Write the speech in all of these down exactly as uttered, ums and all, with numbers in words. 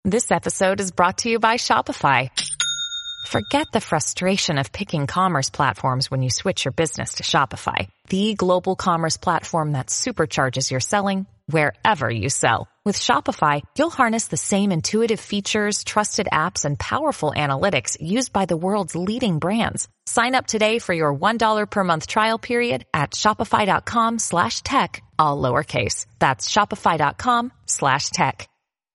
This episode is brought to you by Shopify. Forget the frustration of picking commerce platforms when you switch your business to Shopify, the global commerce platform that supercharges your selling wherever you sell. With Shopify, you'll harness the same intuitive features, trusted apps, and powerful analytics used by the world's leading brands. Sign up today for your one dollar per month trial period at shopify.com slash tech, all lowercase. That's shopify.com slash tech.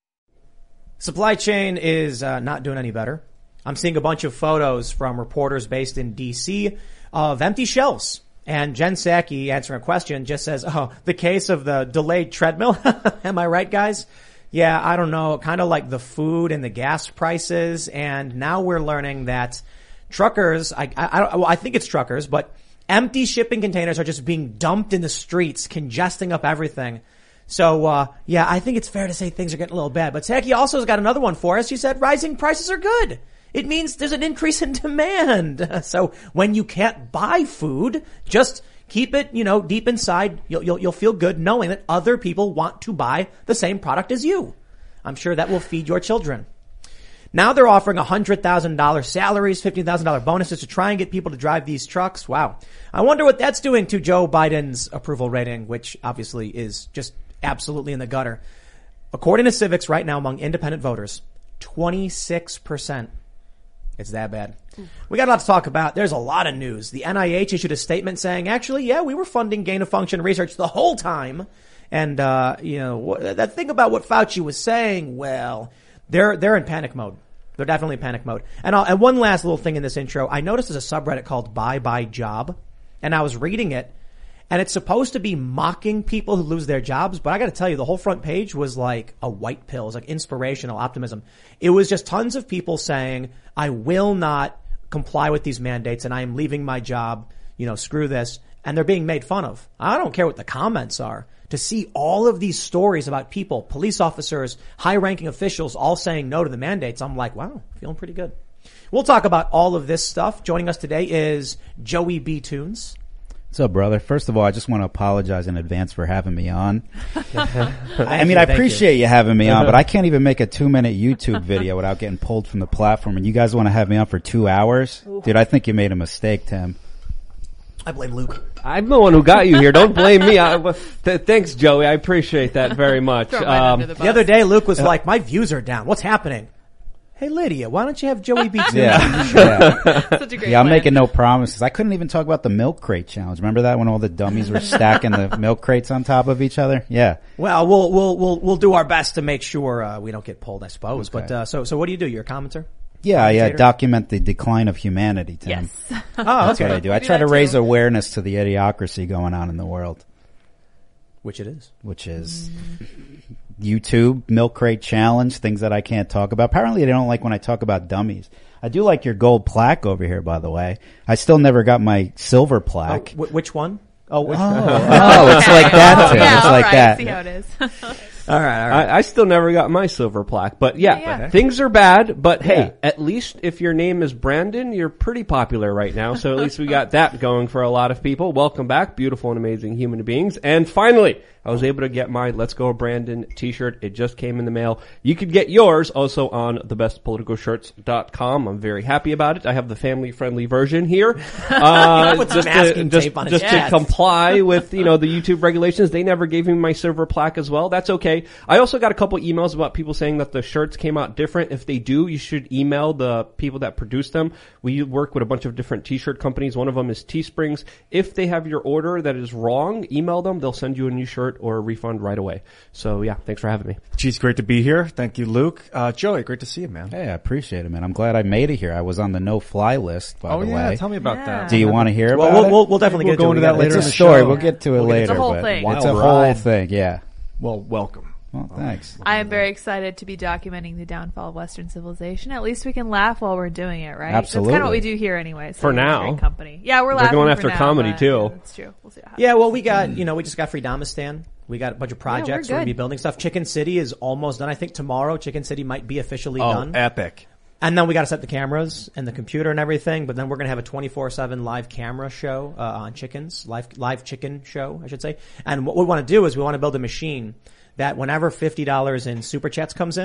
Supply chain is uh, not doing any better. I'm seeing a bunch of photos from reporters based in D C of empty shelves. And Jen Psaki, answering a question, just says, oh, the case of the delayed treadmill. Am I right, guys? Yeah, I don't know. Kind of like the food and the gas prices. And now we're learning that truckers, I, I, I, don't, well, I think it's truckers, but empty shipping containers are just being dumped in the streets, congesting up everything. So, uh, yeah, I think it's fair to say things are getting a little bad. But Psaki also has got another one for us. She said rising prices are good. It means there's an increase in demand. So when you can't buy food, just keep it, you know, deep inside. You'll, you'll, you'll feel good knowing that other people want to buy the same product as you. I'm sure that will feed your children. Now they're offering one hundred thousand dollars salaries, fifteen thousand dollars bonuses to try and get people to drive these trucks. Wow. I wonder what that's doing to Joe Biden's approval rating, which obviously is just absolutely in the gutter. According to Civics right now among independent voters, twenty-six percent. It's that bad. We got a lot to talk about. There's a lot of news. The N I H issued a statement saying, actually, yeah, we were funding gain-of-function research the whole time. And, uh, you know, that thing about what Fauci was saying, well, they're, they're in panic mode. They're definitely in panic mode. And, I'll, and one last little thing in this intro. I noticed there's a subreddit called Bye Bye Job. And I was reading it. And it's supposed to be mocking people who lose their jobs. But I got to tell you, the whole front page was like a white pill. It was like inspirational optimism. It was just tons of people saying, I will not comply with these mandates and I am leaving my job. You know, screw this. And they're being made fun of. I don't care what the comments are. To see all of these stories about people, police officers, high-ranking officials all saying no to the mandates, I'm like, wow, feeling pretty good. We'll talk about all of this stuff. Joining us today is Joey B. Tunes. What's up, brother? First of all, I just want to apologize in advance for having me on. I mean, I appreciate you. you having me on, but I can't even make a two-minute YouTube video without getting pulled from the platform. And you guys want to have me on for two hours? Dude, I think you made a mistake, Tim. I blame Luke. I'm the one who got you here. Don't blame me. I, th- thanks, Joey. I appreciate that very much. Um, the, the other day, Luke was like, my views are down. What's happening? Hey, Lydia, why don't you have Joey B. Tunes? Yeah, yeah. Such a great yeah I'm plan. making no promises. I couldn't even talk about the milk crate challenge. Remember that when all the dummies were stacking the milk crates on top of each other? Yeah. Well, we'll we'll we'll we'll do our best to make sure uh, we don't get pulled, I suppose. Okay. But uh, so so what do you do? You're a commenter? Yeah, I uh, document the decline of humanity, Tim. Yes. Oh, okay. That's what I do. I do try that to raise too. awareness to the idiocracy going on in the world. Which it is. Which is YouTube, milk crate challenge, things that I can't talk about. Apparently they don't like when I talk about dummies. I do like your gold plaque over here, by the way. I still never got my silver Oh, plaque. wh- which one? Oh, which Oh, one? oh, it's like that, Tim. Yeah, It's all like right. that. See how it is. All right, all right. I, I still never got my silver plaque, but yeah, Yeah, yeah. things are bad, but hey, Yeah. at least if your name is Brandon, you're pretty popular right now, so at least we got that going for a lot of people. Welcome back, beautiful and amazing human beings. And finally, I was able to get my Let's Go Brandon t-shirt. It just came in the mail. You could get yours also on the best political shirts dot com. I'm very happy about it. I have the family-friendly version here. Uh, Put some just masking to, just, tape on his just to chest. comply with, you know, the YouTube regulations. They never gave me my silver plaque as well. That's okay. I also got a couple emails about people saying that the shirts came out different. If they do, you should email the people that produce them. We work with a bunch of different t-shirt companies. One of them is Teesprings. If they have your order that is wrong, email them. They'll send you a new shirt or a refund right away. So yeah, thanks for having me. Geez, great to be here. Thank you, Luke. Uh, Joey, great to see you, man. Hey, I appreciate it, man. I'm glad I made it here. I was on the no-fly list, by oh the yeah, way. tell me about Yeah. that. Do you want to hear well, about we'll, it? we'll we'll definitely We'll get go to into it. that later It's in a the story. show. We'll get to it We'll get later. to the whole but thing. It's All a whole right. thing, yeah. Well, welcome. Well, thanks. I am very excited to be documenting the downfall of Western civilization. At least we can laugh while we're doing it, right? Absolutely. That's kind of what we do here anyway. So For we're a now. great company. Yeah, we're We're laughing going for after now, comedy, but, too. Yeah, that's true. We'll see what happens. Yeah, well, we got, you know, we just got Freedomistan. We got a bunch of projects. we're we're going to be good. building stuff. Chicken City is almost done. I think tomorrow Chicken City might be officially Oh, done. epic. And then we got to set the cameras and the computer and everything. But then we're going to have a twenty-four seven live camera show uh, on chickens, live live chicken show, I should say. And what we want to do is we want to build a machine that whenever fifty dollars in super chats comes in,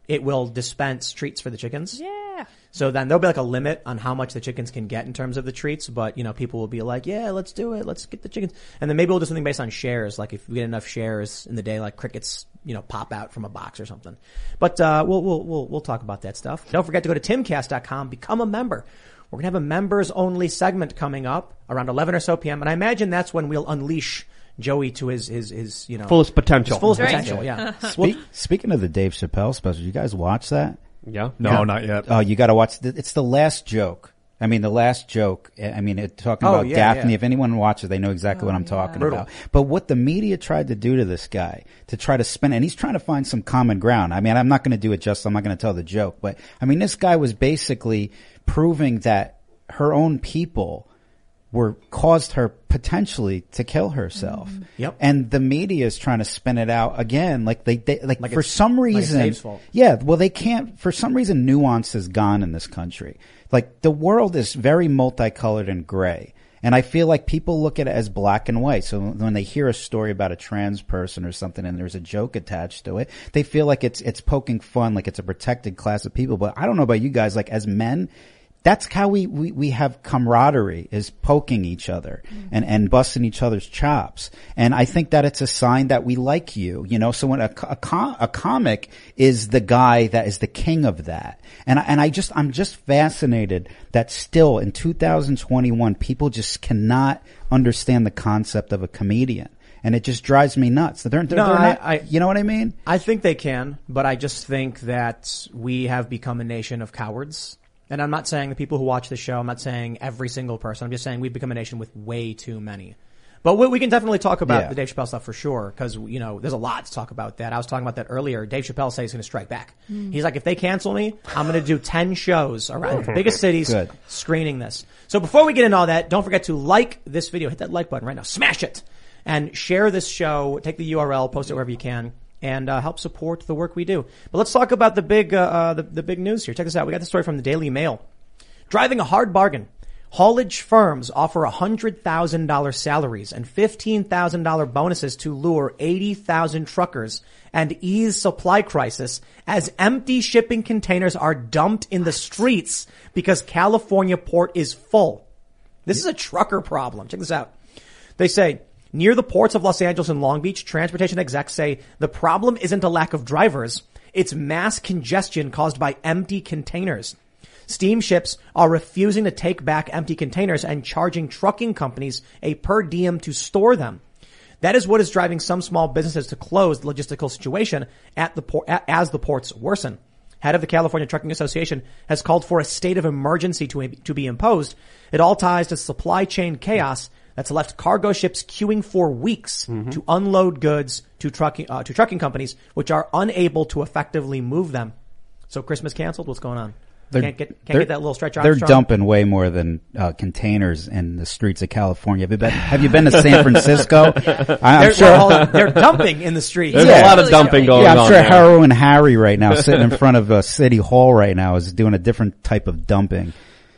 it will dispense treats for the chickens. Yeah. So then there'll be like a limit on how much the chickens can get in terms of the treats, but you know, people will be like, yeah, let's do it. Let's get the chickens. And then maybe we'll do something based on shares. Like if we get enough shares in the day, like crickets, you know, pop out from a box or something. But, uh, we'll, we'll, we'll, we'll talk about that stuff. Don't forget to go to timcast dot com, become a member. We're going to have a members only segment coming up around eleven or so P M. And I imagine that's when we'll unleash Joey to his, his, his, you know, fullest potential. His fullest Right. potential. Yeah. Speak, speaking of the Dave Chappelle special, you guys watch that? Yeah. No, Yeah. not yet. Oh, you got to watch. The, it's the last joke. I mean, the last joke. I mean, it, talking Oh, about yeah, Daphne. yeah. If anyone watches, they know exactly Oh, what I'm yeah. talking Brutal. about. But what the media tried to do to this guy, to try to spin, and he's trying to find some common ground. I mean, I'm not going to do it justice. I'm not going to tell the joke, but I mean, this guy was basically proving that her own people were caused her potentially to kill herself. Mm-hmm. Yep. And the media is trying to spin it out again, like they, they like, Like for it's- some like it's reason. Dave's fault. Yeah, well, they can't. For some reason, nuance is gone in this country. Like the world is very multicolored and gray, and I feel like people look at it as black and white. So when they hear a story about a trans person or something, and there's a joke attached to it, they feel like it's it's poking fun, like it's a protected class of people. But I don't know about you guys. Like as men, that's how we, we, we have camaraderie, is poking each other and, and busting each other's chops. And I think that it's a sign that we like you, you know, so when a, a, com- a comic is the guy that is the king of that. And I, and I just, I'm just fascinated that still in two thousand twenty-one, people just cannot understand the concept of a comedian. And it just drives me nuts. They're, they're, No, they're I- not, I- you know what I mean? I think they can, but I just think that we have become a nation of cowards. And I'm not saying the people who watch the show, I'm not saying every single person. I'm just saying we've become a nation with way too many. But we, we can definitely talk about Yeah. the Dave Chappelle stuff for sure, because, you know, there's a lot to talk about that. I was talking about that earlier. Dave Chappelle says he's going to strike back. He's like, if they cancel me, I'm going to do ten shows around the biggest cities Good. screening this. So before we get into all that, don't forget to like this video. Hit that like button right now. Smash it. And share this show. Take the U R L, post it wherever you can. And uh, help support the work we do. But let's talk about the big, uh, uh, the, the big news here. Check this out. We got the story from the Daily Mail. Driving a hard bargain. Haulage firms offer one hundred thousand dollars salaries and fifteen thousand dollars bonuses to lure eighty thousand truckers and ease supply crisis as empty shipping containers are dumped in the streets because California port is full. This is a trucker problem. Check this out. They say, near the ports of Los Angeles and Long Beach, transportation execs say the problem isn't a lack of drivers. It's mass congestion caused by empty containers. Steamships are refusing to take back empty containers and charging trucking companies a per diem to store them. That is what is driving some small businesses to close the logistical situation at the port, as the ports worsen. Head of the California Trucking Association has called for a state of emergency to, to be imposed. It all ties to supply chain chaos that's left cargo ships queuing for weeks mm-hmm. to unload goods to trucking, uh, to trucking companies, which are unable to effectively move them. So Christmas canceled? What's going on? They're, can't get, can't get that little stretch They're Armstrong? dumping way more than uh, containers in the streets of California. Have you been, have you been to San Francisco? I, I'm They're, sure. they're, all, they're dumping in the streets. There's Yeah. a lot of dumping going yeah, I'm on sure there. Heroin Harry right now, sitting in front of uh, City Hall right now, is doing a different type of dumping.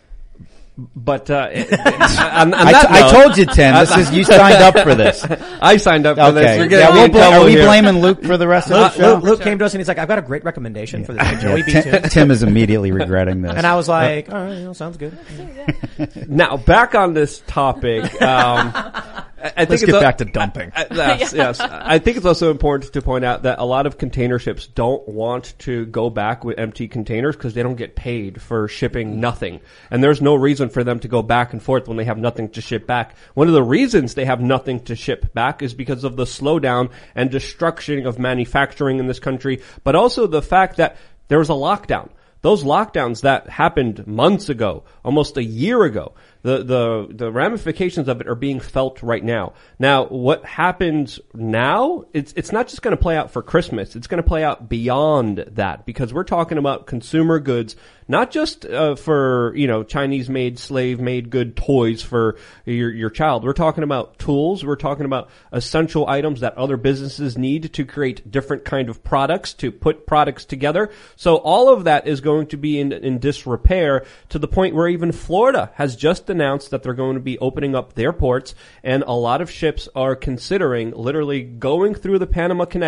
But uh, on, on I, that t- I note- told you, Tim. This is you signed up for this. I signed up for this. Okay. You're getting Yeah, me we'll in bl- trouble are we here. blaming Luke for the rest of Luke, the show? Luke, Luke came to us and he's like, I've got a great recommendation for this. Joey B. Tim, too. Tim is immediately regretting this. And I was like, all right, you know, sounds good. Now, back on this topic. Um, I, I think Let's it's get a- back to dumping. I, I, yes, yes. I think it's also important to point out that a lot of container ships don't want to go back with empty containers because they don't get paid for shipping nothing. And there's no reason for them to go back and forth when they have nothing to ship back. One of the reasons they have nothing to ship back is because of the slowdown and destruction of manufacturing in this country, but also the fact that there was a lockdown. Those lockdowns that happened months ago, almost a year ago, the, the, the ramifications of it are being felt right now. Now, what happens now, it's, it's not just going to play out for Christmas. It's going to play out beyond that because we're talking about consumer goods, not just, uh, for, you know, Chinese-made, slave-made good toys for your, your child. We're talking about tools. We're talking about essential items that other businesses need to create different kind of products, to put products together. So all of that is going to be in, in disrepair to the point where even Florida has just announced that they're going to be opening up their ports, and a lot of ships are considering literally going through the Panama Canal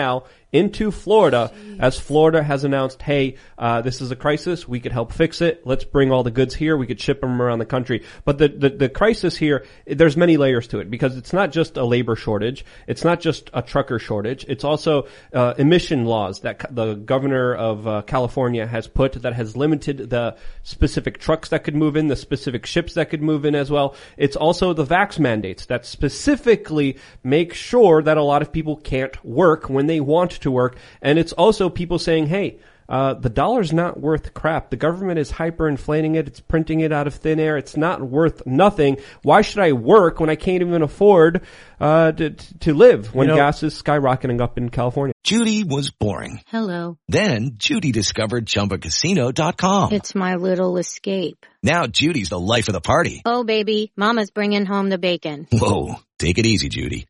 into Florida, as Florida has announced, hey, uh, this is a crisis. We could help fix it. Let's bring all the goods here. We could ship them around the country. But the, the, the crisis here, there's many layers to it because it's not just a labor shortage. It's not just a trucker shortage. It's also, uh, emission laws that the governor of uh, California has put that has limited the specific trucks that could move in, the specific ships that could move in as well. It's also the vax mandates that specifically make sure that a lot of people can't work when they want to work. And it's also people saying, hey, uh, the dollar's not worth crap. The government is hyperinflating it. It's printing it out of thin air. It's not worth nothing. Why should I work when I can't even afford, uh, to, to live when you know, gas is skyrocketing up in California? Judy was boring. Hello. Then Judy discovered Chumba Casino dot com. It's my little escape. Now Judy's the life of the party. Oh, baby, mama's bringing home the bacon. Whoa, take it easy, Judy.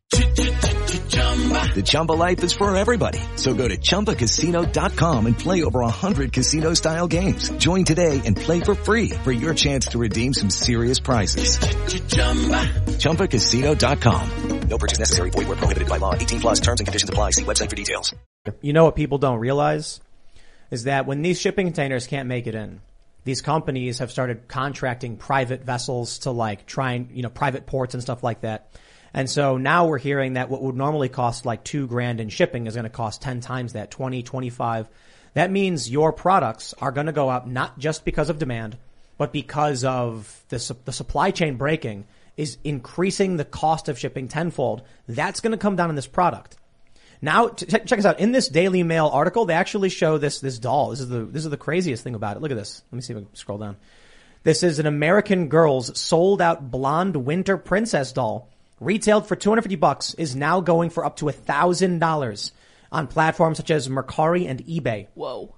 The Chumba life is for everybody. So go to Chumba Casino dot com and play over one hundred casino-style games. Join today and play for free for your chance to redeem some serious prizes. Chumba Casino dot com. No purchase necessary. Void where prohibited by law. eighteen plus terms and conditions apply. See website for details. You know what people don't realize is that when these shipping containers can't make it in, these companies have started contracting private vessels to like try and, you know, private ports and stuff like that. And so now we're hearing that what would normally cost like two grand in shipping is going to cost ten times that, twenty, twenty-five. That means your products are going to go up not just because of demand, but because of the, the supply chain breaking is increasing the cost of shipping tenfold. That's going to come down in this product. Now, t- check this out. In this Daily Mail article, they actually show this, this doll. This is the, this is the craziest thing about it. Look at this. Let me see if I can scroll down. This is an American Girl's sold out blonde winter princess doll. Retailed for two hundred fifty bucks, is now going for up to one thousand dollars on platforms such as Mercari and eBay. Whoa.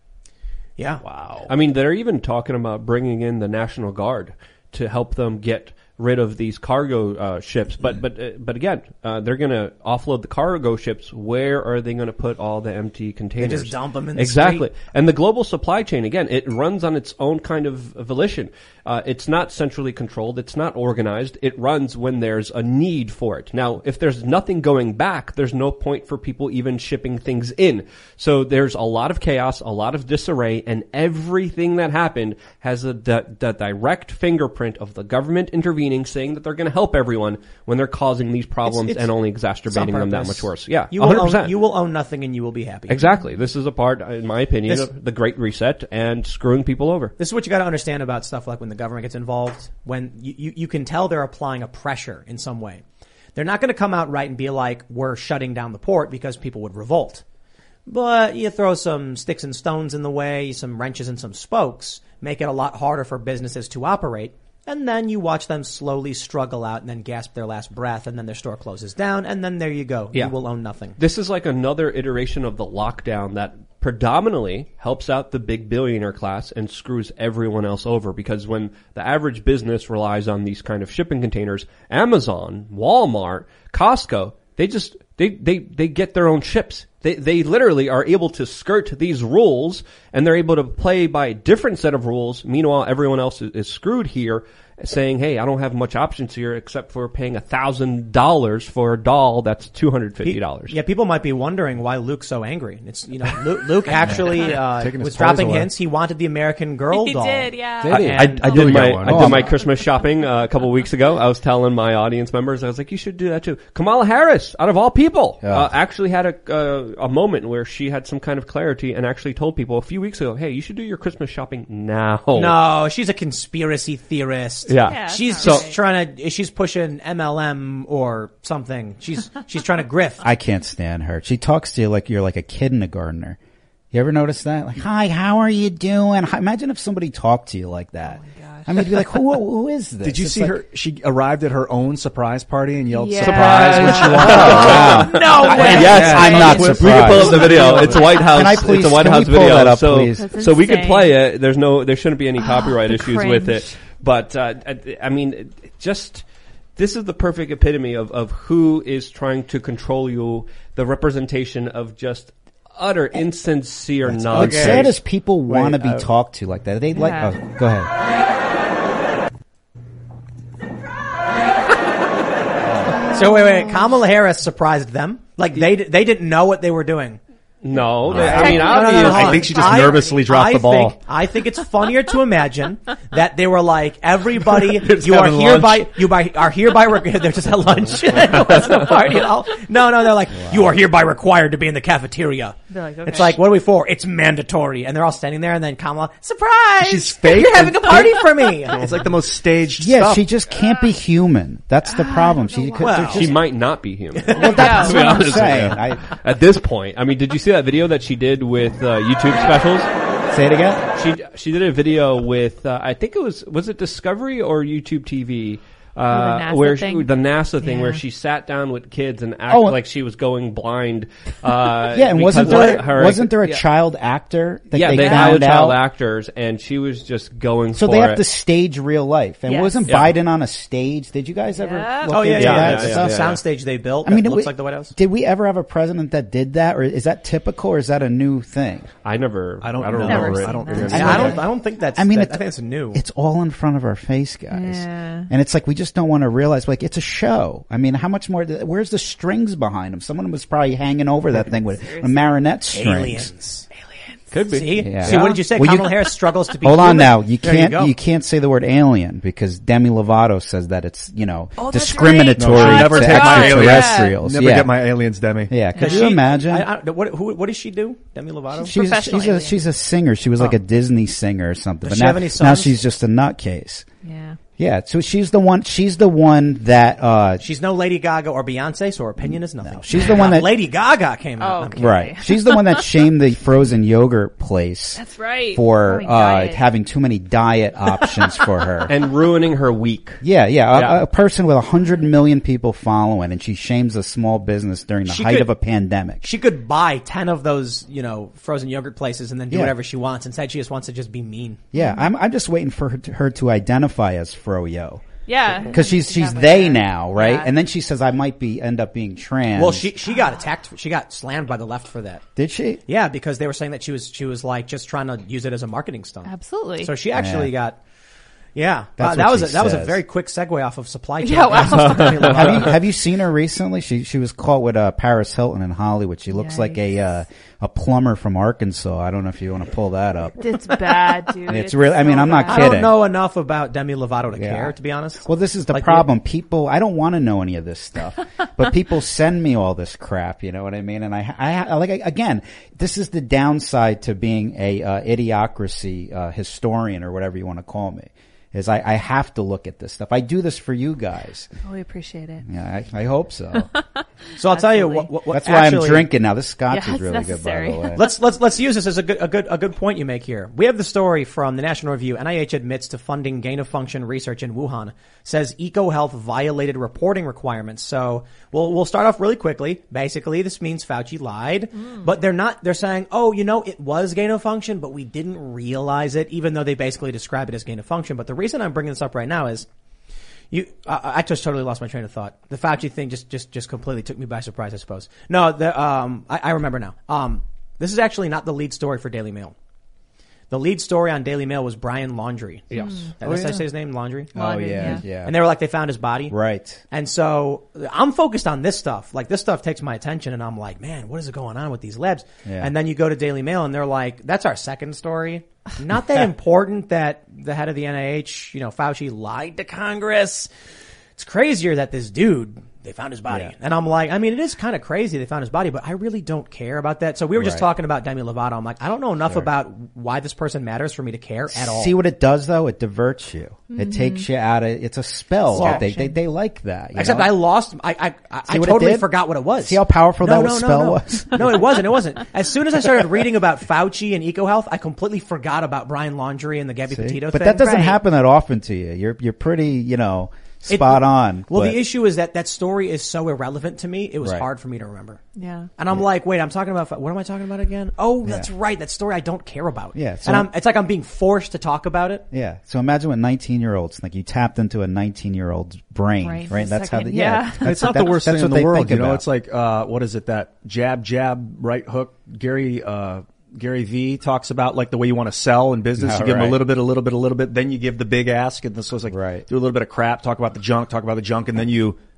Yeah. Wow. I mean, they're even talking about bringing in the National Guard to help them get rid of these cargo uh, ships. But but uh, but again, uh, they're going to offload the cargo ships. Where are they going to put all the empty containers? They just dump them in the Exactly. street. And the global supply chain, again, it runs on its own kind of volition. Uh, it's not centrally controlled. It's not organized. It runs when there's a need for it. Now, if there's nothing going back, there's no point for people even shipping things in. So there's a lot of chaos, a lot of disarray, and everything that happened has a the, the direct fingerprint of the government intervening, saying that they're going to help everyone when they're causing these problems it's, it's, and only exacerbating them that much worse. Yeah, you one hundred will, percent. own, you will own nothing and you will be happy. Exactly. This is a part, in my opinion, this, of the Great Reset and screwing people over. This is what you got to understand about stuff like when the government gets involved. When you, you, you can tell they're applying a pressure in some way. They're not going to come out right and be like, we're shutting down the port because people would revolt. But you throw some sticks and stones in the way, some wrenches and some spokes, make it a lot harder for businesses to operate. And then you watch them slowly struggle out and then gasp their last breath, and then their store closes down, and then there you go. Yeah. You will own nothing. This is like another iteration of the lockdown that predominantly helps out the big billionaire class and screws everyone else over, because when the average business relies on these kind of shipping containers, Amazon, Walmart, Costco, they just, they, they, they get their own ships. They, they literally are able to skirt these rules, and they're able to play by a different set of rules. Meanwhile, everyone else is, is screwed here, saying, hey, I don't have much options here except for paying a thousand dollars for a doll that's two hundred fifty dollars. Yeah, people might be wondering why Luke's so angry. It's, you know, Luke, Luke actually, uh, was toys dropping away. hints. He wanted the American Girl He doll. did, yeah. Did he? I, I, I Oh, did my one. I Oh, did my I'm- Christmas shopping uh, a couple weeks ago. I was telling my audience members, I was like, you should do that too. Kamala Harris, out of all people, Yeah. uh, actually had a uh, a moment where she had some kind of clarity and actually told people a few weeks ago, hey, you should do your Christmas shopping now. No, she's a conspiracy theorist. Yeah. Yeah, that's She's not just right. trying to, she's pushing M L M or something. She's, she's trying to grift. I can't stand her. She talks to you like you're like a kindergartner. You ever notice that? Like, hi, how are you doing? Hi- Imagine if somebody talked to you like that. Oh my gosh. I mean, you'd be like, who, who is this? Did you It's see like- her? She arrived at her own surprise party and yelled Yes. surprise when she walked Oh, out. wow. No way! Yes, I'm not we surprised. We can pull up the video. It's a White House. Can I please- it's a White can we House pull video. that up, so, please? That's so we could insane. play it. There's no, there shouldn't be any copyright the issues with cringe. it. But uh, I, I mean, it- just this is the perfect epitome of of who is trying to control you. The representation of just utter insincere What's nonsense. sad is people want to be uh, talked to like that. They like, Yeah. oh, go ahead. So wait, wait, Kamala Harris surprised them? Like they, they didn't know what they were doing. No, Right. I mean, No, no, no, no, obviously, hold on. I think she just I- nervously dropped I the ball. Think, I think it's funnier to imagine that they were like, everybody, just you are having hereby, lunch. you by, are hereby, re- they're just at lunch. It wasn't a party at all. No, no, they're like, you are hereby required to be in the cafeteria. They're like, okay. It's like, what are we for? It's mandatory. And they're all standing there and then Kamala, surprise! She's fake. You're having a party for me. It's like the most staged Yeah, stuff. she just can't be human. That's the problem. She could, Well, they're she just, might not be human. well, that's To be what I'm honest with saying. you. I, At this point, I mean, did you see that video that she did with uh, YouTube specials? say it again. She she did a video with uh, I think it was was it Discovery or YouTube T V. Uh, NASA where thing? She, the NASA thing Yeah. where she sat down with kids and acted Oh, like she was going blind. Uh, Yeah, and wasn't because there of her- wasn't there a yeah. child actor that Yeah, they, they found had child out? actors, and she was just going So for they have it. to stage real life. And Yes. wasn't Yeah. Biden on a stage? Did you guys ever Yeah. look Oh yeah, into yeah, that yeah. It's stuff? a soundstage they built. I mean, that it looks wa- like the White House. Did we ever have a president that did that, or is that typical, or is that a new thing? I never. I don't I don't know. Never remember seen I don't that. think Yeah, I don't, I don't think that's, I mean, that, it's, I think it's new. It's all in front of our face, guys. Yeah. And it's like we just don't want to realize, like, it's a show. I mean, how much more? Where's the strings behind them? Someone was probably hanging over that thing with a marionette strings. Aliens. Could be. See? Yeah. See, what did you say? Well, you- Kamala Harris struggles to be Hold on human. now. You There can't go. you, can't say the word alien because Demi Lovato says that it's, you know, Oh, that's discriminatory right. No, to never take my aliens. extraterrestrials. Never yeah. get my aliens, Demi. yeah. Could Does you she- imagine? I, I, what, who, what does she do? Demi Lovato? she's, Professional she's a alien. she's a singer. She was like a Disney singer or something. Does but she now, have any now songs? she's just a nutcase. Yeah. Yeah. So she's the one. She's the one that. uh She's no Lady Gaga or Beyonce, so her opinion is nothing. she's the one that- Lady Gaga came out. Oh, I'm okay. kidding. Right. She's the one that shamed the frozen yogurt place That's right. for Going uh diet. having too many diet options for her. And ruining her week. Yeah, yeah, a, Yeah. a person with a hundred million people following, and she shames a small business during the She height could- of a pandemic. She could buy ten of those, you know, frozen yogurt places and then do Yeah. whatever she wants. Instead, she just wants to just be mean. Yeah, I'm I'm just waiting for her to, her to identify as Froyo Yeah. because she's she's Exactly. they now, right? Yeah. And then she says I might be end up being trans. Well, she she got attacked. She got slammed by the left for that. did she? Yeah, because they were saying that she was she was like just trying to use it as a marketing stunt. Absolutely. So she actually Yeah. got. Yeah, That's uh, what that was she a, that was a says. very quick segue off of supply chain. Yeah, wow. Have you have you seen her recently? She she was caught with uh, Paris Hilton in Hollywood. She looks like a uh, a plumber from Arkansas. I don't know if you want to pull that up. It's bad, dude. It's really- I mean, so I'm not bad. I don't kidding. know enough about Demi Lovato to Yeah. care, to be honest. Well, this is the Like, problem. People, I don't want to know any of this stuff, but people send me all this crap. You know what I mean? And I, I, I like again, this is the downside to being a uh, idiocracy uh, historian or whatever you want to call me. Is I, I have to look at this stuff. I do this for you guys. Oh, we appreciate it. Yeah, I, I hope so. So I'll tell you Absolutely. what. what, what That's why actually- I'm drinking now. This scotch Yeah, is really it's good, by necessary. the way. Let's let's let's use this as a good a good a good point you make here. We have the story from the National Review. N I H admits to funding gain of function research in Wuhan. Says EcoHealth violated reporting requirements. So we'll we'll start off really quickly. Basically, this means Fauci lied, but they're not. They're saying, oh, you know, it was gain of function, but we didn't realize it, even though they basically describe it as gain of function. But the reason I'm bringing this up right now is. You, I, I just totally lost my train of thought. The Fauci thing just, just, just completely took me by surprise, I suppose. No, the, um, I, I remember now. Um, this is actually not the lead story for Daily Mail. The lead story on Daily Mail was Brian Laundrie. Yes. Did I say his name? Laundrie? Oh Laundry, yeah, yeah. yeah. And they were like, they found his body. Right. And so I'm focused on this stuff. Like this stuff takes my attention and I'm like, man, what is going on with these labs? Yeah. And then you go to Daily Mail and they're like, that's our second story. Not that important that the head of the N I H, you know, Fauci lied to Congress. It's crazier that this dude, they found his body. Yeah. And I'm like, I mean, it is kind of crazy they found his body, but I really don't care about that. So we were just Right. talking about Demi Lovato. I'm like, I don't know enough about why this person matters for me to care at all. See what it does though? It diverts you. It takes you out of. It's a spell. Well, they, they they like that. you Except know? I lost, I, I, I, I what it totally did? forgot what it was. See how powerful no, that no, no, spell no. was? No, it wasn't. It wasn't. As soon as I started reading about Fauci and EcoHealth, I completely forgot about Brian Laundrie and the Gabby See? Petito But thing. that doesn't Right. happen that often to you. You're you're pretty, you know, It- spot on. Well, but- the issue is that that story is so irrelevant to me. It was Right. hard for me to remember. Yeah. And I'm like, wait, I'm talking about, what am I talking about again? Oh, that's right. That story I don't care about. Yeah, so- and I'm, it's like I'm being forced to talk about it. Yeah. So imagine what nineteen year olds like. You tapped into a nineteen year old's brain, Right, right? for a That's how. second, The, yeah. yeah. that's- It's not that- the worst that's thing in what the they world. think You know, about. it's like, uh, what is it? That jab, jab, right hook. Gary, uh, Gary V talks about like the way you want to sell in business. Oh, you give them right. a little bit, a little bit, a little bit. Then you give the big ask. And this was like, Right. do a little bit of crap, talk about the junk, talk about the junk. And then you,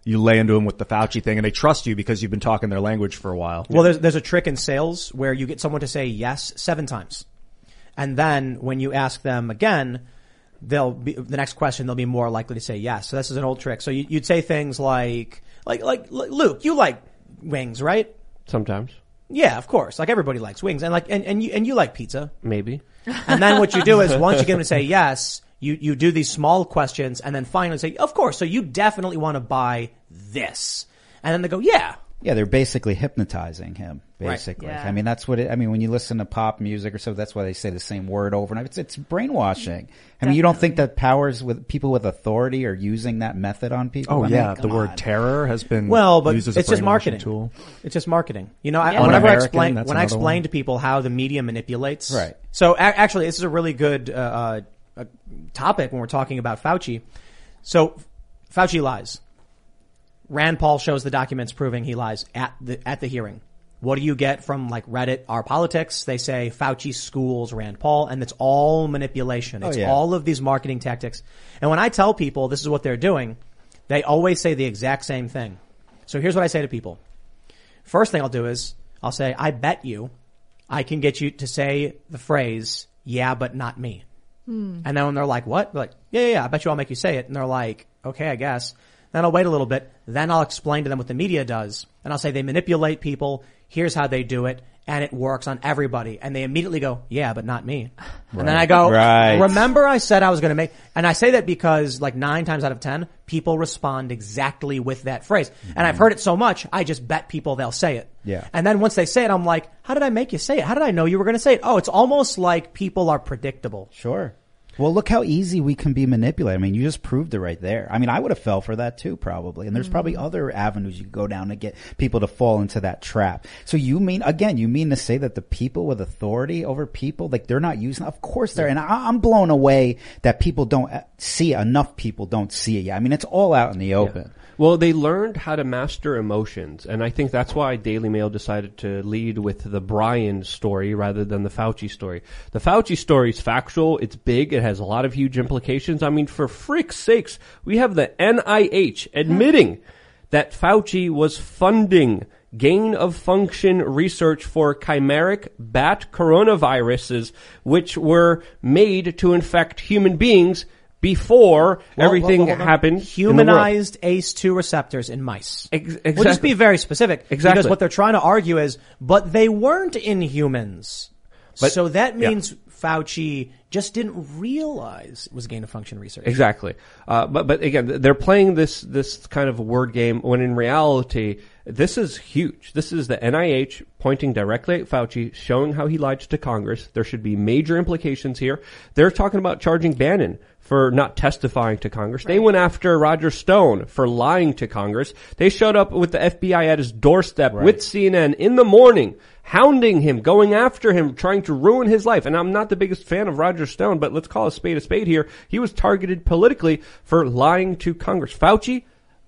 you lay into them with the Fauci thing, and they trust you because you've been talking their language for a while. Well, there's there's a trick in sales where you get someone to say yes seven times, and then when you ask them again, they'll be the next question they'll be more likely to say yes. So this is an old trick. So you, you'd say things like like like Luke, you like wings, right? Sometimes. Yeah, of course. Like everybody likes wings, and like and and you and you like pizza, maybe. And then what you do is once you get them to say yes, you you do these small questions, and then finally say, of course. So you definitely want to buy this, and then they go, yeah. Yeah, they're basically hypnotizing him, basically. Right. Yeah. I mean, that's what it, I mean, when you listen to pop music or so, that's why they say the same word over and over. It's, it's brainwashing. I mean, you don't think that powers with people with authority are using that method on people? Oh, I yeah. mean, The come word on. terror has been Well, but used as it's a just brainwashing marketing. tool. It's just marketing. You know, I, Yeah. whenever I Un-American, explain, that's when I another explain one. to people how the media manipulates. Right. So a- actually, this is a really good, uh, uh, topic when we're talking about Fauci. So Fauci lies. Rand Paul shows the documents proving he lies at the, at the hearing. What do you get from like Reddit, Our Politics? They say Fauci schools Rand Paul, and it's all manipulation. It's Oh, yeah. all of these marketing tactics. And when I tell people this is what they're doing, they always say the exact same thing. So here's what I say to people. First thing I'll do is I'll say, I bet you I can get you to say the phrase, yeah, but not me. And then when they're like, what? They're like, yeah, yeah, yeah, I bet you I'll make you say it. And they're like, okay, I guess. Then I'll wait a little bit. Then I'll explain to them what the media does. And I'll say they manipulate people. Here's how they do it. And it works on everybody. And they immediately go, yeah, but not me. Right. And then I go, Right. remember I said I was going to make, and I say that because like nine times out of ten, people respond exactly with that phrase. Mm-hmm. And I've heard it so much, I just bet people they'll say it. Yeah. And then once they say it, I'm like, how did I make you say it? How did I know you were going to say it? Oh, it's almost like people are predictable. Sure. Well, look how easy we can be manipulated. I mean, you just proved it right there. I mean, I would have fell for that too, probably. And there's probably other avenues you could go down to get people to fall into that trap. So you mean, again, you mean to say that the people with authority over people, like they're not using, of course they're, and I, I'm blown away that people don't see it. Enough people don't see it yet. I mean, it's all out in the open. Yeah. Well, they learned how to master emotions, and I think that's why Daily Mail decided to lead with the Brian story rather than the Fauci story. The Fauci story is factual, it's big, it has a lot of huge implications. I mean, for freak's sakes, we have the N I H admitting that Fauci was funding gain-of-function research for chimeric bat coronaviruses, which were made to infect human beings before Well, everything well, well, hold on. happened. Humanized A C E two receptors in mice. Ex- We'll just exactly. be very specific. Exactly. Because what they're trying to argue is, but they weren't in humans. But- so that yeah. means Fauci just didn't realize it was gain of function research. Exactly. Uh, but, but again, they're playing this, this kind of word game when in reality, this is huge. This is the N I H pointing directly at Fauci, showing how he lied to Congress. There should be major implications here. They're talking about charging Bannon for not testifying to Congress. Right. They went after Roger Stone for lying to Congress. They showed up with the F B I at his doorstep right. with C N N in the morning, hounding him, going after him, trying to ruin his life. And I'm not the biggest fan of Roger Stone, but let's call a spade a spade here. He was targeted politically for lying to Congress. Fauci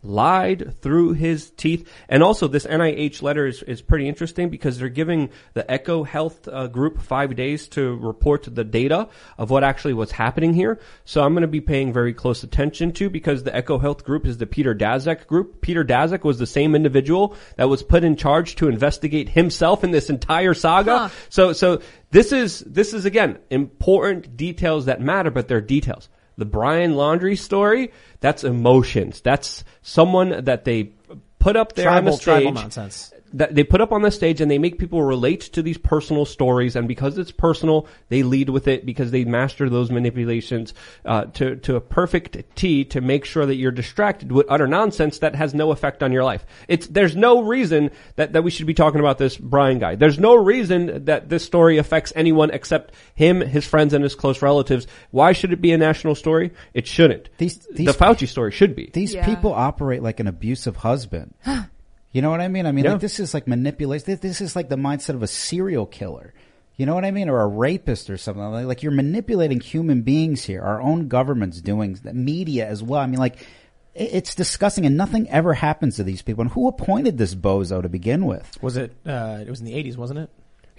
lied through his teeth. And also this N I H letter is, is pretty interesting because they're giving the Echo Health uh, group five days to report the data of what actually was happening here. So I'm going to be paying very close attention to, because the Echo Health group is the Peter Daszak group. Peter Daszak was the same individual that was put in charge to investigate himself in this entire saga. Huh. So, so this is, this is again, important details that matter, but they're details. The Brian Laundrie story, that's emotions. That's someone that they put up there Tribal, on the stage. tribal nonsense. That they put up on the stage and they make people relate to these personal stories, and because it's personal, they lead with it because they master those manipulations uh, to to a perfect T to make sure that you're distracted with utter nonsense that has no effect on your life. It's there's no reason that that we should be talking about this Brian guy. There's no reason that this story affects anyone except him, his friends, and his close relatives. Why should it be a national story? It shouldn't. These, these the Fauci story should be. These Yeah. people operate like an abusive husband. You know what I mean? I mean, Yeah. like, this is like manipulation. This, this is like the mindset of a serial killer. You know what I mean? Or a rapist or something. Like, like you're manipulating human beings here. Our own government's doing, the media as well. I mean, like, it, it's disgusting, and nothing ever happens to these people. And who appointed this bozo to begin with? Was it, uh, it was in the eighties, wasn't it?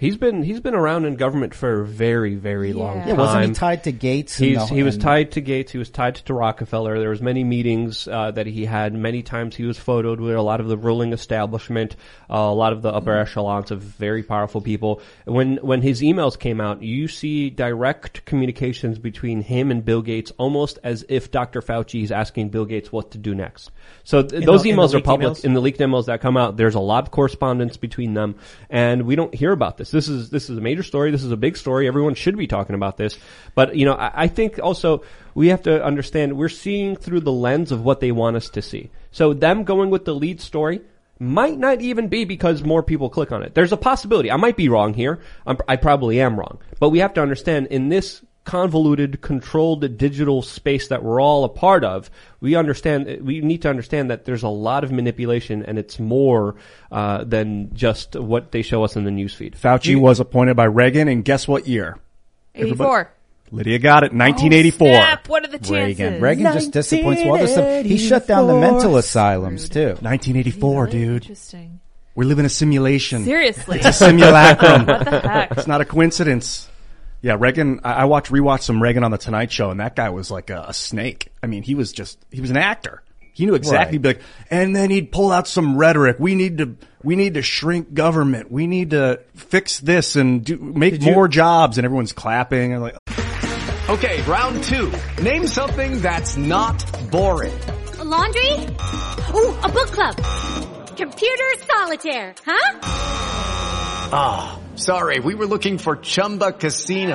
He's been he's been around in government for a very very long Yeah. time. Yeah, wasn't he tied to Gates? and He's, the- he was and- tied to Gates. He was tied to Rockefeller. There was many meetings uh, that he had. Many times he was photoed with a lot of the ruling establishment, uh, a lot of the upper echelons of very powerful people. When when his emails came out, you see direct communications between him and Bill Gates, almost as if Doctor Fauci is asking Bill Gates what to do next. So th- In those the- in emails the are leaked public. emails? In the leaked emails that come out, there's a lot of correspondence between them, and we don't hear about this. This is this is a major story. This is a big story. Everyone should be talking about this. But you know, I, I think also we have to understand we're seeing through the lens of what they want us to see. So them going with the lead story might not even be because more people click on it. There's a possibility. I might be wrong here. I'm, I probably am wrong. But we have to understand in this convoluted, controlled digital space that we're all a part of, we understand, we need to understand that there's a lot of manipulation and it's more, uh, than just what they show us in the newsfeed. Fauci was appointed by Reagan, and guess what year? eighty-four. Lydia got it, nineteen eighty-four. Oh, snap. What are the chances? Reagan. Reagan just disappoints. Well, there's some, he shut down the mental asylums too. nineteen eighty-four, Really dude. Interesting. We live in a simulation. Seriously. It's a simulacrum. What the heck? It's not a coincidence. Yeah, Reagan, I, I watched, rewatched some Reagan on the Tonight Show, and that guy was like a, a snake. I mean, he was just, he was an actor. He knew exactly, Right. be like, and then he'd pull out some rhetoric. We need to, we need to shrink government. We need to fix this and do, make Did you- more jobs. And everyone's clapping and like, Okay, round two. Name something that's not boring. A laundry? Ooh, a book club. Computer solitaire, huh? Ah, oh, sorry, we were looking for Chumba Casino.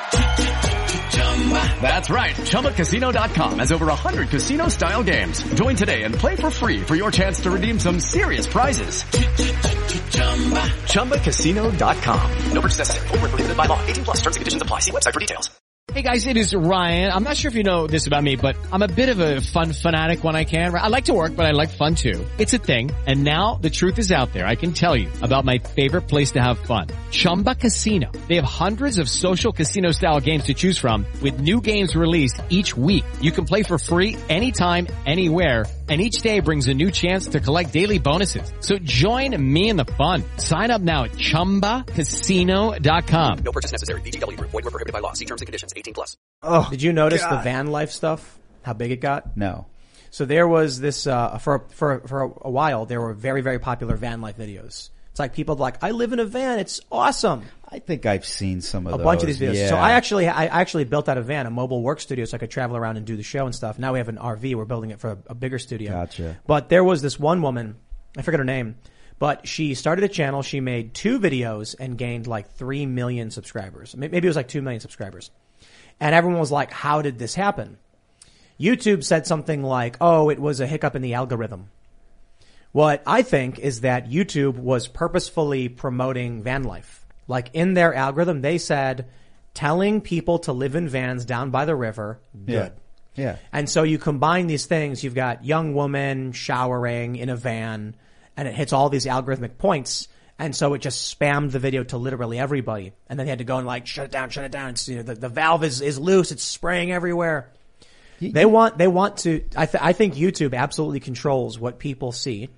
That's right, Chumba Casino dot com has over one hundred casino-style games. Join today and play for free for your chance to redeem some serious prizes. Chumba Casino dot com. No purchase necessary. Void where prohibited by law. eighteen plus terms and conditions apply. See website for details. Hey guys, it is Ryan. I'm not sure if you know this about me, but I'm a bit of a fun fanatic when I can. I like to work, but I like fun too. It's a thing. And now the truth is out there. I can tell you about my favorite place to have fun. Chumba Casino. They have hundreds of social casino style games to choose from with new games released each week. You can play for free anytime, anywhere. And each day brings a new chance to collect daily bonuses. So join me in the fun. Sign up now at Chumba Casino dot com. No purchase necessary. V G W. Void where prohibited by law. See terms and conditions. eighteen plus. oh. Did you notice God. the van life stuff? How big it got? No. So there was this, uh, for, for, for a while, there were very, very popular van life videos. It's like people like, I live in a van. It's awesome. I think I've seen some of A those. bunch of these videos. Yeah. So I actually, I actually built out a van, a mobile work studio, so I could travel around and do the show and stuff. Now we have an R V. We're building it for a, a bigger studio. Gotcha. But there was this one woman, I forget her name, but she started a channel. She made two videos and gained like three million subscribers. Maybe it was like two million subscribers. And everyone was like, how did this happen? YouTube said something like, oh, it was a hiccup in the algorithm. What I think is that YouTube was purposefully promoting van life. Like in their algorithm, they said, telling people to live in vans down by the river, good. Yeah. Yeah. And so you combine these things, you've got young woman showering in a van, and it hits all these algorithmic points. And so it just spammed the video to literally everybody. And then they had to go and like, shut it down, shut it down. It's, you know, the, the valve is, is loose. It's spraying everywhere. They want, they want to, I, th- I think YouTube absolutely controls what people see.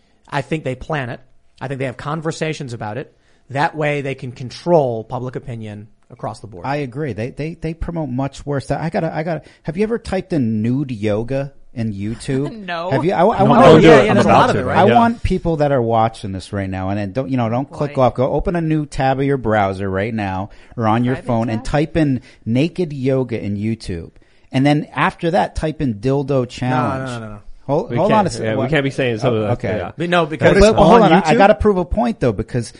I think they plan it. I think they have conversations about it. That way they can control public opinion across the board. I agree. They, they, they promote much worse. I gotta, I gotta, have you ever typed in nude yoga in YouTube? No. Have you? I, I No, want, don't oh, do yeah, it. yeah, I'm there's a about lot of to. it, right? I Yeah. want people that are watching this right now, and then don't, you know, don't click Boy. off. Go open a new tab of your browser right now or on your Private phone and tab? type in naked yoga in YouTube. And then after that, type in dildo challenge. no, no, no. Hold, We hold can't- on a second. yeah, we can't be saying some of that, Okay. yeah. But no, because But, but on hold on, I, I YouTube? got to prove a point though, because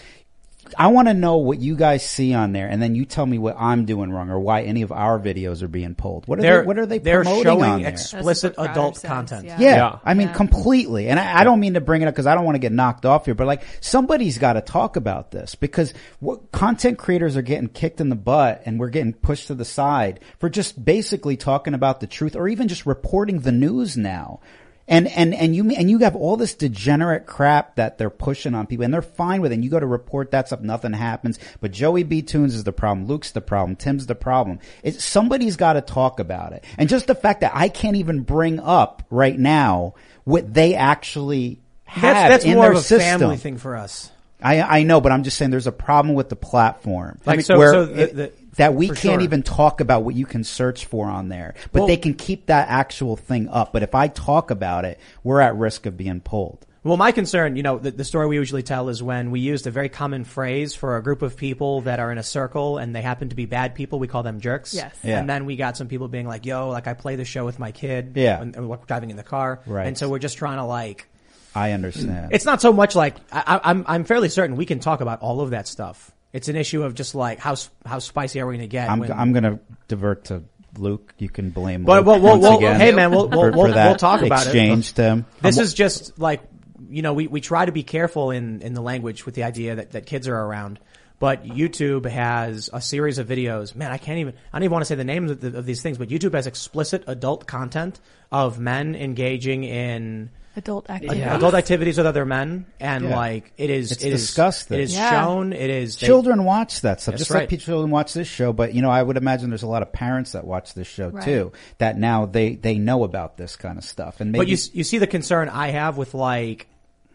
I want to know what you guys see on there, and then you tell me what I'm doing wrong or why any of our videos are being pulled. What are they're, they? What are they they're promoting showing on there? explicit That's what adult Crowder says, content. yeah. Yeah, Yeah. I mean, Yeah. completely. And I, I don't mean to bring it up because I don't want to get knocked off here, but like somebody's got to talk about this because what content creators are getting kicked in the butt and we're getting pushed to the side for just basically talking about the truth or even just reporting the news now. And, and, and you, and you have all this degenerate crap that they're pushing on people and they're fine with it. And you go to report that stuff, nothing happens. But Joey B. Tunes is the problem. Luke's the problem. Tim's the problem. It's, somebody's got to talk about it. And just the fact that I can't even bring up right now what they actually have That's, that's in more their of a system. family thing for us. I I know, but I'm just saying there's a problem with the platform. Like, I mean, so- where so the- it- the- that we for can't sure. even talk about what you can search for on there, but Well- they can keep that actual thing up. But if I talk about it, we're at risk of being pulled. Well, my concern, you know, the, the story we usually tell is when we used a very common phrase for a group of people that are in a circle and they happen to be bad people. We call them jerks. Yes. Yeah. And then we got some people being like, yo, like I play the show with my kid. Yeah. And, and we're driving in the car. Right. And so we're just trying to like, I understand. it's not so much like, I, I, I'm, I'm fairly certain we can talk about all of that stuff. It's an issue of just like, how, s- how spicy are we going to get? I'm when, I'm going to divert to Luke. You can blame But Luke we'll, we'll, once we'll, again hey man, we'll, for, we'll, for we'll, that we'll talk about exchange it. to him. This is just like, you know, we, we try to be careful in, in the language with the idea that, that kids are around. But YouTube has a series of videos. Man, I can't even, I don't even want to say the names of, the, of these things, but YouTube has explicit adult content of men engaging in Adult ad- activities. adult activities with other men. And Yeah. like, it is, It's it is, disgusting. it is Yeah. shown, it is. they- Children watch that stuff, That's just right. like children watch this show. But you know, I would imagine there's a lot of parents that watch this show Right. too. That now they they know about this kind of stuff. And maybe But you you see the concern I have with like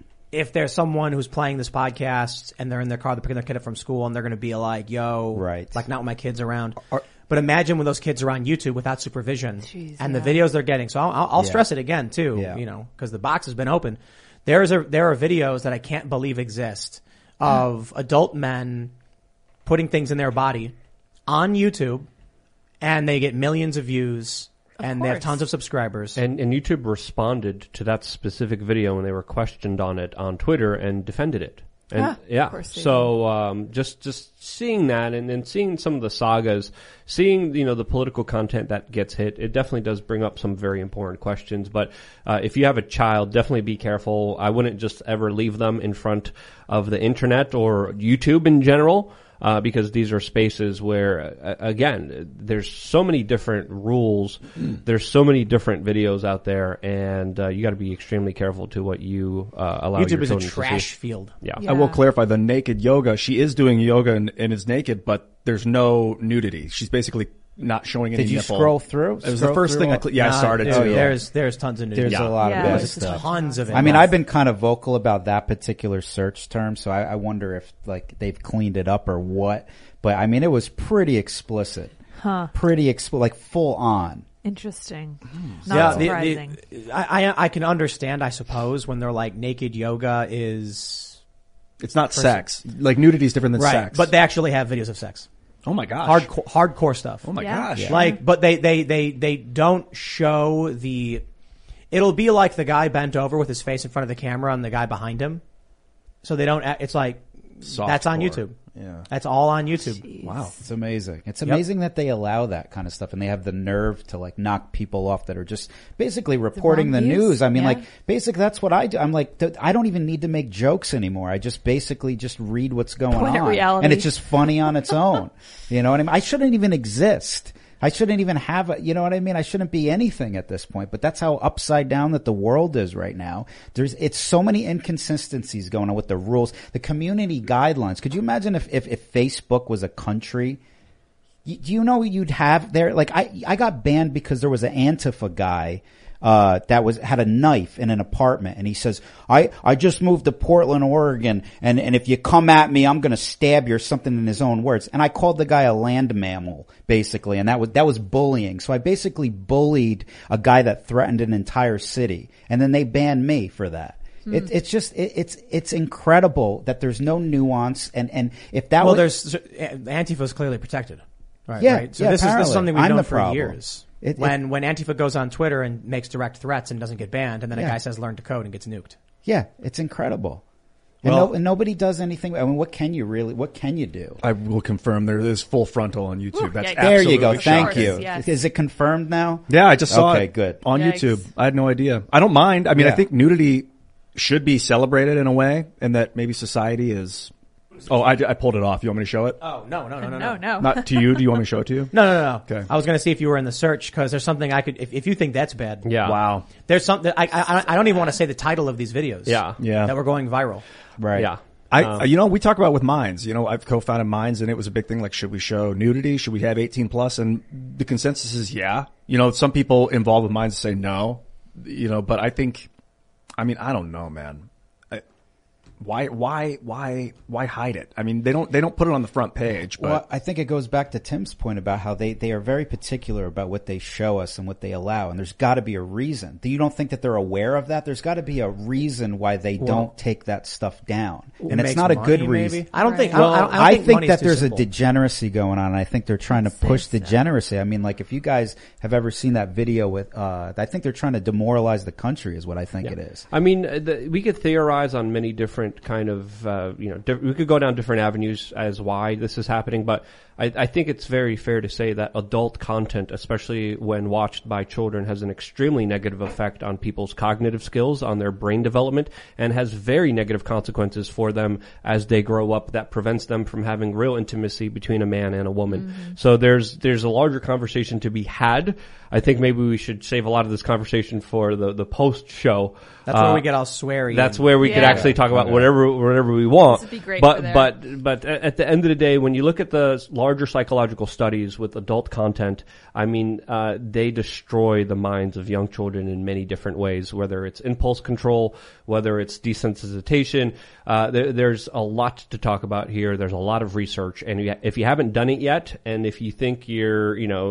if there's someone who's playing this podcast and they're in their car, they're picking their kid up from school and they're going to be like, "Yo, Right. like not when my kid's around." But imagine when those kids are on YouTube without supervision Jeez, and yeah. the videos they're getting. So I'll, I'll, I'll Yeah. stress it again too, Yeah. you know, because the box has been open. There's a there are videos that I can't believe exist of adult men putting things in their body on YouTube, and they get millions of views. Of And they have course. tons of subscribers. And, and YouTube responded to that specific video when they were questioned on it on Twitter and defended it. And Ah, yeah, of course they so um, just just seeing that and, and seeing some of the sagas, seeing you know the political content that gets hit, it definitely does bring up some very important questions. But uh, if you have a child, definitely be careful. I wouldn't just ever leave them in front of the internet or YouTube in general. Uh, because these are spaces where, uh, again, there's so many different rules, there's so many different videos out there, and uh, you got to be extremely careful to what you uh, allow your YouTube is a children to trash see. field. Yeah. Yeah. I will clarify the naked yoga. She is doing yoga and, and is naked, but there's no nudity. She's basically not showing any did you nipple. scroll through? It was Scroll the first through thing I all- cl- yeah, I Nah, started there- to. There's there's tons of There's nudity. a lot Yeah. of bad There's stuff. tons of it. I mean, I've been kind of vocal about that particular search term, so I, I wonder if like they've cleaned it up or what. But I mean, it was pretty explicit, Huh. pretty expl- like full on. Interesting. Hmm. Not yeah, the- surprising. the- I, I I can understand, I suppose, when they're like naked yoga is It's not sex. Like nudity is different than right, sex. but they actually have videos of sex, oh my gosh. hardcore hardcore stuff. Oh my Yeah. gosh. Yeah. Like, but they they they they don't show the. It'll be like the guy bent over with his face in front of the camera and the guy behind him. So they don't. It's like that's on Softcore. YouTube. Yeah. That's all on YouTube. Jeez. Wow. It's amazing. It's Yep. amazing that they allow that kind of stuff and they have the nerve to like knock people off that are just basically reporting the, wrong views. news. I mean, Yeah. like basically that's what I do. I'm like, th- I don't even need to make jokes anymore. I just basically just read what's going Point at on. reality. And it's just funny on its own. You know what I mean? I shouldn't even exist. I shouldn't even have a, you know what I mean? I shouldn't be anything at this point, but that's how upside down that the world is right now. There's, it's so many inconsistencies going on with the rules, the community guidelines. Could you imagine if, if, if Facebook was a country? You, do you know you'd have there? Like I, I got banned because there was an Antifa guy, uh, that was, had a knife in an apartment and he says, I, I just moved to Portland, Oregon and, and if you come at me, I'm going to stab you or something in his own words. And I called the guy a land mammal, basically. And that was, that was bullying. So I basically bullied a guy that threatened an entire city. And then they banned me for that. It, it's just, it, it's, it's incredible that there's no nuance. And, and if that Well, was, there's Antifa is clearly protected. Right, Yeah, right. So yeah, this is this apparently. is something we've I'm known the for problem. years. It- it- when when Antifa goes on Twitter and makes direct threats and doesn't get banned, and then a Yeah. guy says learn to code and gets nuked. yeah, it's incredible. And, Well- no, and nobody does anything. I mean, what can you really, what can you do? I will confirm there is full frontal on YouTube. That's yeah, There you go. absolutely Thank shocking. you. Yes. Is it confirmed now? Yeah, I just saw Okay, it. good. On Yikes. YouTube. I had no idea. I don't mind. I mean, Yeah. I think nudity should be celebrated in a way, and that maybe society is. Oh, I, I pulled it off. You want me to show it? Oh no no no no No, no. Not to you. Do you want me to show it to you? No, no, no, no. Okay. I was going to see if you were in the search because there's something I could. If, if you think that's bad, Yeah. Wow. There's something I, I I don't even want to say the title of these videos. Yeah. Yeah. that were going viral. Right. Yeah. I, Um, you know, we talk about with Minds. You know, I've co-founded Minds, and it was a big thing. Like, should we show nudity? Should we have eighteen plus? And the consensus is, yeah. You know, some people involved with Minds say no. You know, but I think, I mean, I don't know, man. I, why, why, why, why hide it? I mean, they don't, they don't put it on the front page, but. Well, I think it goes back to Tim's point about how they, they are very particular about what they show us and what they allow. And there's got to be a reason. You don't think that they're aware of that? There's got to be a reason why they well, don't take that stuff down. And it's not a good money, reason. Maybe? I don't think, well, I, don't, I, don't I think, think that there's simple. a degeneracy going on. And I think they're trying to push degeneracy. I mean, like if you guys have ever seen that video with, uh, I think they're trying to demoralize the country is what I think yeah. it is. I mean, the, we could theorize on many different kind of, uh, you know, diff- we could go down different avenues as why this is happening, but I, I think it's very fair to say that adult content, especially when watched by children, has an extremely negative effect on people's cognitive skills, on their brain development, and has very negative consequences for them as they grow up that prevents them from having real intimacy between a man and a woman. Mm-hmm. So there's, there's a larger conversation to be had. I think maybe we should save a lot of this conversation for the, the post show. That's uh, where we get all sweary. That's where we yeah. could actually talk about whatever, whatever we want. This would be great but, for there. but, but at the end of the day, when you look at the larger psychological studies with adult content, I mean, uh, they destroy the minds of young children in many different ways, whether it's impulse control, whether it's desensitization. Uh, there, there's a lot to talk about here. There's a lot of research. And if you haven't done it yet, and if you think you're, you know,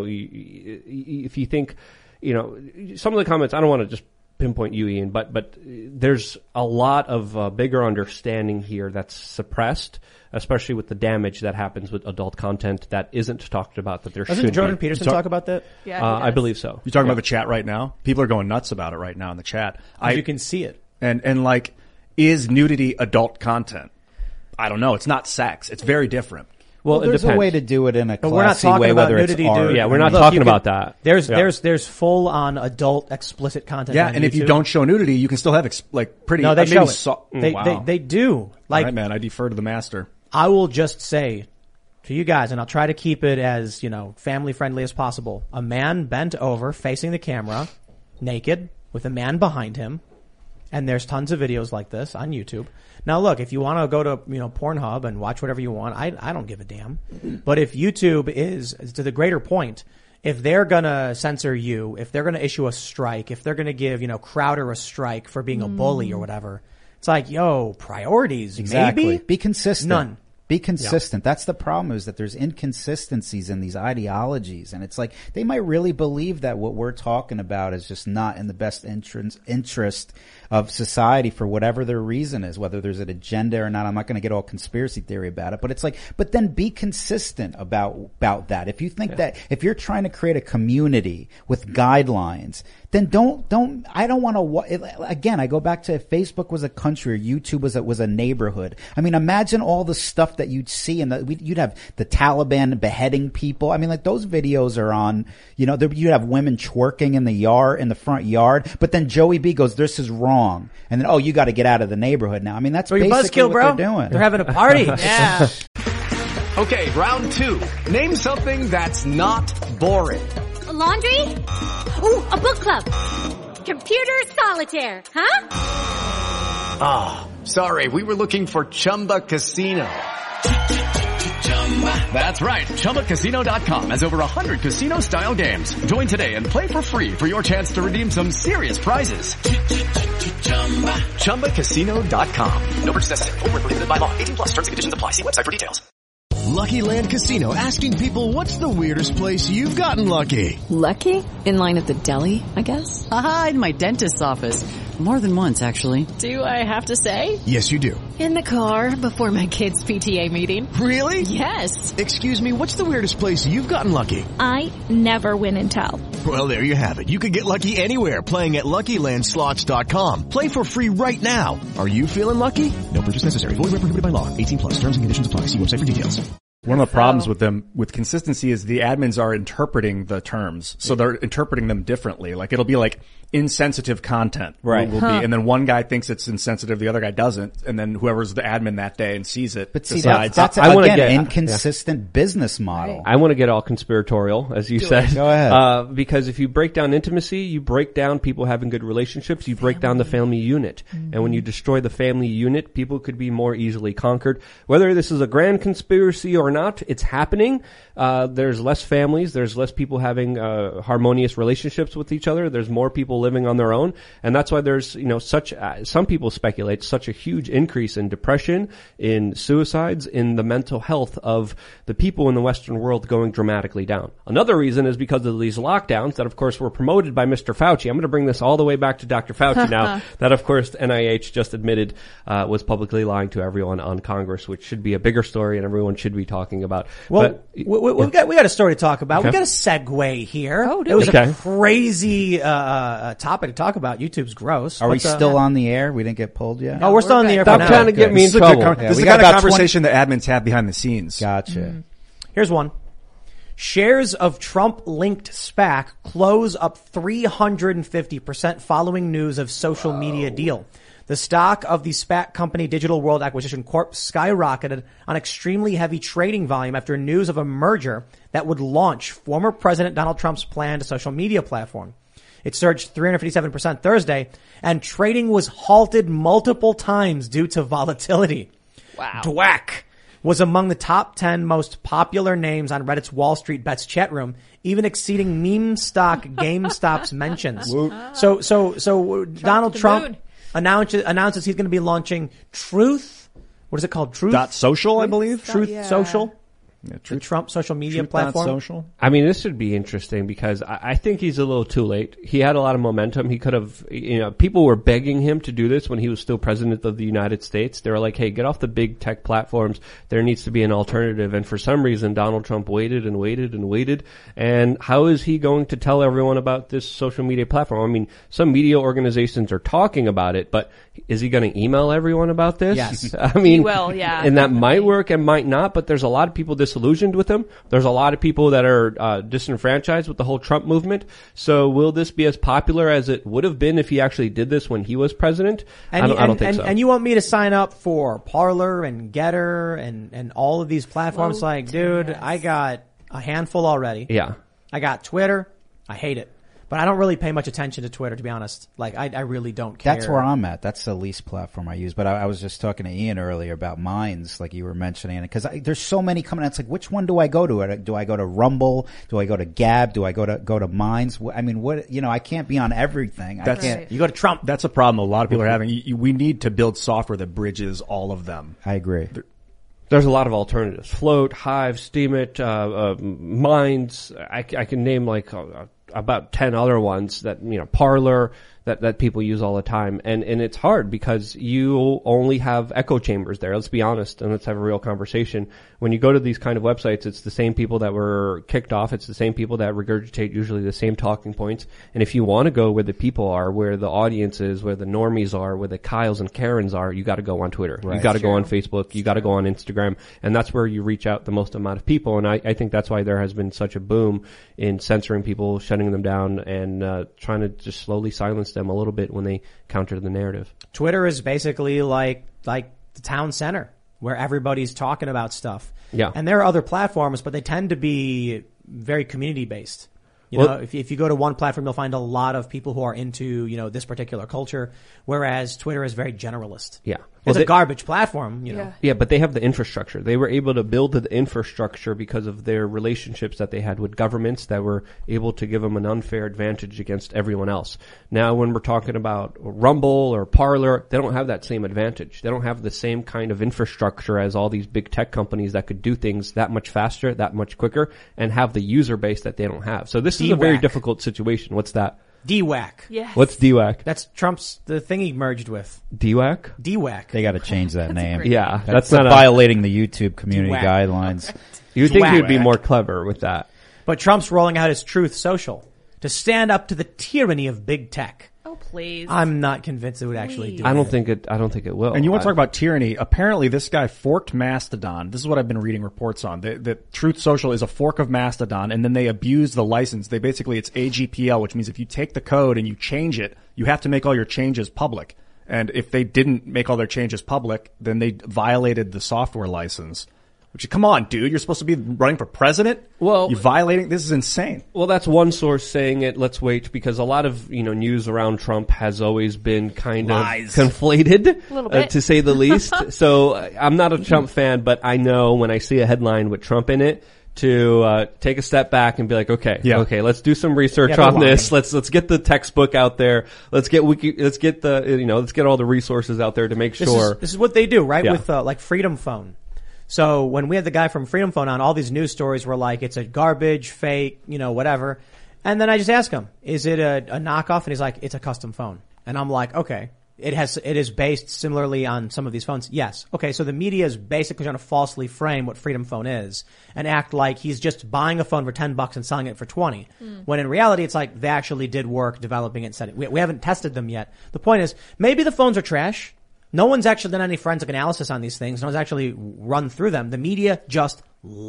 if you think, you know, some of the comments, I don't want to just pinpoint you, Ian, but, but there's a lot of uh, bigger understanding here that's suppressed, especially with the damage that happens with adult content that isn't talked about, that there Doesn't should Jordan be. Peterson talk, talk about that? Yeah, uh, I believe so. You're talking yeah. about the chat right now? People are going nuts about it right now in the chat. I, you can see it. And, and like, is nudity adult content? I don't know. It's not sex. It's very different. Well, Well, there's a way to do it in a But we're not classy talking way, about whether it's nudity, art. dude. Yeah, we're not Look, talking you about can- that. There's, Yeah. there's, there's full on adult explicit content. Yeah, on and if you YouTube. don't show nudity, you can still have ex- like pretty. No, they uh, maybe show it. so- they, wow. they, they do. Like, All right, man, I defer to the master. I will just say to you guys, and I'll try to keep it as, you know, family friendly as possible. A man bent over, facing the camera, naked, with a man behind him. And there's tons of videos like this on YouTube. Now look, if you want to go to, you know, Pornhub and watch whatever you want, I, I don't give a damn. But if YouTube is, to the greater point, if they're gonna censor you, if they're gonna issue a strike, if they're gonna give, you know, Crowder a strike for being a bully or whatever, it's like, yo, priorities, Exactly. maybe? Be consistent. None. Be consistent. That's the problem, is that there's inconsistencies in these ideologies. And it's like, they might really believe that what we're talking about is just not in the best interest, interest of society for whatever their reason is, whether there's an agenda or not. I'm not going to get all conspiracy theory about it, but it's like, but then be consistent about, about that. If you think yeah. that, if you're trying to create a community with guidelines, then don't, don't, I don't want to, again, I go back to if Facebook was a country or YouTube was a, was a neighborhood. I mean, imagine all the stuff that you'd see, and you'd have the Taliban beheading people. I mean, like those videos are on, you know, there, you'd have women twerking in the yard, in the front yard, but then Joey B goes, this is wrong. And then, oh, you got to get out of the neighborhood now. I mean, that's so basically buzzkill, what bro. they're doing. You're having a party. Yeah. Okay, round two. Name something that's not boring. A laundry? Ooh, a book club. Computer solitaire, huh? Ah, oh, sorry, we were looking for Chumba Casino. That's right, Chumba Casino dot com has over one hundred casino-style games. Join today and play for free for your chance to redeem some serious prizes. Chumba Casino dot com. No purchase necessary. Void where prohibited by law. eighteen plus terms and conditions apply. See website for details. Lucky Land Casino, asking people, what's the weirdest place you've gotten lucky? Lucky? In line at the deli, I guess? Aha, in my dentist's office. More than once, actually. Do I have to say? Yes, you do. In the car before my kids' P T A meeting. Really? Yes. Excuse me, what's the weirdest place you've gotten lucky? I never win and tell. Well, there you have it. You can get lucky anywhere, playing at Lucky Land Slots dot com. Play for free right now. Are you feeling lucky? No purchase necessary. Void where prohibited by law. eighteen plus. Terms and conditions apply. See website for details. One of the problems with them, with consistency, is the admins are interpreting the terms. So they're interpreting them differently. Like, it'll be like insensitive content. Right. Will, will huh. be, and then one guy thinks it's insensitive, the other guy doesn't. And then whoever's the admin that day and sees it But see, decides. that's, that's I, I again, get, inconsistent yeah. business model. I want to get all conspiratorial, as you Do said. it. Go ahead. Uh, because if you break down intimacy, you break down people having good relationships, you break down the family unit. Mm-hmm. And when you destroy the family unit, people could be more easily conquered. Whether this is a grand conspiracy or not, it's happening. Uh, there's less families. There's less people having uh, harmonious relationships with each other. There's more people living on their own. And that's why there's, you know, such, uh, some people speculate, such a huge increase in depression, in suicides, in the mental health of the people in the Western world going dramatically down. Another reason is because of these lockdowns that, of course, were promoted by Mister Fauci. I'm going to bring this all the way back to Doctor Fauci now. That, of course, N I H just admitted uh, was publicly lying to everyone on Congress, which should be a bigger story and everyone should be talking about. Well, but, we, we, we've got we got a story to talk about. Okay. We got a segue here. Oh, dude. It was Okay. a crazy uh, uh, topic to talk about. YouTube's gross. Are we What's, uh, still on the air? We didn't get pulled yet? Oh, we're still on the air. Stop for now. trying to get me in This is a good trouble. con- Yeah, this is we the got kind of about conversation the admins have behind the scenes. Gotcha. Mm-hmm. Here's one. Shares of Trump-linked SPAC close up three hundred fifty percent following news of social media deal. The stock of the SPAC company Digital World Acquisition Corp skyrocketed on extremely heavy trading volume after news of a merger that would launch former President Donald Trump's planned social media platform. It surged three hundred fifty-seven percent Thursday, and trading was halted multiple times due to volatility. Wow. Dwack was among the top ten most popular names on Reddit's Wall Street Bets chat room, even exceeding meme stock GameStop's mentions. So, so, so Donald the Trump moon. announces, announces he's going to be launching Truth. What is it called? Truth Dot social, I believe. Truth Yeah. Social. Yeah, The Trump social media Truth platform. Social. I mean, this should be interesting because I, I think he's a little too late. He had a lot of momentum. He could have, you know, people were begging him to do this when he was still president of the United States. They were like, hey, get off the big tech platforms. There needs to be an alternative. And for some reason, Donald Trump waited and waited and waited. And how is he going to tell everyone about this social media platform? I mean, some media organizations are talking about it, but is he going to email everyone about this? Yes. I mean, He will, yeah, and that definitely. might work and might not, but there's a lot of people disillusioned with him. There's a lot of people that are uh, disenfranchised with the whole Trump movement. So will this be as popular as it would have been if he actually did this when he was president? And, I don't, and, I don't think and, so. and you want me to sign up for Parler and Getter and, and all of these platforms? Float, Like, dude, yes. I got a handful already. yeah. I got Twitter. I hate it. But I don't really pay much attention to Twitter, to be honest. Like, I, I really don't care. That's where I'm at. That's the least platform I use. But I, I was just talking to Ian earlier about Minds, like you were mentioning, because there's so many coming out. It's like, which one do I go to? Do I go to Rumble? Do I go to Gab? Do I go to go to Minds? I mean, what? You know, I can't be on everything. That's I can't. Right. You go to Trump. That's a problem a lot of people are having. You, you, we need to build software that bridges all of them. I agree. There's a lot of alternatives. Float, Hive, Steemit, uh, uh, Minds. I, I can name like uh, about ten other ones that, you know, Parler, that, that people use all the time. And, and it's hard because you only have echo chambers there. Let's be honest and let's have a real conversation. When you go to these kind of websites, it's the same people that were kicked off. It's the same people that regurgitate usually the same talking points. And if you want to go where the people are, where the audience is, where the normies are, where the Kyles and Karens are, you got to go on Twitter. Right. You got to go True. on Facebook. You got to go on Instagram. And that's where you reach out the most amount of people. And I, I think that's why there has been such a boom in censoring people, shutting them down, and uh, trying to just slowly silence them a little bit when they counter the narrative. Twitter is basically like, like the town center where everybody's talking about stuff. Yeah. And there are other platforms, but they tend to be very community based. You Well- know, if, if you go to one platform, you'll find a lot of people who are into, you know, this particular culture, whereas Twitter is very generalist. Yeah. It's Well, a they- garbage platform, you know. Yeah. Yeah, but they have the infrastructure. They were able to build the infrastructure because of their relationships that they had with governments that were able to give them an unfair advantage against everyone else. Now, when we're talking about Rumble or Parler, they don't have that same advantage. They don't have the same kind of infrastructure as all these big tech companies that could do things that much faster, that much quicker, and have the user base that they don't have. So this is a very D WAC. difficult situation. What's that? D WAC. Yes. What's D WAC? That's Trump's, the thing he merged with. D WAC? D WAC. They got to change that name. great Yeah, That's, that's not a, violating the YouTube community Whack. guidelines. you would think Whack. you'd be more clever with that. But Trump's rolling out his Truth Social to stand up to the tyranny of big tech. Oh, please. I'm not convinced it would actually do I don't it. think it, I don't think it will. And you want to I- talk about tyranny? Apparently, this guy forked Mastodon. This is what I've been reading reports on. That, that Truth Social is a fork of Mastodon, and then they abuse the license. They basically, it's A G P L, which means if you take the code and you change it, you have to make all your changes public. And if they didn't make all their changes public, then they violated the software license. Which, come on, dude, you're supposed to be running for president? Well, you're violating, this is insane. Well, that's one source saying it. Let's wait, because a lot of, you know, news around Trump has always been kind Lies. of conflated, A little bit. uh, to say the least. So uh, I'm not a Trump fan, but I know when I see a headline with Trump in it, to uh take a step back and be like, okay, Yeah. okay, let's do some research Yeah, on they're this. Let's let's get the textbook out there. Let's get wiki, let's get the you know let's get all the resources out there to make This sure. is, this is what they do, right? Yeah. With uh, like Freedom Phone. So when we had the guy from Freedom Phone on, all these news stories were like, it's a garbage, fake, you know, whatever. And then I just ask him, is it a, a knockoff? And he's like, it's a custom phone. And I'm like, okay. It has, it is based similarly on some of these phones. Yes. Okay. So the media is basically trying to falsely frame what Freedom Phone is and act like he's just buying a phone for ten bucks and selling it for twenty. Mm. When in reality, it's like they actually did work developing it and setting. We, we haven't tested them yet. The point is, maybe the phones are trash. No one's actually done any forensic analysis on these things. No one's actually run through them. The media just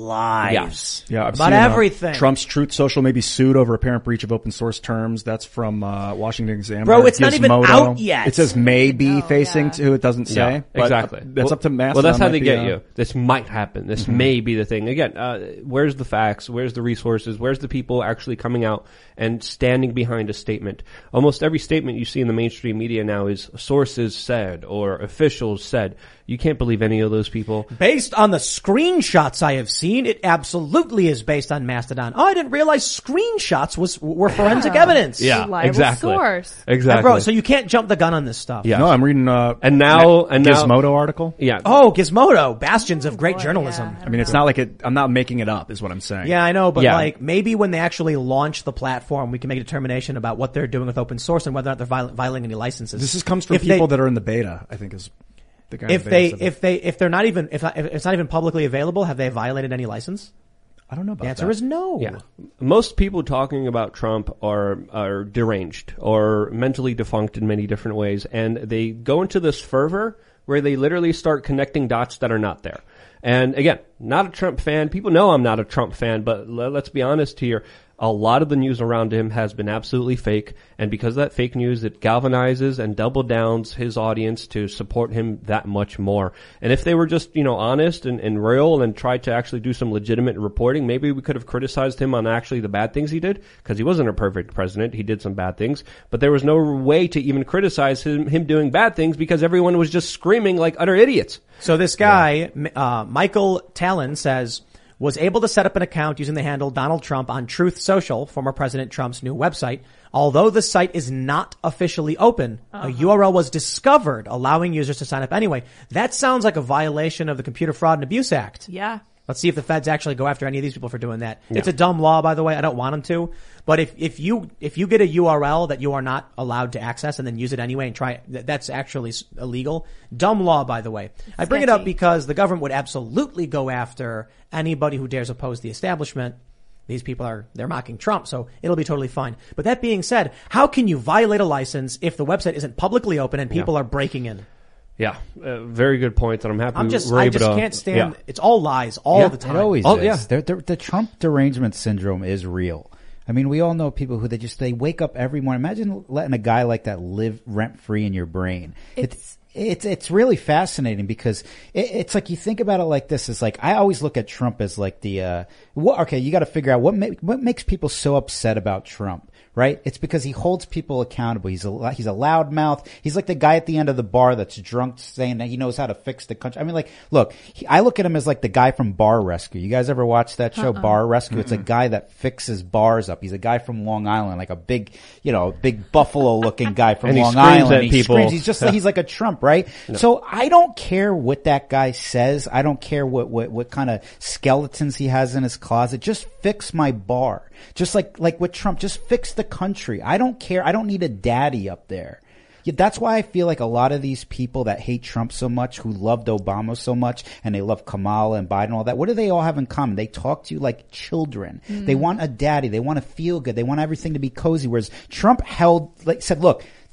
lies. Yeah, I've about seen, uh, everything. Trump's Truth Social may be sued over apparent breach of open source terms. That's from uh, Washington Examiner. Bro, it's not even Gizmodo. out yet. It says maybe facing yeah. to. It doesn't say. Yeah, but, exactly. uh, that's well, up to Mastodon. Well, that's how might they be, get uh, you. This might happen. This mm-hmm. may be the thing. Again, uh, where's the facts? Where's the resources? Where's the people actually coming out and standing behind a statement? Almost every statement you see in the mainstream media now is sources said or officials said. You can't believe any of those people. Based on the screenshots I have seen, it absolutely is based on Mastodon. Oh, I didn't realize screenshots was were forensic Yeah. evidence. Yeah, Reliable exactly. source. Exactly. And bro, so you can't jump the gun on this stuff. Yeah. No, I'm reading uh And now, and now, Gizmodo article. yeah. Oh, Gizmodo, bastions of great Boy, journalism. yeah. I mean, it's not like it. I'm not making it up, is what I'm saying. Yeah, I know, but Yeah. like maybe when they actually launch the platform, we can make a determination about what they're doing with open source and whether or not they're viol- violating any licenses. This is, comes from If people they- that are in the beta. I think is the guy. in If the they, beta said that. if they, if they're not even, if, if it's not even publicly available, have they violated any license? I don't know about The answer that. is no. Yeah. Most people talking about Trump are are deranged or mentally defunct in many different ways, and they go into this fervor where they literally start connecting dots that are not there. And again, not a Trump fan. People know I'm not a Trump fan, but l- let's be honest here. A lot of the news around him has been absolutely fake, and because of that fake news, it galvanizes and double downs his audience to support him that much more. And if they were just, you know, honest and, and real and tried to actually do some legitimate reporting, maybe we could have criticized him on actually the bad things he did, because he wasn't a perfect president. He did some bad things, but there was no way to even criticize him, him doing bad things because everyone was just screaming like utter idiots. So this guy, uh, Michael Talon says, was able to set up an account using the handle Donald Trump on Truth Social, former President Trump's new website. Although the site is not officially open, uh-huh. a U R L was discovered, allowing users to sign up anyway. That sounds like a violation of the Computer Fraud and Abuse Act. Yeah. Let's see if the feds actually go after any of these people for doing that. Yeah. It's a dumb law, by the way. I don't want them to. But if, if you, if you get a U R L that you are not allowed to access and then use it anyway and try it, that's actually illegal. Dumb law, by the way. I bring it up because the government would absolutely go after anybody who dares oppose the establishment. These people are, they're mocking Trump, so it'll be totally fine. But that being said, how can you violate a license if the website isn't publicly open and people Yeah. are breaking in? Yeah, uh, very good point, and I'm happy I'm just, we're I able just to, can't stand, yeah. it's all lies all Yeah, the time. It always Oh, is. yeah. They're, they're, the Trump derangement syndrome is real. I mean, we all know people who they just, they wake up every morning. Imagine letting a guy like that live rent free in your brain. It's, It's, it's, it's really fascinating because it, it's like you think about it like this. It's like, I always look at Trump as like the, uh, what, okay, you got to figure out what, ma- what makes people so upset about Trump. Right? It's because he holds people accountable. He's a, he's a loudmouth. He's like the guy at the end of the bar that's drunk saying that he knows how to fix the country. I mean, like, look, he, I look at him as like the guy from Bar Rescue. You guys ever watch that show, Uh-uh. Bar Rescue? Mm-mm. It's a guy that fixes bars up. He's a guy from Long Island, like a big, you know, big buffalo looking guy from And he Long screams Island. at he people. screams. He's just, Yeah. he's like a Trump, right? No. So I don't care what that guy says. I don't care what, what, what kind of skeletons he has in his closet. Just fix my bar. Just like, like with Trump, just fix the country. I don't care. I don't need a daddy up there. Yeah, that's why I feel like a lot of these people that hate Trump so much, who loved Obama so much, and they love Kamala and Biden and all that, what do they all have in common? They talk to you like children. Mm. They want a daddy. They want to feel good. They want everything to be cozy. Whereas Trump held, like, said, look,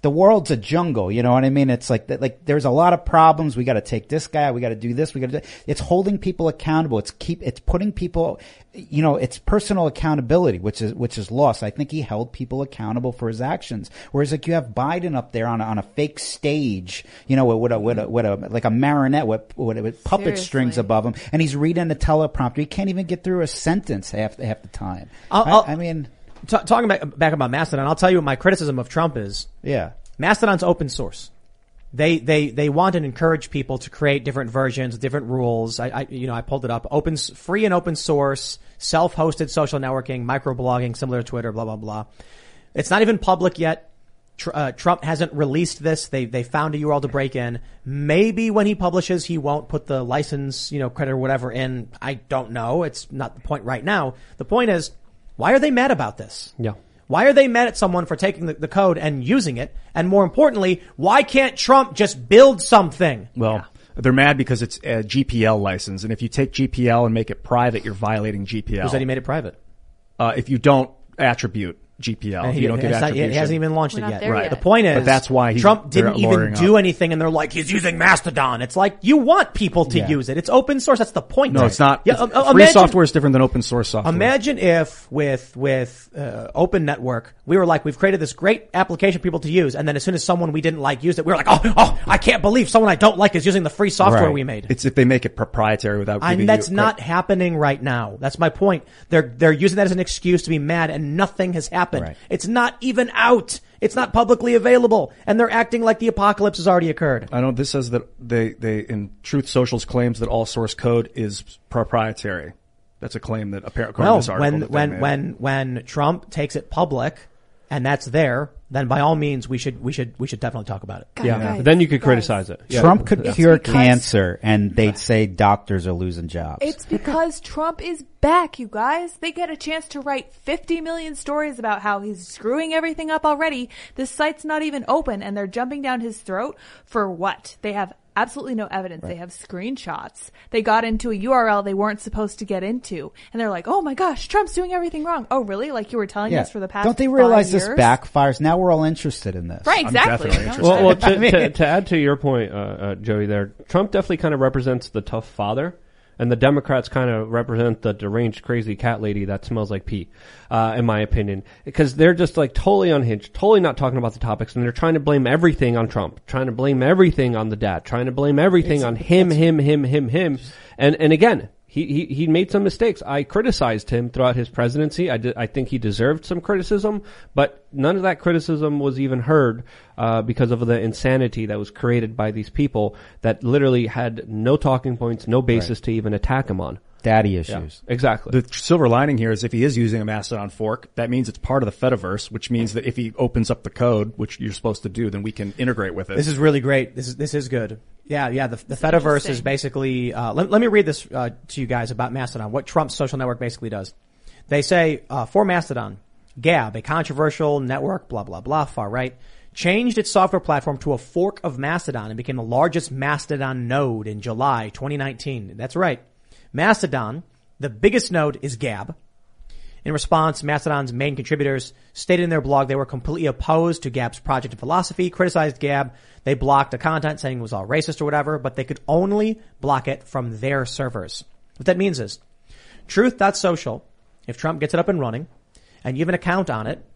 the world's a jungle. You know what I mean? It's like that. Like there's a lot of problems. We got to take this guy. We got to do this. We got to. do It's holding people accountable. It's keep. It's putting people. You know, it's personal accountability, which is which is lost. I think he held people accountable for his actions. Whereas like you have Biden up there on a, on a fake stage, you know, with a with a with a like a marionette with with, with puppet Seriously. strings above him, and he's reading a teleprompter. He can't even get through a sentence half half the time. I'll, I, I'll, I mean, t- talking back, back about Mastodon, I'll tell you what my criticism of Trump is. Yeah, Mastodon's open source. They, they, they want and encourage people to create different versions, different rules. I, I, you know, I pulled it up. Open, free and open source, self-hosted social networking, microblogging, similar to Twitter, blah, blah, blah. It's not even public yet. Tr- uh, Trump hasn't released this. They, they found a U R L to break in. Maybe when he publishes, he won't put the license, you know, credit or whatever in. I don't know. It's not the point right now. The point is, why are they mad about this? Yeah. Why are they mad at someone for taking the, the code and using it? And more importantly, why can't Trump just build something? Well, yeah. they're mad because it's a G P L license. And if you take G P L and make it private, you're violating G P L. Who said he made it private? Uh, if you don't attribute G P L, And if he, you don't give not, attribution. he hasn't even launched We're it not yet. there yet. The point is, But that's why he's- Trump they're didn't even lawyering do up. anything, and they're like, he's using Mastodon. It's like, you want people to Yeah. use it. It's open source. That's the point. No, it's not. Yeah, It's- uh, free imagine- software is different than open source software. Imagine if with, with, uh, Open Network, we were like, we've created this great application for people to use, and then as soon as someone we didn't like used it, we were like, oh, oh, I can't believe someone I don't like is using the free software Right. we made. It's if they make it proprietary without giving And that's you not happening right now. That's my point. They're, they're using that as an excuse to be mad, and nothing has happened. Right. It's not even out. It's not publicly available, and they're acting like the apocalypse has already occurred. I know this says that they, they, in Truth Social's claims that all source code is proprietary. That's a claim that apparently, according Well, to this article, when, that they when, made. when, when Trump takes it public, and that's there, then by all means, we should, we should, we should definitely talk about it. Guys, Yeah. guys, Then you could guys. criticize it. Yeah. Trump could It's cure because- cancer, and they'd say doctors are losing jobs. It's because Trump is back, you guys. They get a chance to write fifty million stories about how he's screwing everything up already. This site's not even open, and they're jumping down his throat for what? They have absolutely no evidence. Right. They have screenshots. They got into a U R L they weren't supposed to get into, and they're like, oh my gosh, Trump's doing everything wrong. Oh, really? Like you were telling Yeah. us for the past Don't they realize five this years? backfires? Now we're all interested in this. Right, I'm exactly. definitely No, interested. Well, well to, I mean- to, to add to your point, uh, uh, Joey, there, Trump definitely kind of represents the tough father, and the Democrats kind of represent the deranged, crazy cat lady that smells like pee, uh, in my opinion, because they're just like totally unhinged, totally not talking about the topics, and they're trying to blame everything on Trump, trying to blame everything on the dad, trying to blame everything It's- on him, him, him, him, him, and and again. He, he, he made some mistakes. I criticized him throughout his presidency. I did, I think he deserved some criticism, but none of that criticism was even heard, uh, because of the insanity that was created by these people that literally had no talking points, no basis Right. to even attack him on. Daddy issues. Yeah, exactly. The silver lining here is if he is using a Mastodon fork, that means it's part of the Fediverse, which means that if he opens up the code, which you're supposed to do, then we can integrate with it. This is really great. This is this is good. Yeah, yeah. The, the Fediverse is basically. Uh, let, let me read this uh, to you guys about Mastodon. What Trump's social network basically does. They say uh, for Mastodon, Gab, a controversial network, blah blah blah, far right, changed its software platform to a fork of Mastodon and became the largest Mastodon node in July twenty nineteen. That's right, Mastodon. The biggest node is Gab. In response, Mastodon's main contributors stated in their blog they were completely opposed to Gab's project and philosophy, criticized Gab. They blocked the content saying it was all racist or whatever, but they could only block it from their servers. What that means is, Truth dot Social, if Trump gets it up and running, and you have an account on it,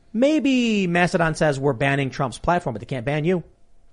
maybe Mastodon says we're banning Trump's platform, but they can't ban you.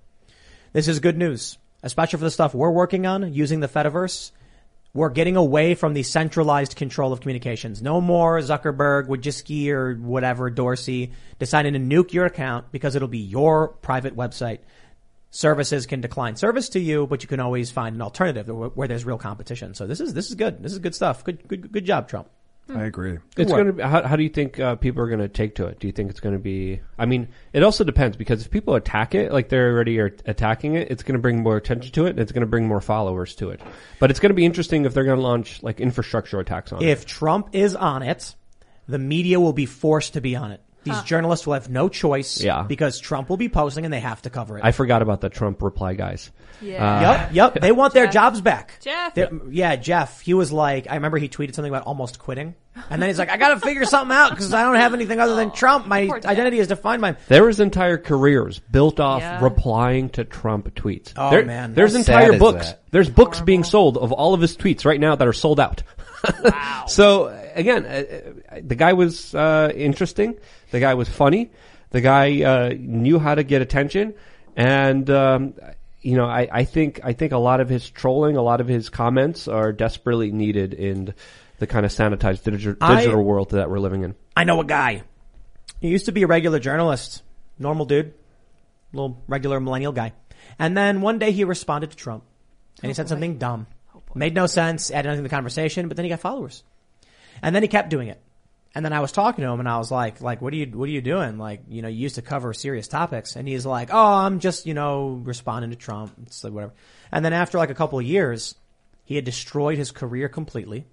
This is good news, especially for the stuff we're working on using the Fediverse. We're getting away from the centralized control of communications. No more Zuckerberg, Wojcicki, or whatever, Dorsey, deciding to nuke your account because it'll be your private website. Services can decline service to you, but you can always find an alternative where there's real competition. So this is this is good. This is good stuff. Good good good job, Trump. I agree. It's going to be, how, how do you think uh, people are going to take to it? Do you think it's going to be, I mean, it also depends because if people attack it, like they're already are attacking it, it's going to bring more attention to it and it's going to bring more followers to it. But it's going to be interesting if they're going to launch like infrastructure attacks on it. If Trump is on it, the media will be forced to be on it. These Huh. journalists will have no choice Yeah. because Trump will be posting and they have to cover it. I forgot about the Trump reply guys. Yeah. Uh, Yep, yep. They want their jobs back. Jeff. They're- Yeah, Jeff. He was like, I remember he tweeted something about almost quitting. And then he's like, I gotta figure something out because I don't have anything other than Trump. My identity is defined by... There was entire careers built off Yeah. replying to Trump tweets. Oh, There- man. There's How entire sad is books. that? There's books being sold of all of his tweets right now that are sold out. Wow. So again, uh, the guy was uh, interesting. The guy was funny. The guy uh, knew how to get attention, and um, you know, I, I think I think a lot of his trolling, a lot of his comments are desperately needed in the kind of sanitized digital, I- digital world that we're living in. I know a guy. He used to be a regular journalist. Normal dude. Little regular millennial guy. And then one day he responded to Trump. And he said something dumb. Made no sense, added nothing to the conversation, but then he got followers. And then he kept doing it. And then I was talking to him and I was like, like, what are you, what are you doing? Like, you know, you used to cover serious topics. And he's like, oh, I'm just, you know, responding to Trump. It's like whatever. And then after like a couple of years, he had destroyed his career completely.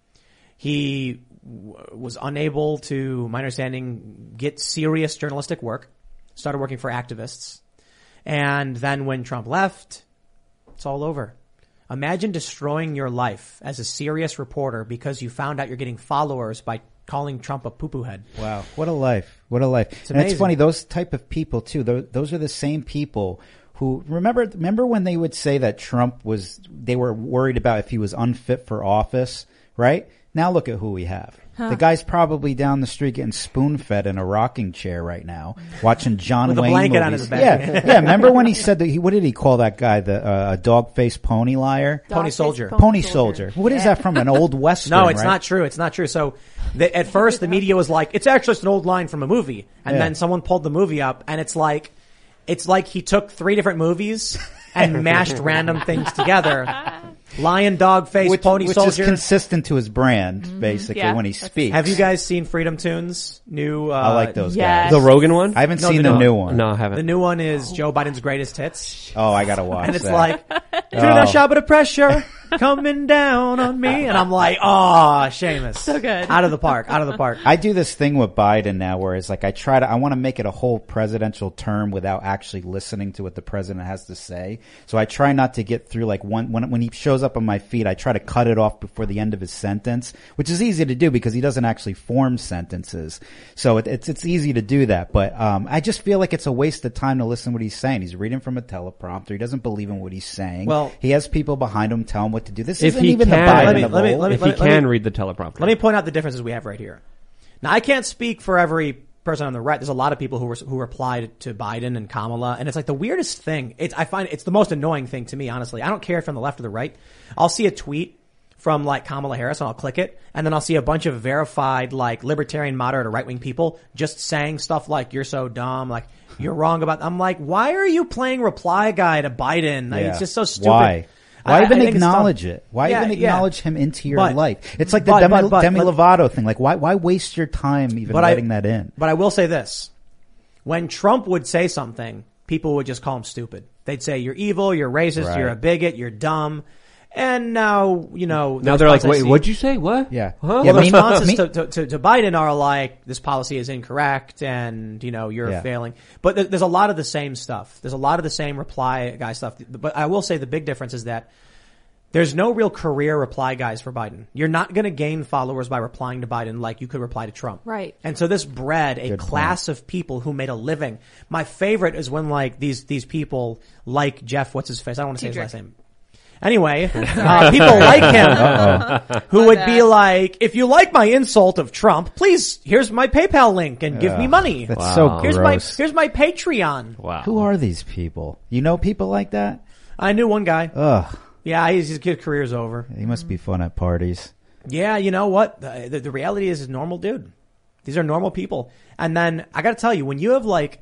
He w- was unable to, my understanding, get serious journalistic work. Started working for activists. And then when Trump left, it's all over. Imagine destroying your life as a serious reporter because you found out you're getting followers by calling Trump a poo-poo head. Wow. What a life. What a life. It's and it's amazing. funny, those type of people too, those, those are the same people who, remember, remember when they would say that Trump was, they were worried about if he was unfit for office, right? Now look at who we have. Huh. The guy's probably down the street getting spoon-fed in a rocking chair right now, watching John With a Wayne blanket movies. on his back. Yeah, yeah. Remember when he said that? He, what did he call that guy? The uh, dog-faced pony liar, Pony soldier. pony soldier. What is that from? An old western? No, it's right? not true. It's not true. So the, at first the media was like, it's actually just an old line from a movie. And Yeah. then someone pulled the movie up and it's like, it's like he took three different movies and mashed random things together. Lion, dog face, which, pony which soldier. is consistent to his brand, basically, Yeah. when he speaks. Have you guys seen Freedom Tunes? New, uh, I like those yes. guys. The Rogan one? I haven't No, seen the the new new one. one. No, I haven't. The new one is Joe Biden's greatest hits. Oh, I gotta watch And it's that. like, Oh. feel that shot of pressure coming down on me. And I'm like, oh, Seamus. So good. Out of the park, out of the park. I do this thing with Biden now where it's like I try to, I want to make it a whole presidential term without actually listening to what the president has to say. So I try not to get through like one, when, when he shows up on my feed, I try to cut it off before the end of his sentence, which is easy to do because he doesn't actually form sentences. So it, it's, it's easy to do that. But, um, I just feel like it's a waste of time to listen to what he's saying. He's reading from a teleprompter. He doesn't believe in what he's saying. Well- he has people behind him tell him what to do. This If isn't he even the can- Biden Let me- of let me- old. let me- If he let me- can read the teleprompter. Let me point out the differences we have right here. Now, I can't speak for every person on the right. There's a lot of people who were, who replied to Biden and Kamala, and it's like the weirdest thing. It's, I find it's the most annoying thing to me, honestly. I don't care if from the left or the right. I'll see a tweet from like Kamala Harris and I'll click it, and then I'll see a bunch of verified like libertarian, moderate, or right-wing people just saying stuff like, you're so dumb, like, you're wrong about, I'm like, why are you playing reply guy to Biden? Like, Yeah. it's just so stupid. Why? Why I- even I think it's dumb. acknowledge it? Why Yeah, even yeah. acknowledge him into your But- life? It's like the but- Demi, but- but- Demi let- Lovato thing. Like, why why waste your time even But I- letting that in? But I will say this. When Trump would say something, people would just call him stupid. They'd say, you're evil, you're racist, Right. you're a bigot, you're dumb. And now, you know... the Now they're like, response I wait, see- what'd you say? What? Yeah. Huh? Well, Yeah, the me- responses me- to, to, to, to Biden are like, this policy is incorrect and, you know, you're Yeah. failing. But th- there's a lot of the same stuff. There's a lot of the same reply guy stuff. But I will say the big difference is that there's no real career reply guys for Biden. You're not going to gain followers by replying to Biden like you could reply to Trump. Right. And so this bred a Good class of people who made a living. My favorite is when like these, these people like Jeff, what's his face? I don't want to say his Diedrich. last name. Anyway, uh, people like him Uh-oh. who My would bad. be like, if you like my insult of Trump, please, here's my PayPal link and give me Ugh, money. That's Wow. so Here's gross. my, here's my Patreon. Wow. Who are these people? You know people like that? I knew one guy. Ugh. Yeah, his, his kid career's over. He must be fun at parties. Yeah, you know what? The, the, the reality is, is normal dude. These are normal people. And then I gotta tell you, when you have like,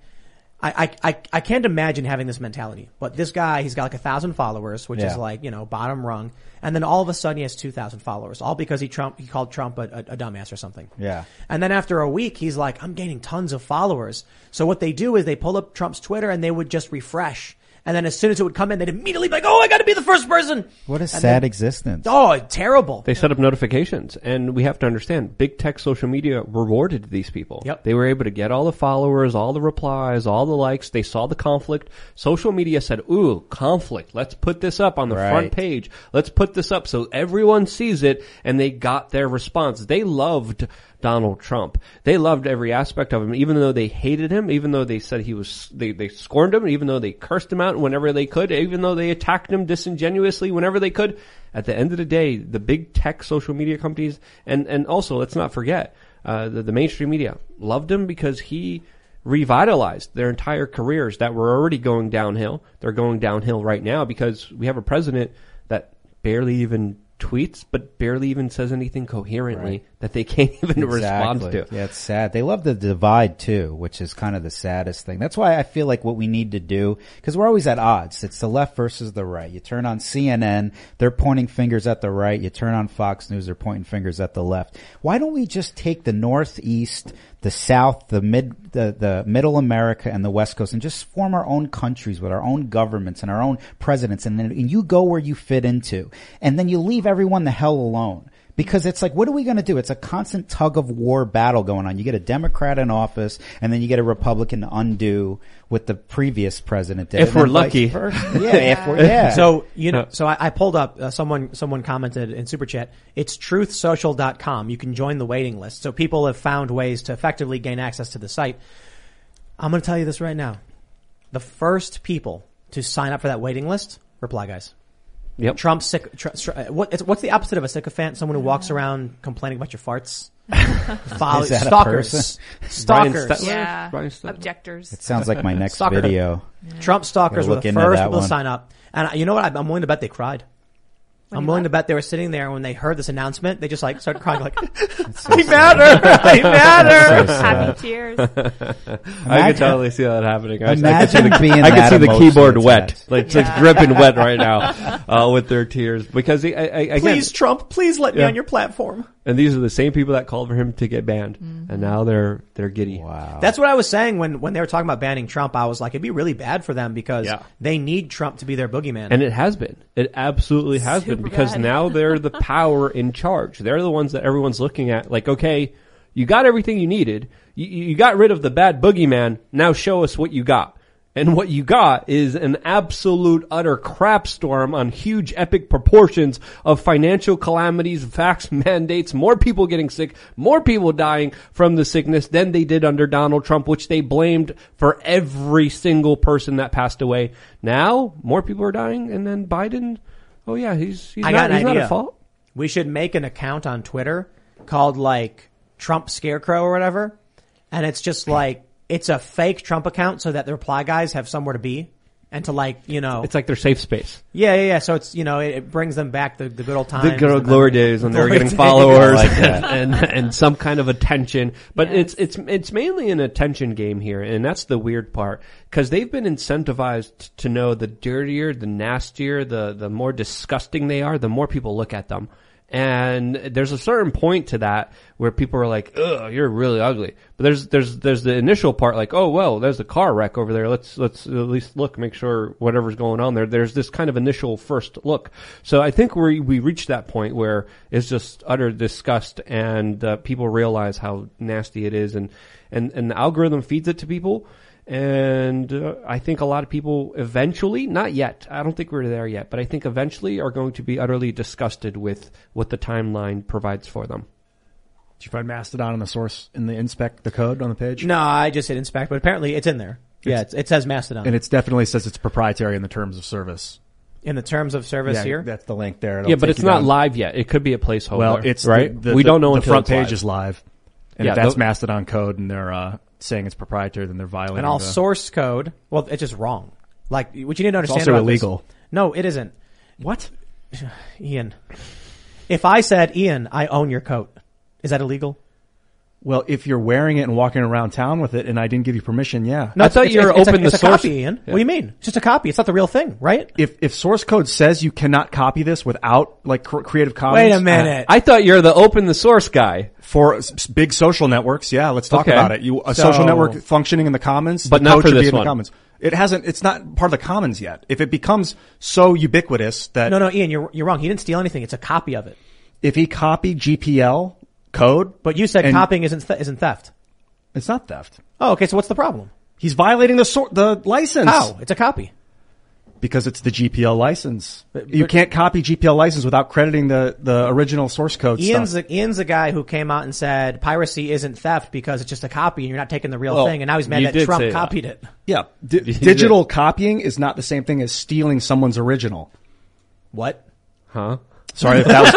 I, I, I, I can't imagine having this mentality, but this guy, he's got like a thousand followers, which Yeah. is like, you know, bottom rung. And then all of a sudden he has two thousand followers, all because he Trump, he called Trump a, a, a dumbass or something. Yeah. And then after a week, he's like, I'm gaining tons of followers. So what they do is they pull up Trump's Twitter and they would just refresh. And then as soon as it would come in, they'd immediately be like, oh, I got to be the first person. What a and sad then, existence. Oh, terrible. They set up notifications, and we have to understand, big tech social media rewarded these people. Yep. They were able to get all the followers, all the replies, all the likes. They saw the conflict. Social media said, ooh, conflict. Let's put this up on the Right. front page. Let's put this up so everyone sees it, and they got their response. They loved Donald Trump. They loved every aspect of him, even though they hated him, even though they said he was, they, they scorned him, even though they cursed him out whenever they could, even though they attacked him disingenuously whenever they could. At the end of the day, the big tech social media companies, and, and also let's not forget, uh, the, the mainstream media loved him because he revitalized their entire careers that were already going downhill. They're going downhill right now because we have a president that barely even tweets, but barely even says anything coherently Right. that they can't even Exactly. respond to. Yeah, it's sad. They love the divide too, which is kind of the saddest thing. That's why I feel like what we need to do, because we're always at odds. It's the left versus the right. You turn on C N N, they're pointing fingers at the right. You turn on Fox News, they're pointing fingers at the left. Why don't we just take the Northeast, the South, the mid, the, the middle America and the West Coast and just form our own countries with our own governments and our own presidents, and then and you go where you fit into, and then you leave everyone the hell alone. Because it's like, what are we going to do? It's a constant tug of war battle going on. You get a Democrat in office, and then you get a Republican to undo what the previous president did. If and we're then vice lucky. versa. Yeah, if we're, yeah. So, you know, so I, I pulled up, uh, someone, someone commented in Super Chat, it's truth social dot com. You can join the waiting list. So people have found ways to effectively gain access to the site. I'm going to tell you this right now. The first people to sign up for that waiting list, reply guys. Yep. Trump's sick, tr- tr- what, it's, what's the opposite of a sycophant? Someone who walks around complaining about your farts? Follow, Is that a stalkers. person? Stalkers. Brian Stetler? Yeah. Brian Stetler? Objectors. It sounds like my next Stalker. video. Trump stalkers Gotta were look the into first that people to one. sign up. And you know what? I'm willing to bet they cried. When I'm you willing what? to bet they were sitting there when they heard this announcement. They just like started crying like, so I sad. matter! I matter! So sad. Happy tears. I could totally see that happening. I, I could see Imagine the, being I could that see the emotionally keyboard wet, attached. like it's Yeah. like dripping wet right now, uh, with their tears because he, I, I, again, Please, Trump, please let me Yeah. on your platform. and these are the same people that called for him to get banned, and now they're they're giddy. Wow. That's what I was saying when, when they were talking about banning Trump. I was like, it'd be really bad for them because Yeah. they need Trump to be their boogeyman. And it has been. It absolutely has Super been because bad. now they're the power in charge. They're the ones that everyone's looking at. Like, okay, you got everything you needed. You, you got rid of the bad boogeyman. Now show us what you got. And what you got is an absolute utter crap storm on huge epic proportions of financial calamities, vax mandates, more people getting sick, more people dying from the sickness than they did under Donald Trump, which they blamed for every single person that passed away. Now, more people are dying, and then Biden, oh yeah, he's, he's, I not, got an he's not idea. at fault. We should make an account on Twitter called like Trump Scarecrow or whatever. And it's just like, it's a fake Trump account so that the reply guys have somewhere to be and to like, you know. It's like their safe space. Yeah, yeah, yeah. So it's, you know, it, it brings them back the, the good old times. The good old the glory memory- days when they were glory getting days. followers I like that. and, and some kind of attention. But Yes. it's, it's, it's mainly an attention game here. And that's the weird part. Cause they've been incentivized to know the dirtier, the nastier, the, the more disgusting they are, the more people look at them. And there's a certain point to that where people are like, ugh, you're really ugly. But there's, there's, there's the initial part like, oh, well, there's a car wreck over there. Let's, let's at least look, make sure whatever's going on there. There's this kind of initial first look. So I think we, we reached that point where it's just utter disgust and, uh, people realize how nasty it is and, and, and the algorithm feeds it to people. And uh, I think a lot of people eventually, not yet, I don't think we're there yet, but I think eventually are going to be utterly disgusted with what the timeline provides for them. Did you find Mastodon in the source, in the inspect the code on the page? No, I just hit inspect, but apparently it's in there. Yeah, it's, it says Mastodon. And it definitely says it's proprietary in the terms of service. In the terms of service Yeah, here? that's the link there. It'll Yeah, but take it's you not down. live yet. It could be a placeholder. Well, it's right. The, the, we don't know the until front it's page live. is live, and Yeah, if that's the- Mastodon code and they're uh, saying it's proprietary, then they're violating. And all the, source code, well, it's just wrong. Like, what you need to It's understand also about this- illegal. No, it isn't. What? Ian. If I said, Ian, I own your coat, is that illegal? Well, if you're wearing it and walking around town with it and I didn't give you permission, yeah. No, I thought you were it's open a, it's the a source. copy, Ian. Yeah. What do you mean? It's just a copy. It's not the real thing, right? If if source code says you cannot copy this without like cr- Creative Commons. Wait a minute. I thought you're the open the source guy. For s- s- big social networks, yeah, let's talk Okay. about it. You a So- social network functioning in the commons, But the not code for should be this in the one. commons. It hasn't. It's not part of the commons yet. If it becomes so ubiquitous that No, no, Ian, you're you're wrong. He didn't steal anything. It's a copy of it. if he copied G P L code, But you said and- copying isn't th- isn't theft. it's not theft. Oh, okay. So what's the problem? He's violating the sor- the license. How? It's a copy. Because it's the G P L license. But- you but- can't copy G P L license without crediting the, the original source code Ian's stuff. the, Ian's the guy who came out and said piracy isn't theft because it's just a copy and you're not taking the real Well, thing. And now he's mad you that did Trump say that. copied it. Yeah. D- digital copying is not the same thing as stealing someone's original. What? Huh? Sorry if that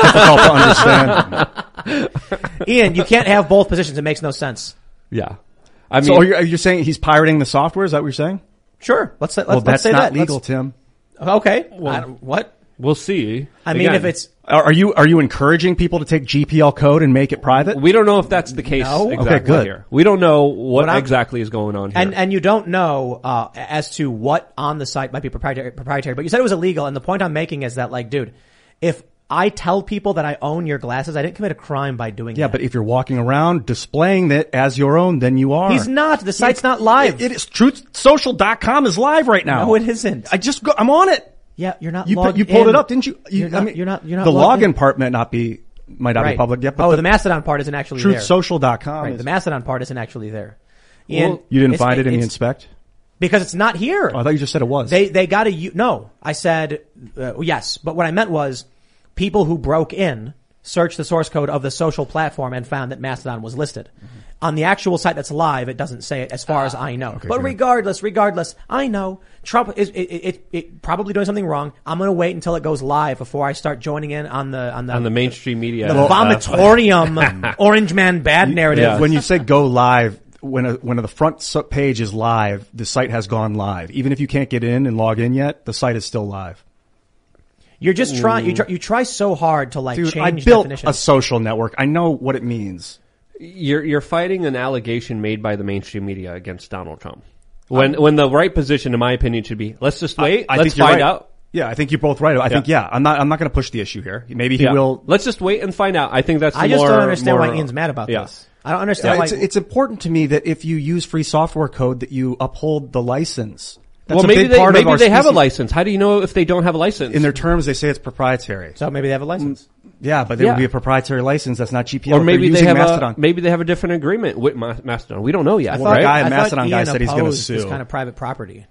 was difficult to understand. Ian, you can't have both positions. It makes no sense. Yeah. I mean, So are you, are you saying he's pirating the software? Is that what you're saying? Sure. Let's say, let's, well, let's that's say not that. legal, Let's- Tim. Okay. I don't- what? we'll see. I mean, Again, if it's, Are, are you are you encouraging people to take G P L code and make it private? we don't know if that's the case. No? Okay, Exactly good. Here. We don't know what, What I'm- exactly is going on here. and, and you don't know, uh, as to what on the site might be proprietary, proprietary, but you said it was illegal. And the point I'm making is that, like, dude, if I tell people that I own your glasses, I didn't commit a crime by doing Yeah, that. but if you're walking around displaying it as your own, then you are. He's not. The site's not live. It, it is truth social dot com is live right now. No, it isn't. I just go, I'm on it. Yeah, you're not You logged you pulled in. it up, didn't you? you You're not- I mean, you're not- you're not the logged login in. part might not be might not Right. be public yet. But oh, the, the Mastodon part isn't actually there. truth social dot com. Right, is- the Mastodon part isn't actually there. Ian, Well, you didn't it's- find it in the it's- inspect? because it's not here. Oh, I thought you just said it was. They they got to no. I said uh, yes, but what I meant was people who broke in searched the source code of the social platform and found that Mastodon was listed. Mm-hmm. On the actual site that's live, it doesn't say it as far as I know. okay, but good. regardless, regardless, I know Trump is it, it, it, it probably doing something wrong. I'm going to wait until it goes live before I start joining in on the on the on the mainstream media. the uh, vomitorium Orange Man bad narrative. Yeah. When you say go live, when a, when the front so- page is live, the site has gone live. Even if you can't get in and log in yet, the site is still live. You're just trying. You try, you try so hard to like Dude, change I built definitions. a social network. I know what it means. You're you're fighting an allegation made by the mainstream media against Donald Trump. When when the right position, in my opinion, should be let's just wait. I, I let's think you're find right. out. Yeah, I think you're both right. I think yeah. I'm not. I'm not going to push the issue here. Maybe he Yeah. will. Let's just wait and find out. I think that's. I the just more, don't understand more, why Ian's mad about yeah. this. I don't understand why. It's, it's important to me that if you use free software code, that you uphold the license. That's well, a maybe big they part maybe of our they have a species. license. How do you know if they don't have a license? In their terms, they say it's proprietary. So maybe they have a license. Yeah, but there Yeah. would be a proprietary license that's not G P L. or if they're maybe they using have Mastodon. a maybe they have a different agreement with Ma- Mastodon. We don't know yet. I Well, thought, the guy, I Mastodon thought guy Ian said he's gonna opposed sue. this kind of private property.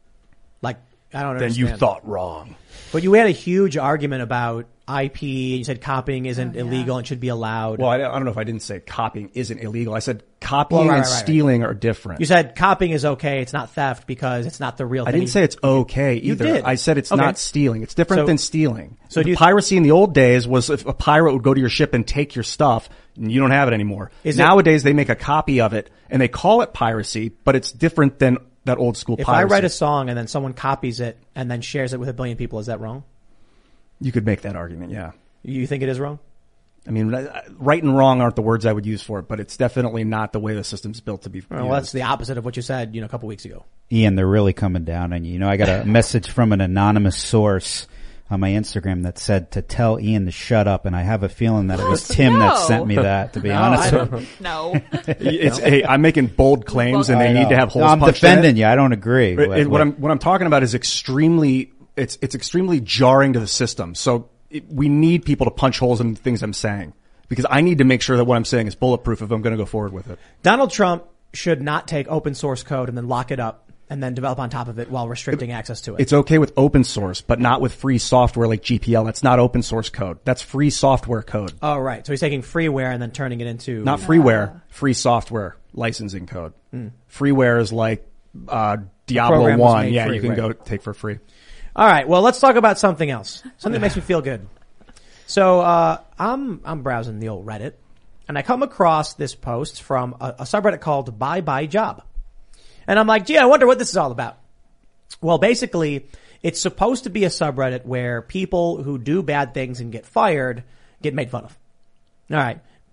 Like I don't Then understand. you thought wrong. But you had a huge argument about I P. You said copying isn't illegal and should be allowed. Well, I don't I don't know if I didn't say copying isn't illegal. I said copying Well, right, and right, right, right. stealing are different. You said copying is okay. It's not theft because it's not the real I thing. didn't say it's okay You either. did. I said it's Okay. not stealing. It's different So- than stealing. so So do you- piracy in the old days was if a pirate would go to your ship and take your stuff, and you don't have it anymore. Is it- Nowadays, they make a copy of it and they call it piracy, but it's different than that old school If piracy. I write a song and then someone copies it and then shares it with a billion people, is that wrong? You could make that argument, yeah. You think it is wrong? I mean, right and wrong aren't the words I would use for it, but it's definitely not the way the system's built to be. Well, that's the opposite of what you said, you know, a couple weeks ago. Ian, they're really coming down on you. You know, I got a message from an anonymous source on my Instagram that said to tell Ian to shut up, and I have a feeling that it was Tim that No. sent me that, to be No, honest I with don't- you. No. It's, hey, I'm making bold claims and they I need know. to have holes No, I'm punched in it. defending you. I don't agree. It- with- it- what with- I'm what I'm talking about is extremely it's it's extremely jarring to the system. So it, we need people to punch holes in the things I'm saying because I need to make sure that what I'm saying is bulletproof if I'm going to go forward with it. Donald Trump should not take open source code and then lock it up and then develop on top of it while restricting access to it. It's okay with open source, but not with free software like G P L. That's not open source code. That's free software code. Oh, right. So he's taking freeware and then turning it into... Not freeware, free software licensing code. Freeware is like uh Diablo program was one. made Yeah, free, you can right. go take for free. All right. Well, let's talk about something else. Something that makes me feel good. So, uh, I'm, I'm browsing the old Reddit and I come across this post from a, a subreddit called Bye Bye Job. And I'm like, gee, I wonder what this is all about. Well, basically, it's supposed to be a subreddit where people who do bad things and get fired get made fun of. All right.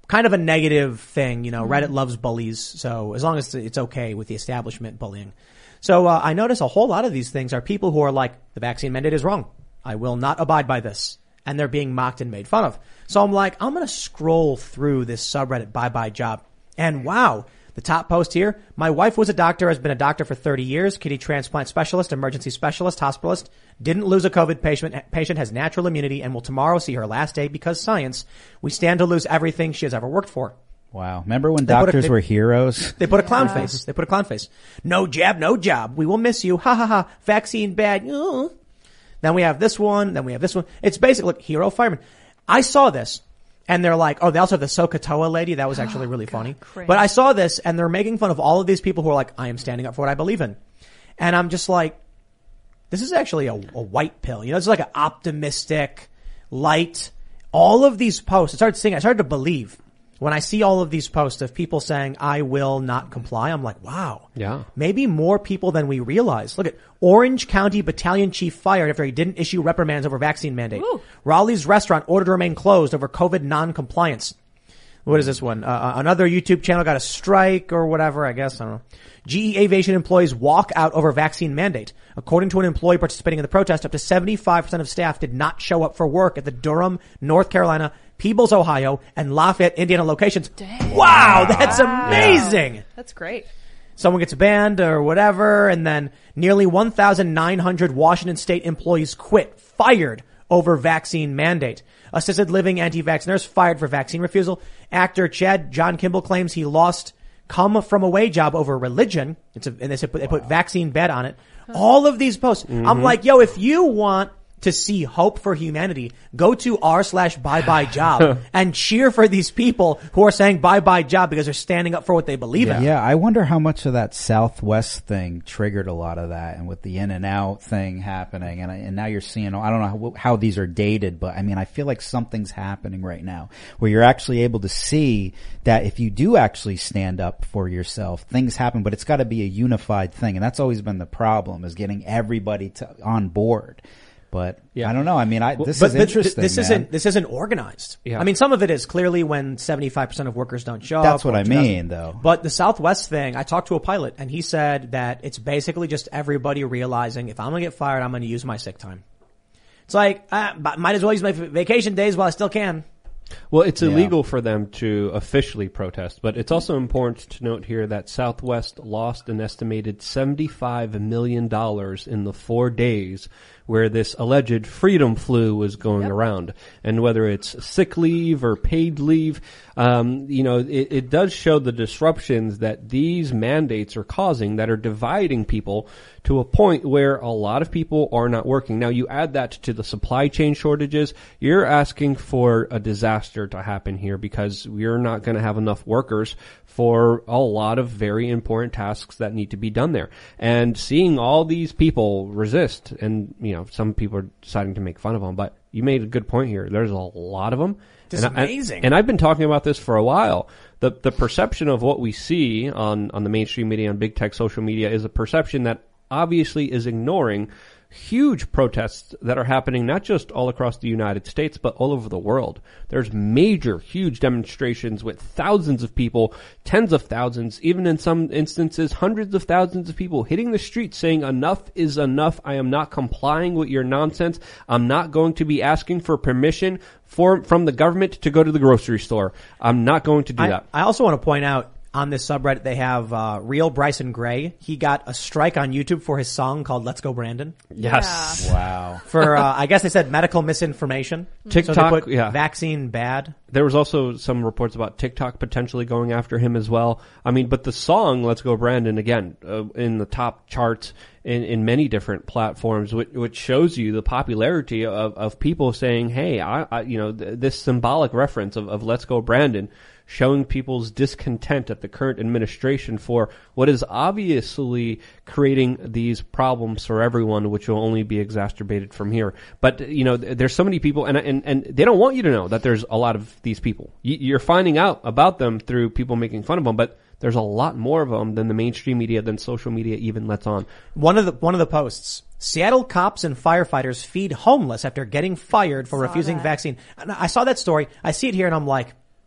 kind of a negative thing. You know, mm-hmm. Reddit loves bullies. So as long as it's okay with the establishment bullying. So, uh, I notice a whole lot of these things are people who are like, the vaccine mandate is wrong. I will not abide by this. And they're being mocked and made fun of. So I'm like, I'm going to scroll through this subreddit, bye bye job. And wow, the top post here. My wife was a doctor, has been a doctor for thirty years, kidney transplant specialist, emergency specialist, hospitalist, didn't lose a COVID patient, patient has natural immunity and will tomorrow see her last day because science. We stand to lose everything she has ever worked for. Wow. Remember when they doctors a, they, were heroes? They put a clown yeah. face. They put a clown face. No jab, no job. We will miss you. Ha ha ha. Vaccine bad. Uh. Then we have this one. Then we have this one. It's basically like hero fireman. I saw this and they're like, oh, they also have the SoCotoa lady. That was actually really God, funny. Cringe. But I saw this and they're making fun of all of these people who are like, I am standing up for what I believe in. And I'm just like, this is actually a, a white pill. You know, it's like an optimistic, light, all of these posts. I started seeing, I started to believe. When I see all of these posts of people saying, I will not comply, I'm like, wow. Yeah. Maybe more people than we realize. Look at Orange County Battalion Chief fired after he didn't issue reprimands over vaccine mandate. Ooh. Raleigh's restaurant ordered to remain closed over COVID non-compliance. What is this one? Uh, another YouTube channel got a strike or whatever, I guess. I don't know. G E Aviation employees walk out over vaccine mandate. According to an employee participating in the protest, up to seventy-five percent of staff did not show up for work at the Durham, North Carolina, Peebles, Ohio, and Lafayette, Indiana locations. Dang. Wow, that's amazing. Yeah. That's great. Someone gets banned or whatever, and then nearly one thousand nine hundred Washington state employees quit, fired over vaccine mandate. Assisted living anti-vax nurse fired for vaccine refusal. Actor Chad John Kimball claims he lost come from away job over religion. It's a, and they put, they put vaccine bed on it. All of these posts. Mm-hmm. I'm like, yo, if you want to see hope for humanity, go to r slash bye bye job and cheer for these people who are saying bye bye job because they're standing up for what they believe yeah. in. Yeah, I wonder how much of that Southwest thing triggered a lot of that, and with the in and out thing happening, and and now you're seeing, I don't know how, how these are dated, but I mean, I feel like something's happening right now where you're actually able to see that if you do actually stand up for yourself, things happen, but it's got to be a unified thing, and that's always been the problem, is getting everybody to on board. But yeah. I don't know. I mean, I, this but, is but interesting. This man. isn't this isn't organized. Yeah. I mean, some of it is clearly when seventy-five percent of workers don't show up. That's what I mean, though. But the Southwest thing, I talked to a pilot, and he said that it's basically just everybody realizing if I'm going to get fired, I'm going to use my sick time. It's like, uh, might as well use my vacation days while I still can. Well, it's illegal yeah. for them to officially protest, but it's also important to note here that Southwest lost an estimated seventy-five million dollars in the four days where this alleged freedom flu was going yep. around. And whether it's sick leave or paid leave, um, you know, it, it does show the disruptions that these mandates are causing that are dividing people to a point where a lot of people are not working. Now, you add that to the supply chain shortages, you're asking for a disaster to happen here because we're not going to have enough workers for a lot of very important tasks that need to be done there. And seeing all these people resist, and, you know, some people are deciding to make fun of them, but you made a good point here. There's a lot of them. This is amazing. And, and I've been talking about this for a while. The the perception of what we see on, on the mainstream media, on big tech social media, is a perception that obviously is ignoring huge protests that are happening not just all across the United States, but all over the world. There's major, huge demonstrations with thousands of people, tens of thousands, even in some instances, hundreds of thousands of people hitting the streets saying, enough is enough. I am not complying with your nonsense. I'm not going to be asking for permission for, from the government to go to the grocery store. I'm not going to do I, that. I also want to point out, on this subreddit, they have uh Real Bryson Gray. He got a strike on YouTube for his song called Let's Go Brandon. Yes. Yeah. Wow. For, uh, I guess they said medical misinformation. TikTok, so they put yeah. vaccine bad. There was also some reports about TikTok potentially going after him as well. I mean, but the song Let's Go Brandon, again, uh, in the top charts in, in many different platforms, which, which shows you the popularity of, of people saying, hey, I, I you know, th- this symbolic reference of, of Let's Go Brandon, showing people's discontent at the current administration for what is obviously creating these problems for everyone, which will only be exacerbated from here. But, you know, there's so many people, and and, and they don't want you to know that there's a lot of these people. You're finding out about them through people making fun of them, but there's a lot more of them than the mainstream media, than social media even lets on. One of the one of the posts, Seattle cops and firefighters feed homeless after getting fired for refusing that. vaccine. And I saw that story. I see it here and I'm like,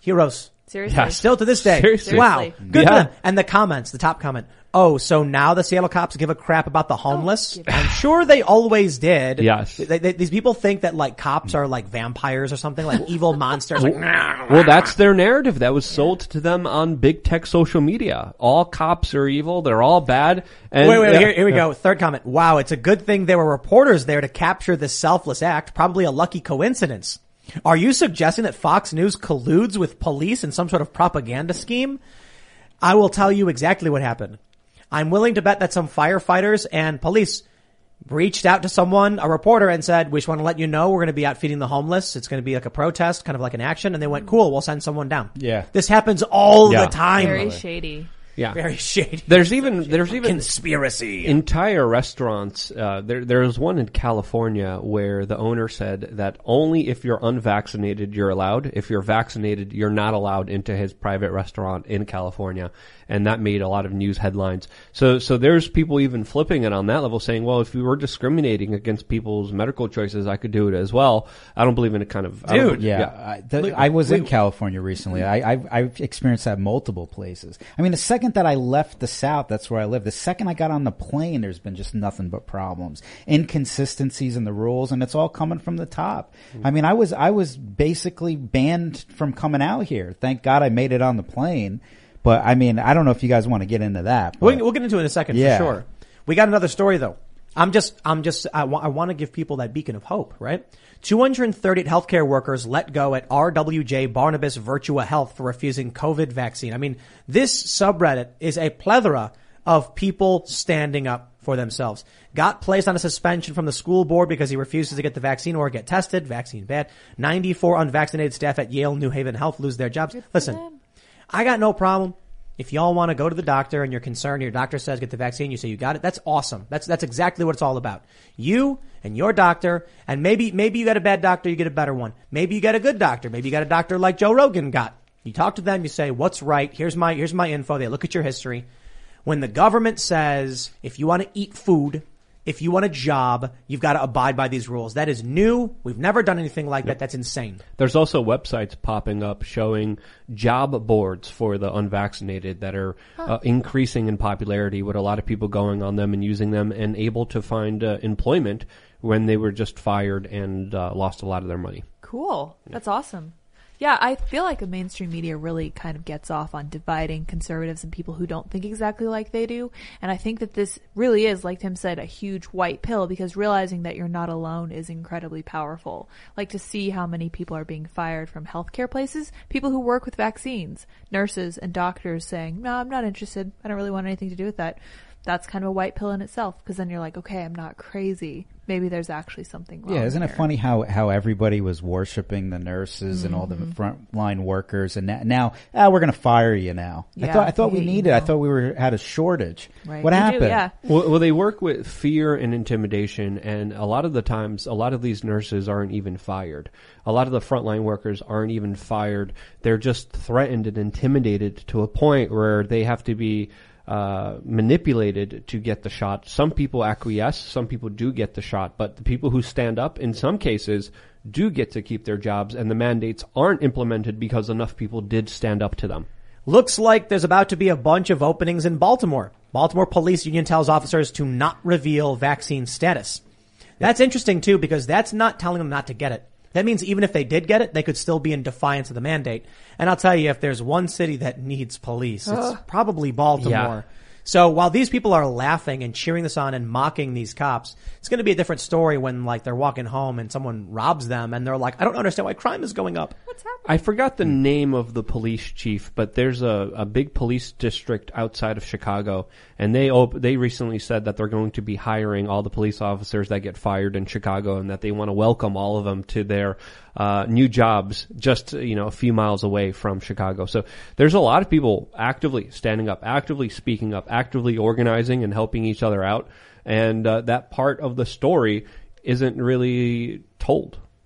Heroes. Seriously. Yeah. Still to this day. Seriously. Wow. Good Yeah. for them. And the comments, the top comment. Oh, so now the Seattle cops give a crap about the homeless? Oh, I'm sure they always did. Yes. They, they, these people think that like cops are like vampires or something, like evil monsters. Like, well, that's their narrative that was sold to them on big tech social media. All cops are evil. They're all bad. And, wait, wait, yeah. here, here we go. Third comment. Wow, it's a good thing there were reporters there to capture this selfless act. Probably a lucky coincidence. Are you suggesting that Fox News colludes with police in some sort of propaganda scheme? I will tell you exactly what happened. I'm willing to bet that some firefighters and police reached out to someone, a reporter, and said, we just want to let you know we're going to be out feeding the homeless. It's going to be like a protest, kind of like an action. And they went, cool, we'll send someone down. Yeah. This happens all Yeah. the time. Very shady. Yeah. Very shady. There's even there's even conspiracy. Entire restaurants. Uh, there there was one in California where the owner said that only if you're unvaccinated you're allowed. If you're vaccinated, you're not allowed into his private restaurant in California, and that made a lot of news headlines. So so there's people even flipping it on that level, saying, well, if we were discriminating against people's medical choices, I could do it as well. I don't believe in a kind of I don't- Dude. Yeah, yeah. I, the, I was in California recently. I, I've, I've experienced that multiple places. I mean, the second that I left the South, that's where I live. The second I got on the plane, there's been just nothing but problems, inconsistencies in the rules, and it's all coming from the top. Mm-hmm. I mean, I was I was basically banned from coming out here. Thank God I made it on the plane. But I mean, I don't know if you guys want to get into that. But, We'll, we'll get into it in a second Yeah. for sure. We got another story though. I'm just, I'm just, I, wa- I want to give people that beacon of hope, right? two hundred thirty healthcare workers let go at R W J Barnabas Virtua Health for refusing COVID vaccine. I mean, this subreddit is a plethora of people standing up for themselves. Got placed on a suspension from the school board because he refuses to get the vaccine or get tested. Vaccine bad. ninety-four unvaccinated staff at Yale New Haven Health lose their jobs. Listen, I got no problem. If y'all want to go to the doctor and you're concerned, your doctor says get the vaccine, you say you got it. That's awesome. That's, that's exactly what it's all about. You and your doctor, and maybe, maybe you got a bad doctor, you get a better one. Maybe you got a good doctor. Maybe you got a doctor like Joe Rogan got. You talk to them, you say, what's right? Here's my, here's my info. They look at your history. When the government says, if you want to eat food, if you want a job, you've got to abide by these rules. That is new. We've never done anything like that. That's insane. There's also websites popping up showing job boards for the unvaccinated that are uh, increasing in popularity, with a lot of people going on them and using them and able to find uh, employment when they were just fired and uh, lost a lot of their money. Cool. That's awesome. Yeah, I feel like the mainstream media really kind of gets off on dividing conservatives and people who don't think exactly like they do. And I think that this really is, like Tim said, a huge white pill, because realizing that you're not alone is incredibly powerful. Like, to see how many people are being fired from healthcare places, people who work with vaccines, nurses and doctors saying, no, I'm not interested. I don't really want anything to do with that. That's kind of a white pill in itself, because then you're like, okay, I'm not crazy. Maybe there's actually something wrong. Yeah, isn't here. it funny how, how everybody was worshiping the nurses mm-hmm. and all the frontline workers, and now, now ah, we're going to fire you now. Yeah, I thought I thought we you needed. know. I thought we were had a shortage. Right. What We do, happened? yeah. Well, well, they work with fear and intimidation, and a lot of the times, a lot of these nurses aren't even fired. A lot of the frontline workers aren't even fired. They're just threatened and intimidated to a point where they have to be Uh, manipulated to get the shot. Some people acquiesce, some people do get the shot, but the people who stand up, in some cases, do get to keep their jobs, and the mandates aren't implemented because enough people did stand up to them. Looks like there's about to be a bunch of openings in Baltimore. Baltimore Police Union tells officers to not reveal vaccine status. That's interesting too, because that's not telling them not to get it. That means even if they did get it, they could still be in defiance of the mandate. And I'll tell you, if there's one city that needs police, it's Uh, probably Baltimore. Yeah. So while these people are laughing and cheering this on and mocking these cops, it's going to be a different story when, like, they're walking home and someone robs them and they're like, I don't understand why crime is going up. What's happening? I forgot the name of the police chief, but there's a, a big police district outside of Chicago, and they op- they recently said that they're going to be hiring all the police officers that get fired in Chicago, and that they want to welcome all of them to their uh new jobs just, you know, a few miles away from Chicago. So there's a lot of people actively standing up, actively speaking up, actively organizing and helping each other out, and uh, that part of the story isn't really told.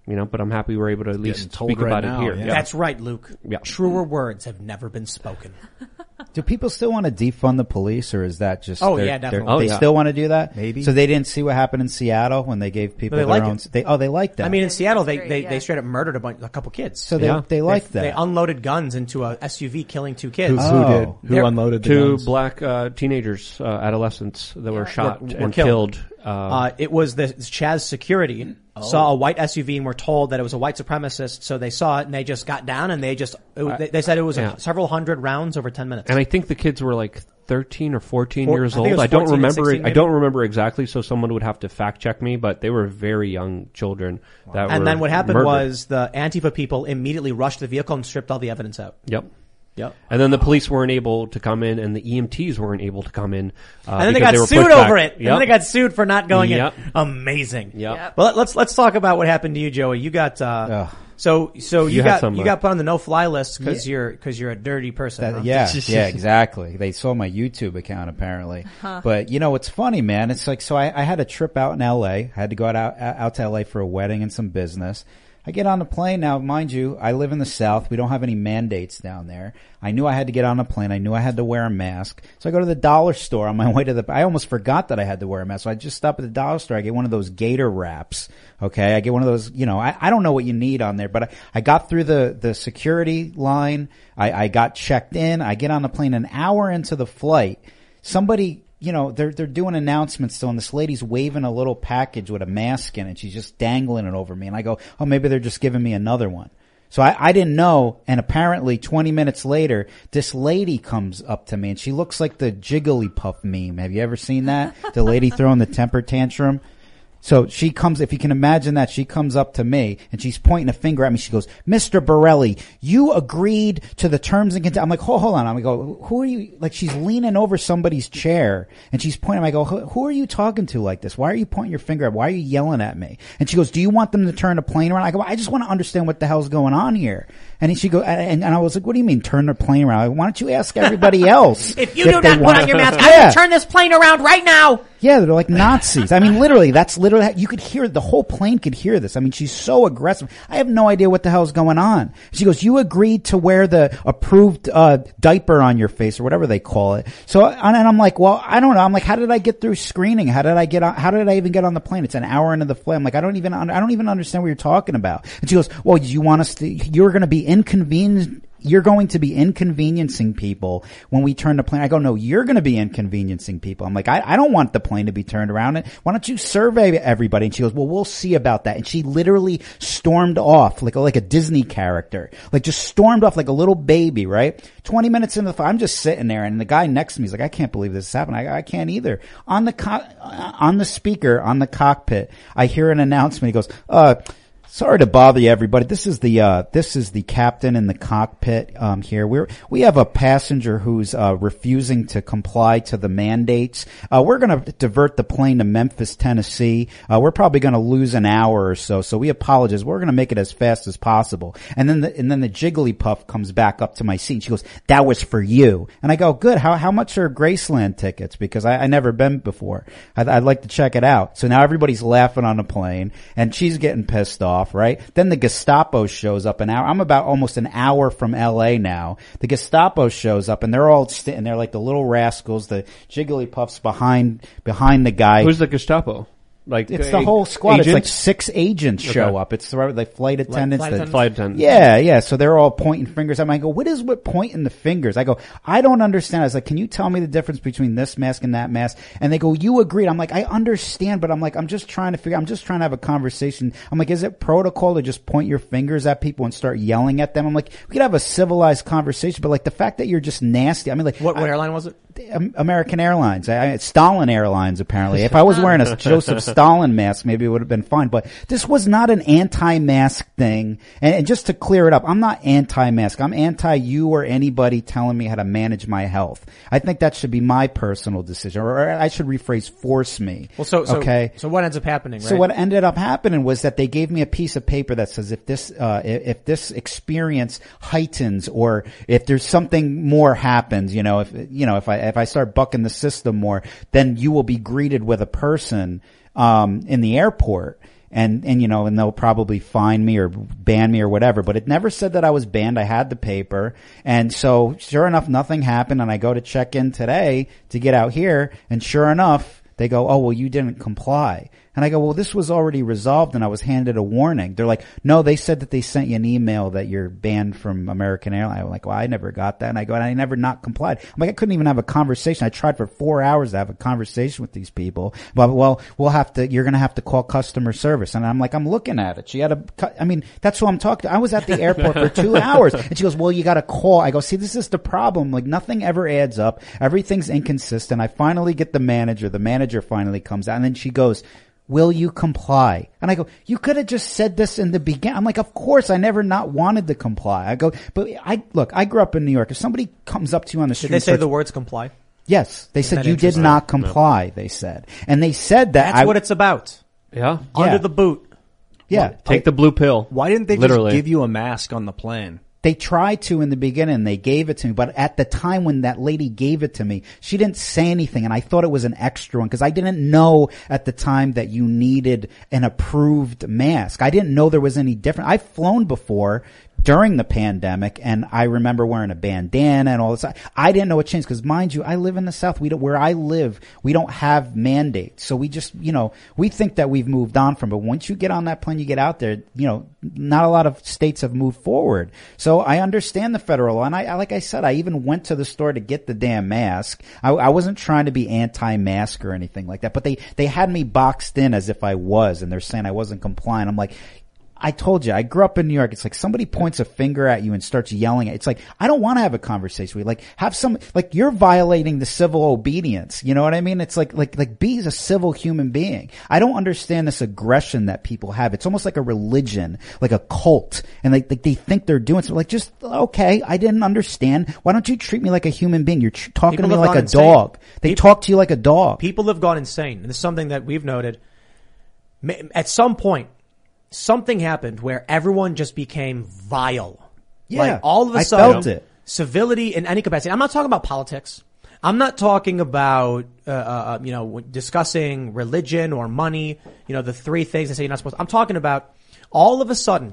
You know, but I'm happy we're able to at least told speak right about now, it here. yeah. Yeah. That's right, Luke. Yeah. Truer words have never been spoken. Do people still want to defund the police, or is that just? Oh, they're- yeah, they're- definitely. Oh, they yeah. still want to do that. Maybe. So they didn't see what happened in Seattle when they gave people But they their like own. it. They oh, they like that. I mean, in Seattle, they, great, they, yeah. they straight up murdered a bunch, a couple kids. so they Yeah. they like they, that. They unloaded guns into a S U V, killing two Who, kids. Oh. who did? Who They're- unloaded the Two guns? black uh, teenagers, uh, adolescents that were shot Were- were and killed. killed. Uh, Uh, it was the Chaz security saw a white S U V and were told that it was a white supremacist. So they saw it and they just got down and they just, it, they, they said it was yeah. a, several hundred rounds over ten minutes. and I think the kids were like thirteen or fourteen Four- years I think it old. was I don't fourteen and remember. sixteen I don't remember exactly, so someone would have to fact check me. But they were very young children. That were And then what happened murdered. was the Antifa people immediately rushed the vehicle and stripped all the evidence out. Yep. Yep. And then the police weren't able to come in, and the E M Ts weren't able to come in. Uh, And then they because got were sued pushed back. over it. And Yep. then they got sued for not going Yep. in. Amazing. Yep. Yep. Well, let's let's talk about what happened to you, Joey. You got uh, so so you, You had got some, you uh, got put on the no fly list because you're because you're a dirty person. That- huh? yeah, yeah, exactly. They saw my YouTube account apparently. But you know, it's funny, man. It's like, so I, I had a trip out in L A. I had to go out, out, out to L A for a wedding and some business. I get on the plane now, mind you, I live in the South. We don't have any mandates down there. I knew I had to get on a plane. I knew I had to wear a mask. So I go to the dollar store on my way to the, I almost forgot that I had to wear a mask. So I just stop at the dollar store. I get one of those Gator wraps. Okay. I get one of those, you know, I, I don't know what you need on there, but I, I got through the, the security line. I, I got checked in. I get on the plane an hour into the flight. Somebody, you know, they're, they're doing announcements still, and this lady's waving a little package with a mask in it. She's just dangling it over me. And I go, oh, maybe they're just giving me another one. So I, I didn't know. And apparently twenty minutes later, this lady comes up to me and she looks like the Jigglypuff meme. Have you ever seen that? The lady throwing the temper tantrum. So she comes, if you can imagine that, she comes up to me and she's pointing a finger at me. She goes, Mister Borelli, you agreed to the terms and conditions. I'm like, hold, hold on. I'm go, who are you? Like, she's leaning over somebody's chair and she's pointing. I go, who, who are you talking to like this? Why are you pointing your finger at? Why are you yelling at me? And she goes, do you want them to turn the plane around? I go, I just want to understand what the hell's going on here. And she go, and, and I was like, what do you mean turn the plane around? I go, why don't you ask everybody else? If you do they not put want- on your mask, Yeah. I will turn this plane around right now. Yeah, they're like Nazis. I mean, literally, that's literally, you could hear, the whole plane could hear this. I mean, she's so aggressive. I have no idea what the hell's going on. She goes, you agreed to wear the approved, uh, diaper on your face or whatever they call it. So, and I'm like, well, I don't know. I'm like, how did I get through screening? How did I get on, how did I even get on the plane? It's an hour into the flight. I'm like, I don't even, I don't even understand what you're talking about. And she goes, well, you want us to, you're going to be inconvenienced. You're going to be inconveniencing people when we turn the plane. I go, no, you're going to be inconveniencing people. I'm like, I, I don't want the plane to be turned around. Why don't you survey everybody? And she goes, well, we'll see about that. And she literally stormed off like a, like a Disney character, like just stormed off like a little baby, right? twenty minutes into the flight, I'm just sitting there and the guy next to me is like, I can't believe this is happening. I, I can't either. On the co- on the speaker, on the cockpit, I hear an announcement. He goes, uh, sorry to bother you, everybody. This is the uh this is the captain in the cockpit um here. We're we have a passenger who's uh refusing to comply to the mandates. Uh we're going to divert the plane to Memphis, Tennessee. Uh we're probably going to lose an hour or so. So we apologize. We're going to make it as fast as possible. And then the, and then the Jigglypuff comes back up to my seat. And she goes, "That was for you." And I go, "Good. How how much are Graceland tickets? Because I I never been before. I'd, I'd like to check it out." So now everybody's laughing on the plane and she's getting pissed off. Right? Then the Gestapo shows up an hour. I'm about almost an hour from L A now. The Gestapo shows up and they're all sitting there like the little rascals, the Jigglypuffs behind, behind the guy. Who's the Gestapo? Like It's the whole squad. Agents? It's like six agents show Okay. up. It's the like flight attendants. flight that- attendants? Flight attendants. Yeah, yeah. So they're all pointing fingers at me. I go, what is with pointing the fingers? I go, I don't understand. I was like, can you tell me the difference between this mask and that mask? And they go, you agreed. I'm like, I understand, but I'm like, I'm just trying to figure, I'm just trying to have a conversation. I'm like, is it protocol to just point your fingers at people and start yelling at them? I'm like, we could have a civilized conversation, but like the fact that you're just nasty. I mean, like, What, what I- airline was it? Um, American Airlines, I, I, Stalin Airlines. Apparently, if I was wearing a Joseph Stalin mask, maybe it would have been fine. But this was not an anti-mask thing. And, and just to clear it up, I'm not anti-mask. I'm anti you or anybody telling me how to manage my health. I think that should be my personal decision, or I should rephrase, force me. Well, so, so, okay. so what ends up happening, right? So what ended up happening was that they gave me a piece of paper that says if this, uh, if, if this experience heightens or if there's something more happens, you know, if, you know, if I, if I start bucking the system more, then you will be greeted with a person, um, in the airport. And, and, you know, and they'll probably fine me or ban me or whatever, but it never said that I was banned. I had the paper. And so sure enough, nothing happened. And I go to check in today to get out here. And sure enough, they go, oh, well, you didn't comply. And I go, well, this was already resolved and I was handed a warning. They're like, no, they said that they sent you an email that you're banned from American Airlines. I'm like, well, I never got that. And I go, and I never not complied. I'm like, I couldn't even have a conversation. I tried for four hours to have a conversation with these people. But, well, we'll have to, you're going to have to call customer service. And I'm like, I'm looking at it. She had a, I mean, that's who I'm talking to. I was at the airport for two hours and she goes, well, you got to call. I go, see, this is the problem. Like nothing ever adds up. Everything's inconsistent. I finally get the manager. The manager finally comes out and then she goes, will you comply? And I go, you could have just said this in the beginning. I'm like, of course, I never not wanted to comply. I go, but I, look, I grew up in New York. If somebody comes up to you on the street. Did they say starts, the words comply? Yes. They Isn't said you did not comply, no. They said. And they said that. That's I, what it's about. Yeah. Under yeah. the boot. Yeah. Take I, the blue pill. Why didn't they Literally. just give you a mask on the plane? They tried to in the beginning. They gave it to me. But at the time when that lady gave it to me, she didn't say anything. And I thought it was an extra one because I didn't know at the time that you needed an approved mask. I didn't know there was any different. I've flown before during the pandemic and I remember wearing a bandana and all this. I didn't know what changed because mind you, I live in the South. We don't, where I live, we don't have mandates. So we just, you know, we think that we've moved on from, but once you get on that plane, you get out there, you know, not a lot of states have moved forward. So I understand the federal law. And I, I like I said, I even went to the store to get the damn mask. I, I wasn't trying to be anti-mask or anything like that, but they, they had me boxed in as if I was, and they're saying I wasn't compliant. I'm like, I told you, I grew up in New York. It's like somebody points a finger at you and starts yelling at you. It's like, I don't want to have a conversation with you. Like, have some, like, you're violating the civil obedience. You know what I mean? It's like, like, like, be a civil human being. I don't understand this aggression that people have. It's almost like a religion, like a cult. And like, like they think they're doing something. Like, just, okay, I didn't understand. Why don't you treat me like a human being? You're tr- talking people to me like a insane. dog. They people, talk to you like a dog. People have gone insane. And this is something that we've noted. At some point, something happened where everyone just became vile. Yeah. Like all of a I sudden, felt it. Civility in any capacity. I'm not talking about politics. I'm not talking about, uh, uh, you know, discussing religion or money, you know, the three things they say you're not supposed to. I'm talking about all of a sudden,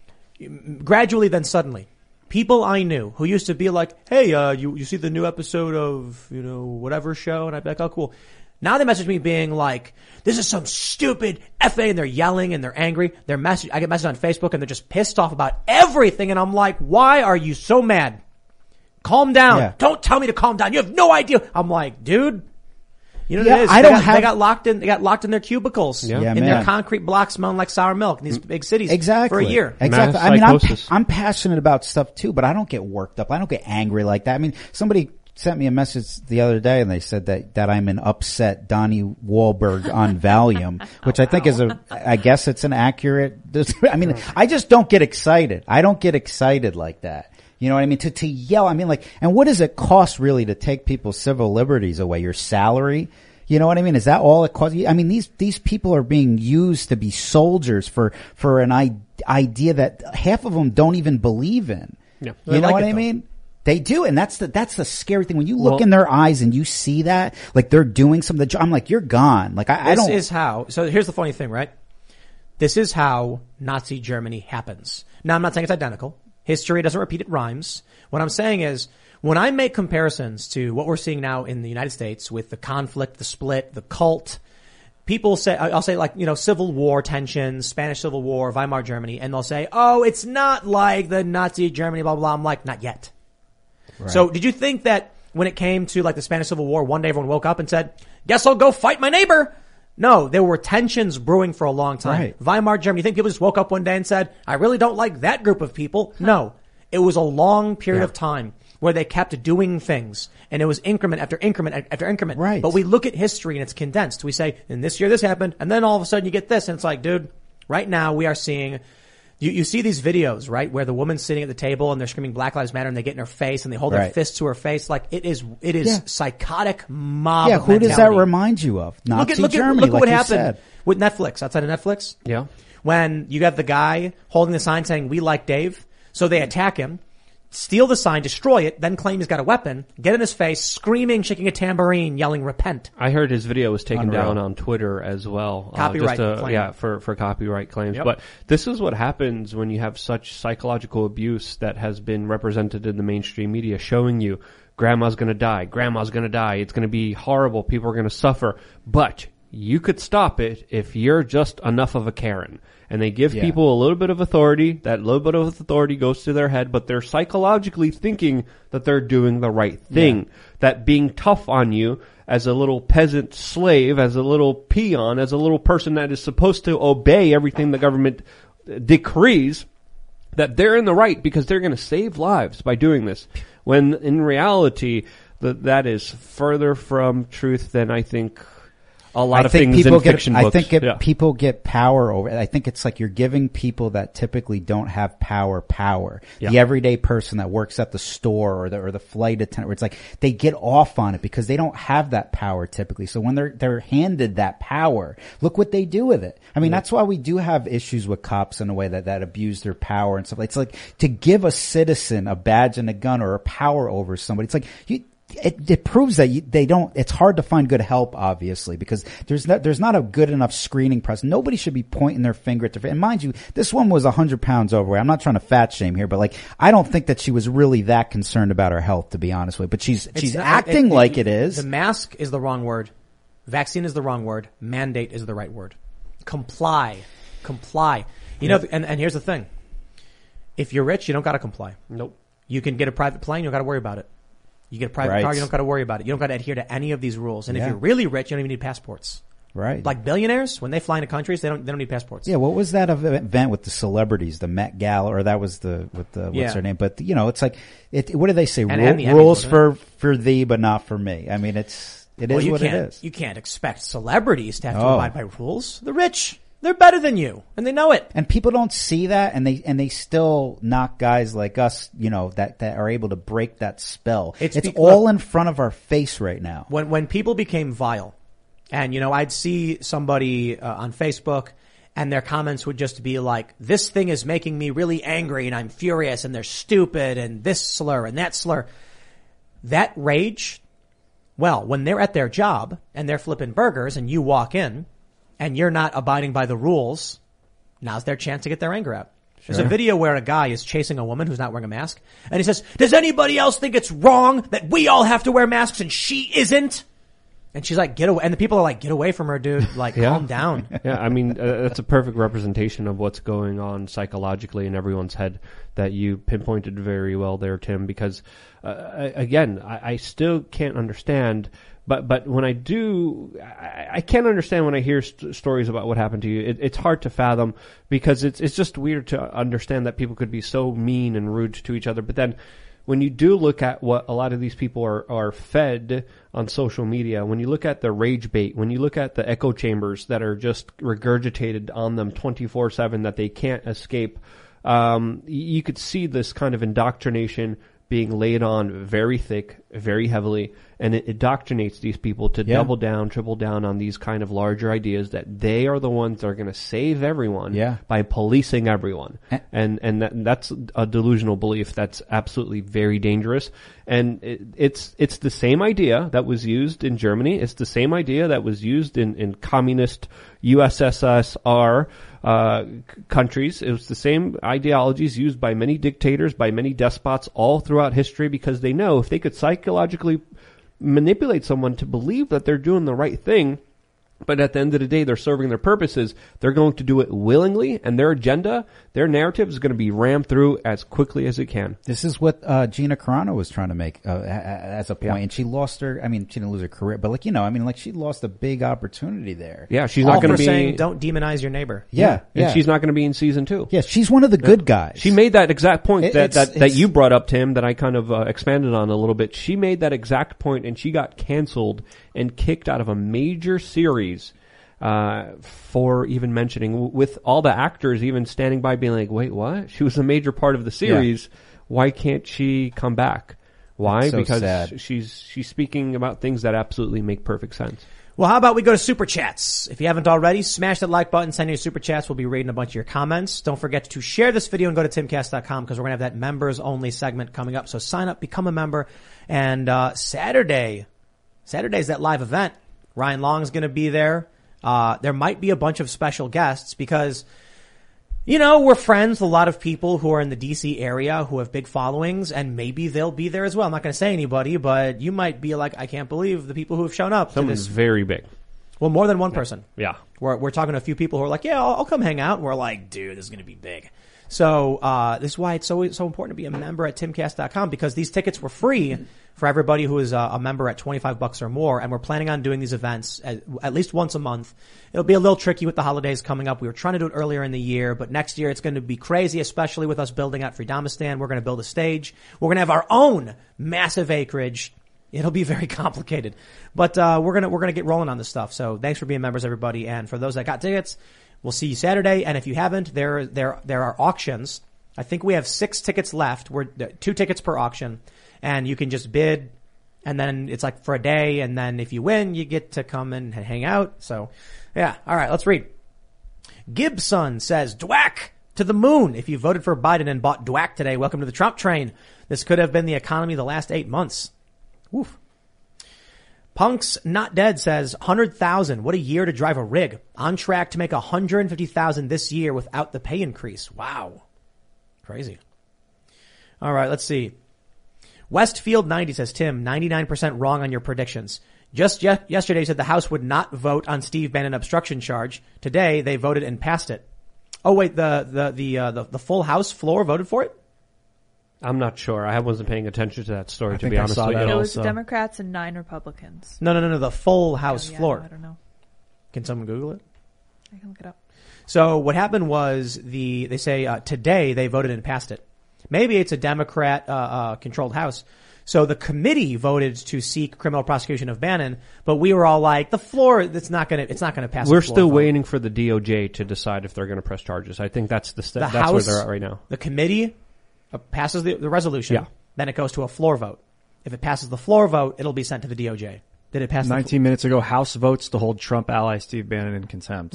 gradually then suddenly, people I knew who used to be like, hey, uh, you, you see the new episode of, you know, whatever show? And I'd be like, oh, cool. Now they message me being like, this is some stupid F A, and they're yelling and they're angry. They're message, I get messages on Facebook and they're just pissed off about everything. And I'm like, why are you so mad? Calm down. Yeah. Don't tell me to calm down. You have no idea. I'm like, dude, you know what yeah, it is? I they don't got, have... they got locked in, they got locked in their cubicles Yeah. Yeah, in man. their concrete blocks smelling like sour milk in these big cities exactly. for a year. Exactly. Mass I mean, I'm, psychosis. I'm passionate about stuff too, but I don't get worked up. I don't get angry like that. I mean, somebody sent me a message the other day and they said that, that I'm an upset Donnie Wahlberg on Valium, which I think is a, I guess it's an accurate, I mean, I just don't get excited. I don't get excited like that. You know what I mean? To, to yell, I mean like, and what does it cost really to take people's civil liberties away? Your salary? You know what I mean? Is that all it costs? I mean, these, these people are being used to be soldiers for, for an I- idea that half of them don't even believe in. Yeah. You know like what it, I though. mean? They do, and that's the that's the scary thing. When you look Well, in their eyes and you see that, like they're doing something, I'm like, you're gone. Like I, I don't. This is how. So here's the funny thing, right? This is how Nazi Germany happens. Now, I'm not saying it's identical. History doesn't repeat; it rhymes. What I'm saying is, when I make comparisons to what we're seeing now in the United States with the conflict, the split, the cult, people say, I'll say like, you know, Civil War tensions, Spanish Civil War, Weimar Germany, and they'll say, oh, it's not like the Nazi Germany, blah, blah, blah. I'm like, not yet. Right. So did you think that when it came to like the Spanish Civil War, one day everyone woke up and said, guess I'll go fight my neighbor? No, there were tensions brewing for a long time. Right. Weimar Germany, you think people just woke up one day and said, I really don't like that group of people? No, it was a long period yeah. of time where they kept doing things, and it was increment after increment after increment. Right. But we look at history and it's condensed. We say, in this year this happened, and then all of a sudden you get this, and it's like, dude, right now we are seeing, you, you see these videos, right, where the woman's sitting at the table and they're screaming Black Lives Matter and they get in her face and they hold right. their fists to her face. Like, it is, it is yeah. psychotic mob Yeah, who mentality. does that remind you of? Nazi look at, look Germany, at, look at like what you happened said. with Netflix, outside of Netflix. Yeah. When you got the guy holding the sign saying, we like Dave, so they attack him. steal the sign, destroy it, then claim he's got a weapon, get in his face, screaming, shaking a tambourine, yelling, repent. I heard his video was taken Unreal. down on Twitter as well. Copyright uh, just to, claim. Yeah, for, for copyright claims. Yep. But this is what happens when you have such psychological abuse that has been represented in the mainstream media, showing you grandma's gonna die, grandma's gonna die, it's gonna be horrible, people are gonna suffer. But you could stop it if you're just enough of a Karen. And they give Yeah. people a little bit of authority. That little bit of authority goes to their head, but they're psychologically thinking that they're doing the right thing. Yeah. That being tough on you as a little peasant slave, as a little peon, as a little person that is supposed to obey everything the government decrees, that they're in the right because they're going to save lives by doing this. When in reality, that that is further from truth than I think a lot I of think things people in get, fiction I books. think it, Yeah. people get power over. I think it's like you're giving people that typically don't have power power. Yeah. The everyday person that works at the store or the or the flight attendant, where it's like they get off on it because they don't have that power typically. So when they're they're handed that power, look what they do with it. I mean, Yeah. that's why we do have issues with cops in a way that that abuse their power and stuff. It's like to give a citizen a badge and a gun or a power over somebody. It's like you. It, it proves that you, they don't, it's hard to find good help, obviously, because there's not, there's not a good enough screening process. Nobody should be pointing their finger at their, and mind you, this one was a hundred pounds overweight. I'm not trying to fat shame here, but like, I don't think that she was really that concerned about her health, to be honest with you, but she's, It's she's not- acting it- like it- it is. The mask is the wrong word. Vaccine is the wrong word. Mandate is the right word. Comply. Comply. You Yep. know, and, and here's the thing. If you're rich, you don't gotta comply. Nope. You can get a private plane, you don't gotta worry about it. You get a private Right. car, you don't gotta worry about it. You don't gotta adhere to any of these rules. And Yeah. if you're really rich, you don't even need passports. Right. Like billionaires, when they fly into countries, they don't, they don't need passports. Yeah, what was that event with the celebrities, the Met Gala, or that was the, with the, what's Yeah. her name? But, you know, it's like, it, what do they say? And- Ru- and the Emmys, rules wasn't for, for thee, but not for me. I mean, it's, it Well, is you what it can't- is. You can't expect celebrities to have to Oh. abide by rules. The rich, they're better than you, and they know it. And people don't see that, and they and they still knock guys like us, you know, that that are able to break that spell. It's It's, be- all look. in front of our face right now. When when people became vile, and you know, I'd see somebody uh, on Facebook, and their comments would just be like, "This thing is making me really angry, and I'm furious, and they're stupid, and this slur and that slur." That rage, well, when they're at their job and they're flipping burgers, and you walk in, and you're not abiding by the rules, now's their chance to get their anger out. There's a Sure. video where a guy is chasing a woman who's not wearing a mask, and he says, "Does anybody else think it's wrong that we all have to wear masks and she isn't?" And she's like, "Get away!" And the people are like, "Get away from her, dude! Like, Yeah. calm down." Yeah, I mean, uh, that's a perfect representation of what's going on psychologically in everyone's head that you pinpointed very well there, Tim, because, uh, again, I, I still can't understand, but, but when I do, I, I can't understand when I hear st- stories about what happened to you. It, it's hard to fathom because it's, it's just weird to understand that people could be so mean and rude to each other, but then when you do look at what a lot of these people are, are fed on social media, when you look at the rage bait, when you look at the echo chambers that are just regurgitated on them twenty-four seven that they can't escape, um, you could see this kind of indoctrination being laid on very thick, very heavily, and it indoctrinates these people to Yeah. double down, triple down on these kind of larger ideas that they are the ones that are going to save everyone Yeah. by policing everyone. Eh. And and that, that's a delusional belief that's absolutely very dangerous. And it, it's it's the same idea that was used in Germany. It's the same idea that was used in, in communist U S S R uh, c- countries. It was the same ideologies used by many dictators, by many despots all throughout history, because they know if they could psychologically manipulate someone to believe that they're doing the right thing, but at the end of the day, they're serving their purposes, they're going to do it willingly, and their agenda, their narrative is going to be rammed through as quickly as it can. This is what uh, Gina Carano was trying to make uh, a- a- as a point, Yeah. and she lost her. I mean, she didn't lose her career, but like you know, I mean, like she lost a big opportunity there. Yeah, she's All not going for to be saying, "Don't demonize your neighbor." Yeah, and yeah. she's not going to be in season two. Yeah, she's one of the good guys. She made that exact point It- that it's- that, that it's- you brought up, Tim, that I kind of uh, expanded on a little bit. She made that exact point, and she got canceled and kicked out of a major series uh for even mentioning, with all the actors even standing by being like, wait, what? She was a major part of the series. Why can't she come back? Why? That's so because sad. she's she's speaking about things that absolutely make perfect sense. Well, how about we go to Super Chats? If you haven't already, smash that like button, send your Super Chats. We'll be reading a bunch of your comments. Don't forget to share this video and go to timcast dot com because we're going to have that members-only segment coming up. So sign up, become a member. And uh Saturday, Saturday's that live event. Ryan Long's going to be there. Uh There might be a bunch of special guests because, you know, we're friends with a lot of people who are in the D C area who have big followings, and maybe they'll be there as well. I'm not going to say anybody, but you might be like, I can't believe the people who have shown up. Someone's to this. very big. Well, more than one person. Yeah. We're, we're talking to a few people who are like, yeah, I'll, I'll come hang out. And we're like, dude, this is going to be big. So, uh, this is why it's so, so important to be a member at timcast dot com because these tickets were free for everybody who is a, a member at twenty-five bucks or more. And we're planning on doing these events at, at least once a month. It'll be a little tricky with the holidays coming up. We were trying to do it earlier in the year, but next year it's going to be crazy, especially with us building out Freedomistan. We're going to build a stage. We're going to have our own massive acreage. It'll be very complicated, but, uh, we're going to, we're going to get rolling on this stuff. So thanks for being members, everybody. And for those that got tickets, we'll see you Saturday. And if you haven't, there, there, there are auctions. I think we have six tickets left. We're two tickets per auction and you can just bid and then it's like for a day. And then if you win, you get to come and hang out. So yeah. All right. Let's read. Gibson says, Dwack to the moon. If you voted for Biden and bought Dwack today, welcome to the Trump train. This could have been the economy the last eight months. Woof. Punk's Not Dead says, one hundred thousand. What a year to drive a rig. On track to make one hundred fifty thousand this year without the pay increase. Wow. Crazy. All right, let's see. Westfield ninety says, Tim, ninety-nine percent wrong on your predictions. Just ye- yesterday said the House would not vote on Steve Bannon obstruction charge. Today they voted and passed it. Oh wait, the the the uh, the, the full House floor voted for it? I'm not sure. I wasn't paying attention to that story, I to be I honest with you. It was the Democrats and nine Republicans. No, no, no, no. The full House oh, yeah, floor. I don't know. Can someone Google it? I can look it up. So what happened was the they say uh, today they voted and passed it. Maybe it's a Democrat uh, uh controlled House. So the committee voted to seek criminal prosecution of Bannon, but we were all like, the floor, it's not going to, it's not going to pass. We're the floor still vote. waiting for the D O J to decide if they're going to press charges. I think that's the, st- the that's House, where they're at right now. The committee uh, passes the, the resolution. Yeah. Then it goes to a floor vote. If it passes the floor vote, it'll be sent to the D O J. Did it pass? nineteen minutes ago, House votes to hold Trump ally Steve Bannon in contempt.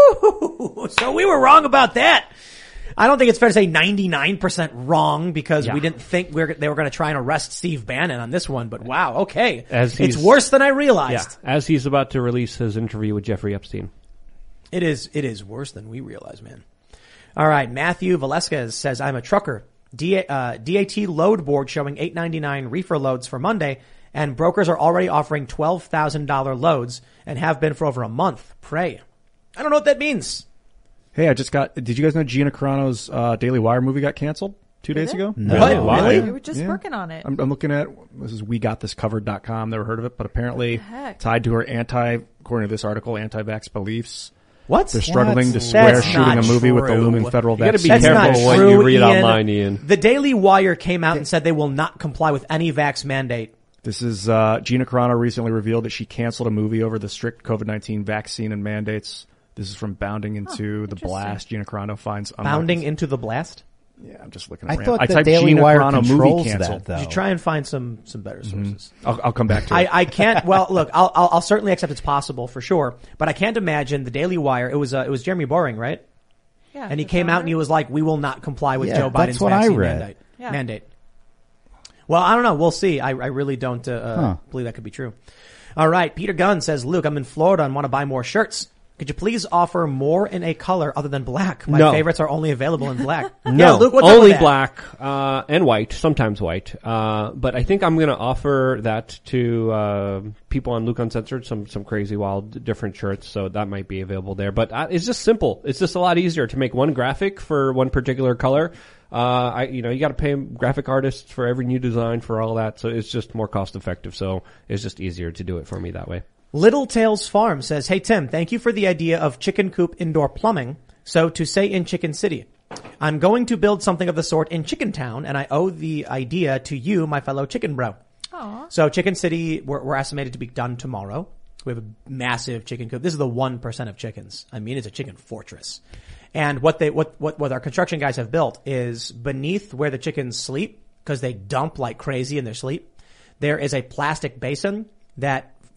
Woo! So we were wrong about that. I don't think it's fair to say ninety-nine percent wrong because Yeah. we didn't think we were, they were going to try and arrest Steve Bannon on this one. But wow, okay. As it's he's- worse than I realized. Yeah, as he's about to release his interview with Jeffrey Epstein. It is, it is worse than we realize, man. All right. Matthew Velasquez says, I'm a trucker. D- uh, D A T load board showing eight ninety-nine reefer loads for Monday, and brokers are already offering twelve thousand dollars loads and have been for over a month. Pray. I don't know what that means. Hey, I just got, did you guys know Gina Carano's uh, Daily Wire movie got canceled two days ago? No. What? Really? We were just Yeah. working on it. I'm, I'm looking at, this is we got this covered dot com. Never heard of it, but apparently What the heck? tied to her anti, according to this article, anti-vax beliefs. What? They're struggling That's- to square that's shooting not a movie with the true. looming federal You gotta be vaccine. That's careful not what true, you read Ian. online, Ian. The Daily Wire came out and said they will not comply with any vax mandate. This is, uh, Gina Carano recently revealed that she canceled a movie over the strict COVID nineteen vaccine and mandates. This is from Bounding into the Blast. Gina Carano finds Bounding into the blast? Yeah, I'm just looking I around. thought I the typed Daily Gina Wire Carano movie controls canceled. that, though. You should try and find some, some better sources. I'll, I'll come back to it. I, I can't, well, look, I'll, I'll, I'll certainly accept it's possible for sure, but I can't imagine the Daily Wire, it was, uh, it was Jeremy Boring, right? Yeah. And he the came out founder. and he was like, we will not comply with Yeah, Joe Biden's that's what I vaccine read. mandate. Yeah. mandate. Well, I don't know. We'll see. I, I really don't uh, uh, Huh. believe that could be true. All right. Peter Gunn says, Luke, I'm in Florida and want to buy more shirts. Could you please offer more in a color other than black? My No. favorites are only available in black. No, Yeah, Luke, what's up only with that? black uh, and white, sometimes white. Uh, but I think I'm going to offer that to uh, people on Luke Uncensored, some some crazy, wild, different shirts. So that might be available there. But uh, it's just simple. It's just a lot easier to make one graphic for one particular color. Uh, I, you know, you got to pay graphic artists for every new design for all that. So it's just more cost effective. So it's just easier to do it for me that way. Little Tails Farm says, hey Tim, thank you for the idea of chicken coop indoor plumbing. So to say in Chicken City, I'm going to build something of the sort in Chicken Town and I owe the idea to you, my fellow chicken bro. Aw. So Chicken City, we're, we're estimated to be done tomorrow. We have a massive chicken coop. This is the one percent of chickens. I mean, it's a chicken fortress. And what they, what, what, what our construction guys have built is beneath where the chickens sleep, because they dump like crazy in their sleep, there is a plastic basin that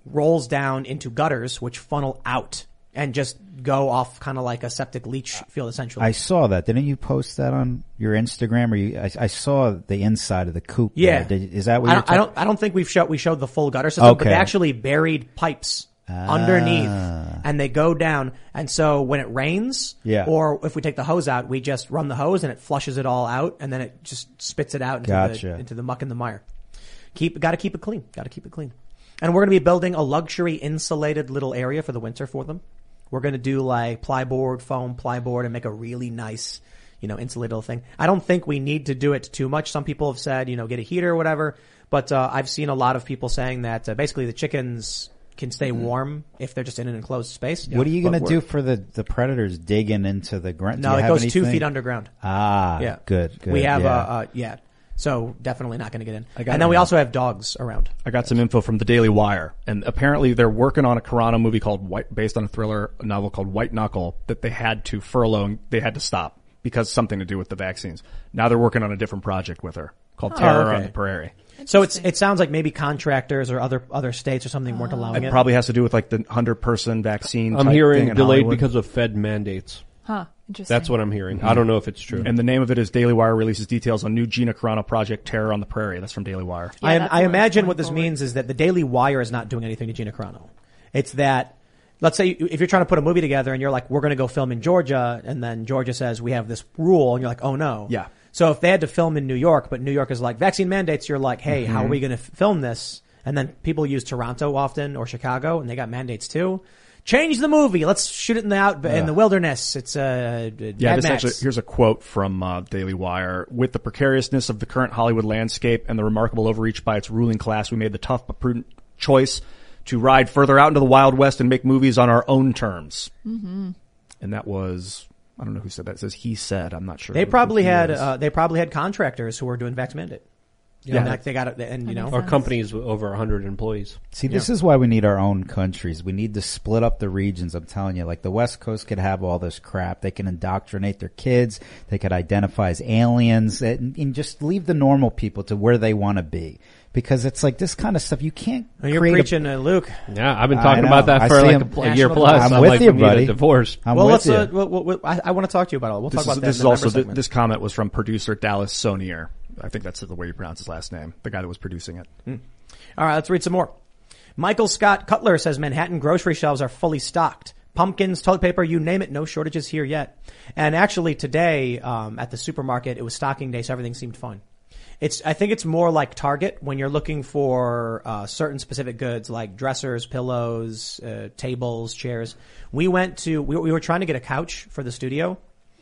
rolls down into gutters, which funnel out and just go off kind of like a septic leach field, essentially. I saw that. Didn't you post that on your Instagram? Or you? I, I saw the inside of the coop. Yeah. There. Did, is that what I you're don't, talking? I don't. I don't think we've showed we showed the full gutter system, Okay. but they actually buried pipes Ah. underneath, and they go down. And so when it rains, Yeah. or if we take the hose out, we just run the hose and it flushes it all out, and then it just spits it out into Gotcha. the into the muck and the mire. Keep got to keep it clean. Got to keep it clean. And we're going to be building a luxury insulated little area for the winter for them. We're going to do like plyboard, foam plyboard, and make a really nice, you know, insulated little thing. I don't think we need to do it too much. Some people have said, you know, get a heater or whatever. But uh, I've seen a lot of people saying that uh, basically the chickens can stay warm if they're just in an enclosed space. What are you going But to we're- do for the, the predators digging into the ground? Do No, you it have goes two anything? feet underground. Ah, yeah, good, good. We have, yeah. uh, uh, yeah. So definitely not going to get in. I got And then we it. also have dogs around. I got some info from the Daily Wire, and apparently they're working on a Carano movie called White, based on a thriller novel called White Knuckle that they had to furlough and they had to stop because something to do with the vaccines. Now they're working on a different project with her called Oh, Terror okay. on the Prairie. So it's it sounds like maybe contractors or other other states or something weren't allowing It it. probably has to do with like the hundred person vaccine. I'm type hearing thing in delayed Hollywood. because of Fed mandates. Huh. Interesting. That's what I'm hearing. I don't know if it's true. And the name of it is Daily Wire releases details on new Gina Carano project Terror on the Prairie. That's from Daily Wire. I, that's I the one imagine going what this forward. means is that the Daily Wire is not doing anything to Gina Carano. It's that, let's say if you're trying to put a movie together and you're like, we're going to go film in Georgia, and then Georgia says we have this rule, and you're like, oh no. Yeah. So if they had to film in New York, but New York is like vaccine mandates, you're like, hey, how are we going to f- film this? And then people use Toronto often or Chicago, and they got mandates too. Change the movie. Let's shoot it in the out in the wilderness. It's uh, Yeah, Mad this Max. actually, here's a quote from uh, Daily Wire. With the precariousness of the current Hollywood landscape and the remarkable overreach by its ruling class, we made the tough but prudent choice to ride further out into the Wild West and make movies on our own terms. Mm-hmm. And that was, I don't know who said that. It says he said. I'm not sure. They who- probably who he had is. uh, they probably had contractors who were doing vax mandate. Yeah. And like they got it, and you know, Our company's with over one hundred employees. See, this is why we need our own countries. We need to split up the regions. I'm telling you, like the West Coast could have all this crap. They can indoctrinate their kids. They could identify as aliens and, and just leave the normal people to where they want to be. Because it's like this kind of stuff you can't You're create a- preaching, uh, Luke. Yeah, I've been I talking know. about that I for see like him- a, pl- a National year plus. I'm I'm with like, you, we need a buddy. divorce. I'm well, with let's. you. Uh, well, well, well, I, I want to talk to you about it. We'll This talk about is, that. this in is the also, member th- segment. this comment was from producer Dallas Sonier. I think that's the way you pronounce his last name. The guy that was producing it. Hmm. All right, let's read some more. Michael Scott Cutler says Manhattan grocery shelves are fully stocked. Pumpkins, toilet paper, you name it, no shortages here yet. And actually today, um, at the supermarket, it was stocking day, so everything seemed fine. It's, I think it's more like Target when you're looking for, uh, certain specific goods like dressers, pillows, uh, tables, chairs. We went to, we, we were trying to get a couch for the studio.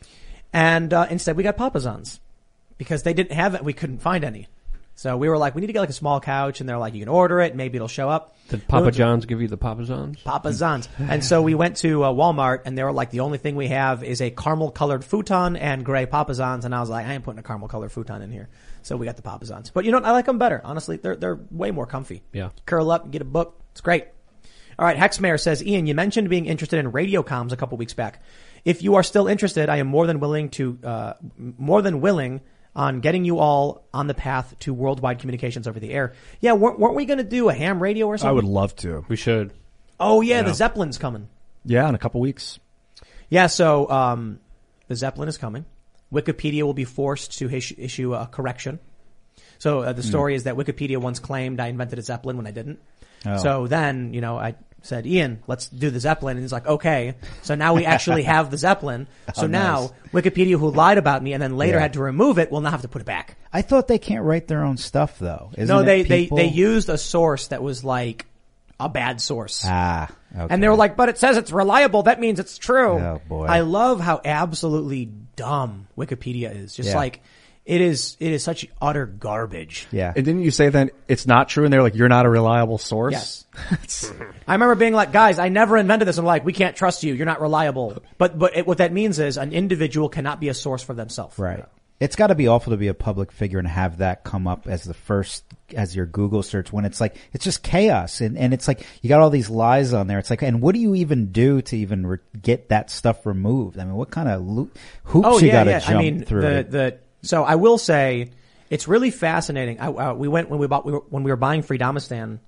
And, uh, instead we got Papazons because they didn't have it. We couldn't find any. So we were like, we need to get like a small couch, and they're like, you can order it, maybe it'll show up. Did Papa John's give you the Papa John's? Papa John's. And so we went to uh, Walmart, and they were like, the only thing we have is a caramel colored futon and gray Papa John's. And I was like, I ain't putting a caramel colored futon in here. So we got the Papa John's. But you know what? I like them better. Honestly, they're, they're way more comfy. Yeah. Curl up, get a book. It's great. All right. Hexmayor says, Ian, you mentioned being interested in radio comms a couple weeks back. If you are still interested, I am more than willing to, uh, more than willing on getting you all on the path to worldwide communications over the air. Yeah, weren't, weren't we going to do a ham radio or something? I would love to. We should. Oh yeah, Yeah. the Zeppelin's coming. Yeah, in a couple weeks. Yeah, so um, the Zeppelin is coming. Wikipedia will be forced to issue, issue a correction. So uh, the story is that Wikipedia once claimed I invented a Zeppelin when I didn't. Oh. So then, you know, I said, Ian, let's do the Zeppelin. And he's like, okay. So now we actually have the Zeppelin. So Oh, now nice. Wikipedia, who lied about me and then later Yeah. had to remove it, will now have to put it back. I thought they can't write their own stuff though. Isn't no, it they, they, people? they used a source that was like a bad source. Ah, okay. And they were like, but it says it's reliable. That means it's true. Oh, boy. I love how absolutely dumb Wikipedia is. Just Yeah. like, it is, it is such utter garbage. Yeah. And didn't you say then it's not true? And they're like, you're not a reliable source? Yes. I remember being like, guys, I never invented this. I'm like, we can't trust you. You're not reliable. But, but it, what that means is an individual cannot be a source for themselves. Right. It's got to be awful to be a public figure and have that come up as the first, as your Google search when it's like, it's just chaos. And, and it's like, you got all these lies on there. It's like, and what do you even do to even re- get that stuff removed? I mean, what kind of lo- hoops Oh, you yeah, got to yeah. jump I mean, through? the, the, so I will say it's really fascinating. I, uh, we went when we bought, we were, when we were buying Freedomistan,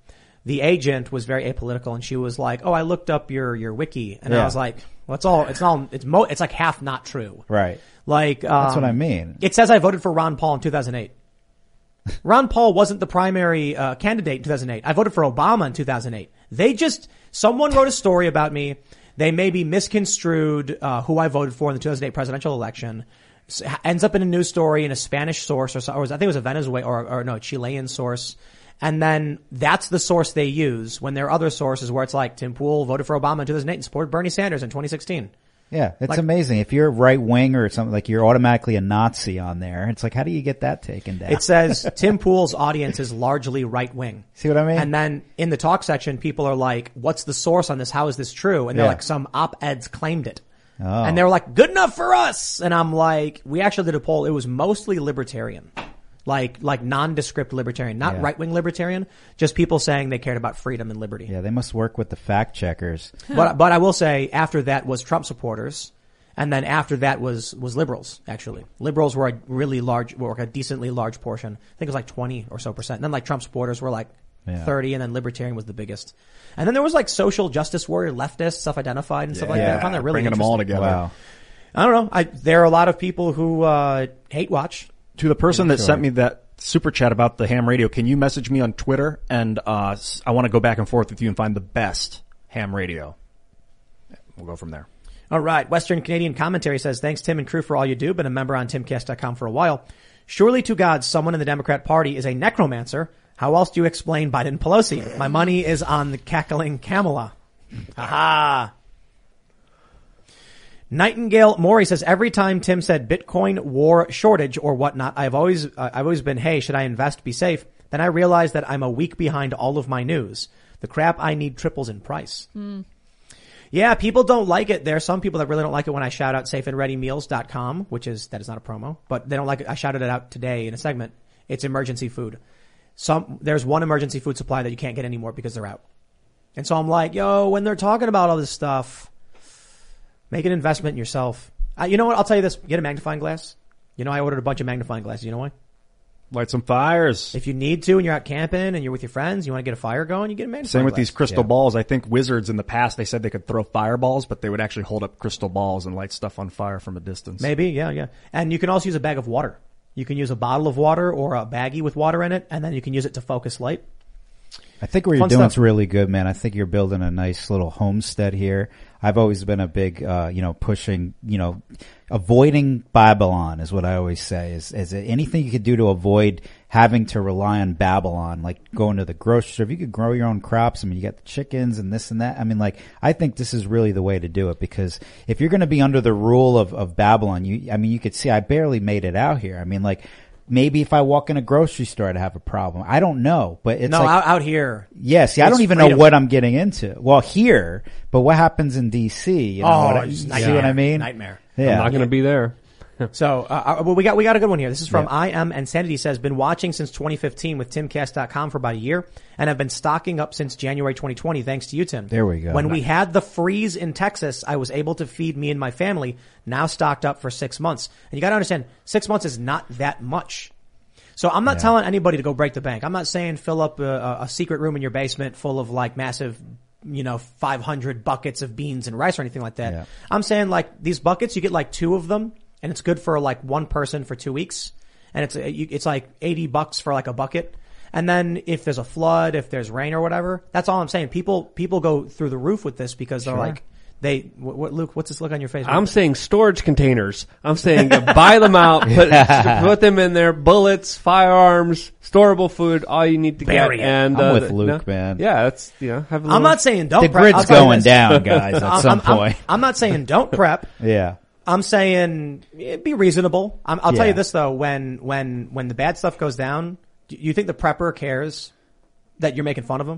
the agent was very apolitical, and she was like, "Oh, I looked up your your wiki," and Yeah. I was like, "Well, it's all it's all it's mo- it's like half not true." Right. Like um, That's what I mean. It says I voted for Ron Paul in two thousand eight. Ron Paul wasn't the primary uh, candidate in two thousand eight. I voted for Obama in two thousand eight. They just someone wrote a story about me. They maybe misconstrued uh, who I voted for in the two thousand eight presidential election. So, ends up in a news story in a Spanish source, or, so, or I think it was a Venezuelan or, or no, Chilean source. And then that's the source they use when there are other sources where it's like Tim Pool voted for Obama in two thousand eight and supported Bernie Sanders in twenty sixteen. Yeah, it's Like- amazing. If you're right wing or something, like you're automatically a Nazi on there. It's like, how do you get that taken down? It says Tim Pool's audience is largely right wing. See what I mean? And then in the talk section, people are like, what's the source on this? How is this true? And they're Yeah. like, some op-eds claimed it. Oh. And they were like, good enough for us. And I'm like, we actually did a poll. It was mostly libertarian. Like, like nondescript libertarian, not Yeah. right-wing libertarian, just people saying they cared about freedom and liberty. Yeah, they must work with the fact checkers. But, but I will say after that was Trump supporters. And then after that was, was liberals, actually. Liberals were a really large, were a decently large portion. I think it was like twenty or so percent. And then like Trump supporters were like Yeah. thirty, and then libertarian was the biggest. And then there was like social justice warrior, leftists, self-identified and stuff like that. I found that really Bringing them all interesting. together. Wow. I don't know. I, there are a lot of people who, uh, hate watch. To the person that Sure. sent me that super chat about the ham radio, can you message me on Twitter? And uh s- I want to go back and forth with you and find the best ham radio. We'll go from there. All right. Western Canadian Commentary says, thanks, Tim and crew, for all you do. Been a member on timcast dot com for a while. Surely to God, someone in the Democrat Party is a necromancer. How else do you explain Biden and Pelosi? My money is on the cackling Kamala. Aha. Nightingale Maury says, every time Tim said Bitcoin, war, shortage, or whatnot, I've always, uh, I've always been, hey, should I invest, be safe? Then I realized that I'm a week behind all of my news. The crap I need triples in price. Mm. Yeah, people don't like it. There are some people that really don't like it when I shout out safe and ready meals dot com, which is, that is not a promo, but they don't like it. I shouted it out today in a segment. It's emergency food. Some, there's one emergency food supply that you can't get anymore because they're out. And so I'm like, yo, when they're talking about all this stuff, make an investment in yourself. Uh, you know what? I'll tell you this. Get a magnifying glass. You know, I ordered a bunch of magnifying glasses. You know why? Light some fires. If you need to and you're out camping and you're with your friends, you want to get a fire going, you get a magnifying Same with glass. these crystal Yeah. balls. I think wizards in the past, they said they could throw fireballs, but they would actually hold up crystal balls and light stuff on fire from a distance. Maybe, yeah, yeah. And you can also use a bag of water. You can use a bottle of water or a baggie with water in it, and then you can use it to focus light. I think what you're Fun doing stuff. is really good, man. I think you're building a nice little homestead here. I've always been a big, uh, you know, pushing, you know, avoiding Babylon is what I always say. Is, is it anything you could do to avoid having to rely on Babylon, like going to the grocery store. If you could grow your own crops, I mean, you got the chickens and this and that. I mean, like, I think this is really the way to do it, because if you're going to be under the rule of, of Babylon, you, I mean, you could see I barely made it out here. I mean, like, maybe if I walk in a grocery store, I'd have a problem. I don't know, but it's no, like, out, out here. yeah, see, I it's don't even freedom. know what I'm getting into. Well, here, but what happens in D C? You know, Oh, what I, it's you nightmare. see what I mean? Nightmare. Yeah. I'm not going to be there. So, uh, uh, well, we got, we got a good one here. This is from Yeah. I Am Insanity says, been watching since twenty fifteen with timcast dot com for about a year and have been stocking up since January twenty twenty. Thanks to you, Tim. There we go. When we had the freeze in Texas, I was able to feed me and my family, now stocked up for six months. And you got to understand, six months is not that much. So I'm not Yeah. telling anybody to go break the bank. I'm not saying fill up a, a secret room in your basement full of like massive, you know, five hundred buckets of beans and rice or anything like that. Yeah. I'm saying like these buckets, you get like two of them and it's good for like one person for two weeks. And it's, it's like eighty bucks for like a bucket. And then if there's a flood, if there's rain or whatever, that's all I'm saying. People, people go through the roof with this because they're Sure. like, they, what, what, Luke, what's this look on your face? I'm saying storage containers. I'm saying uh, buy them out, put, put them in there, bullets, firearms, storable food, all you need to Bury get. it. And, I'm uh, with you Luke, know, man. Yeah, that's, you know, have a little, I'm not saying don't The prep. grid's I'll tell you going this. down, guys, at I'm- some I'm- I'm- point. I'm not saying don't prep. Yeah. I'm saying eh, be reasonable. I'm, I'll tell Yeah. you this though, when, when, when the bad stuff goes down, do you think the prepper cares that you're making fun of him?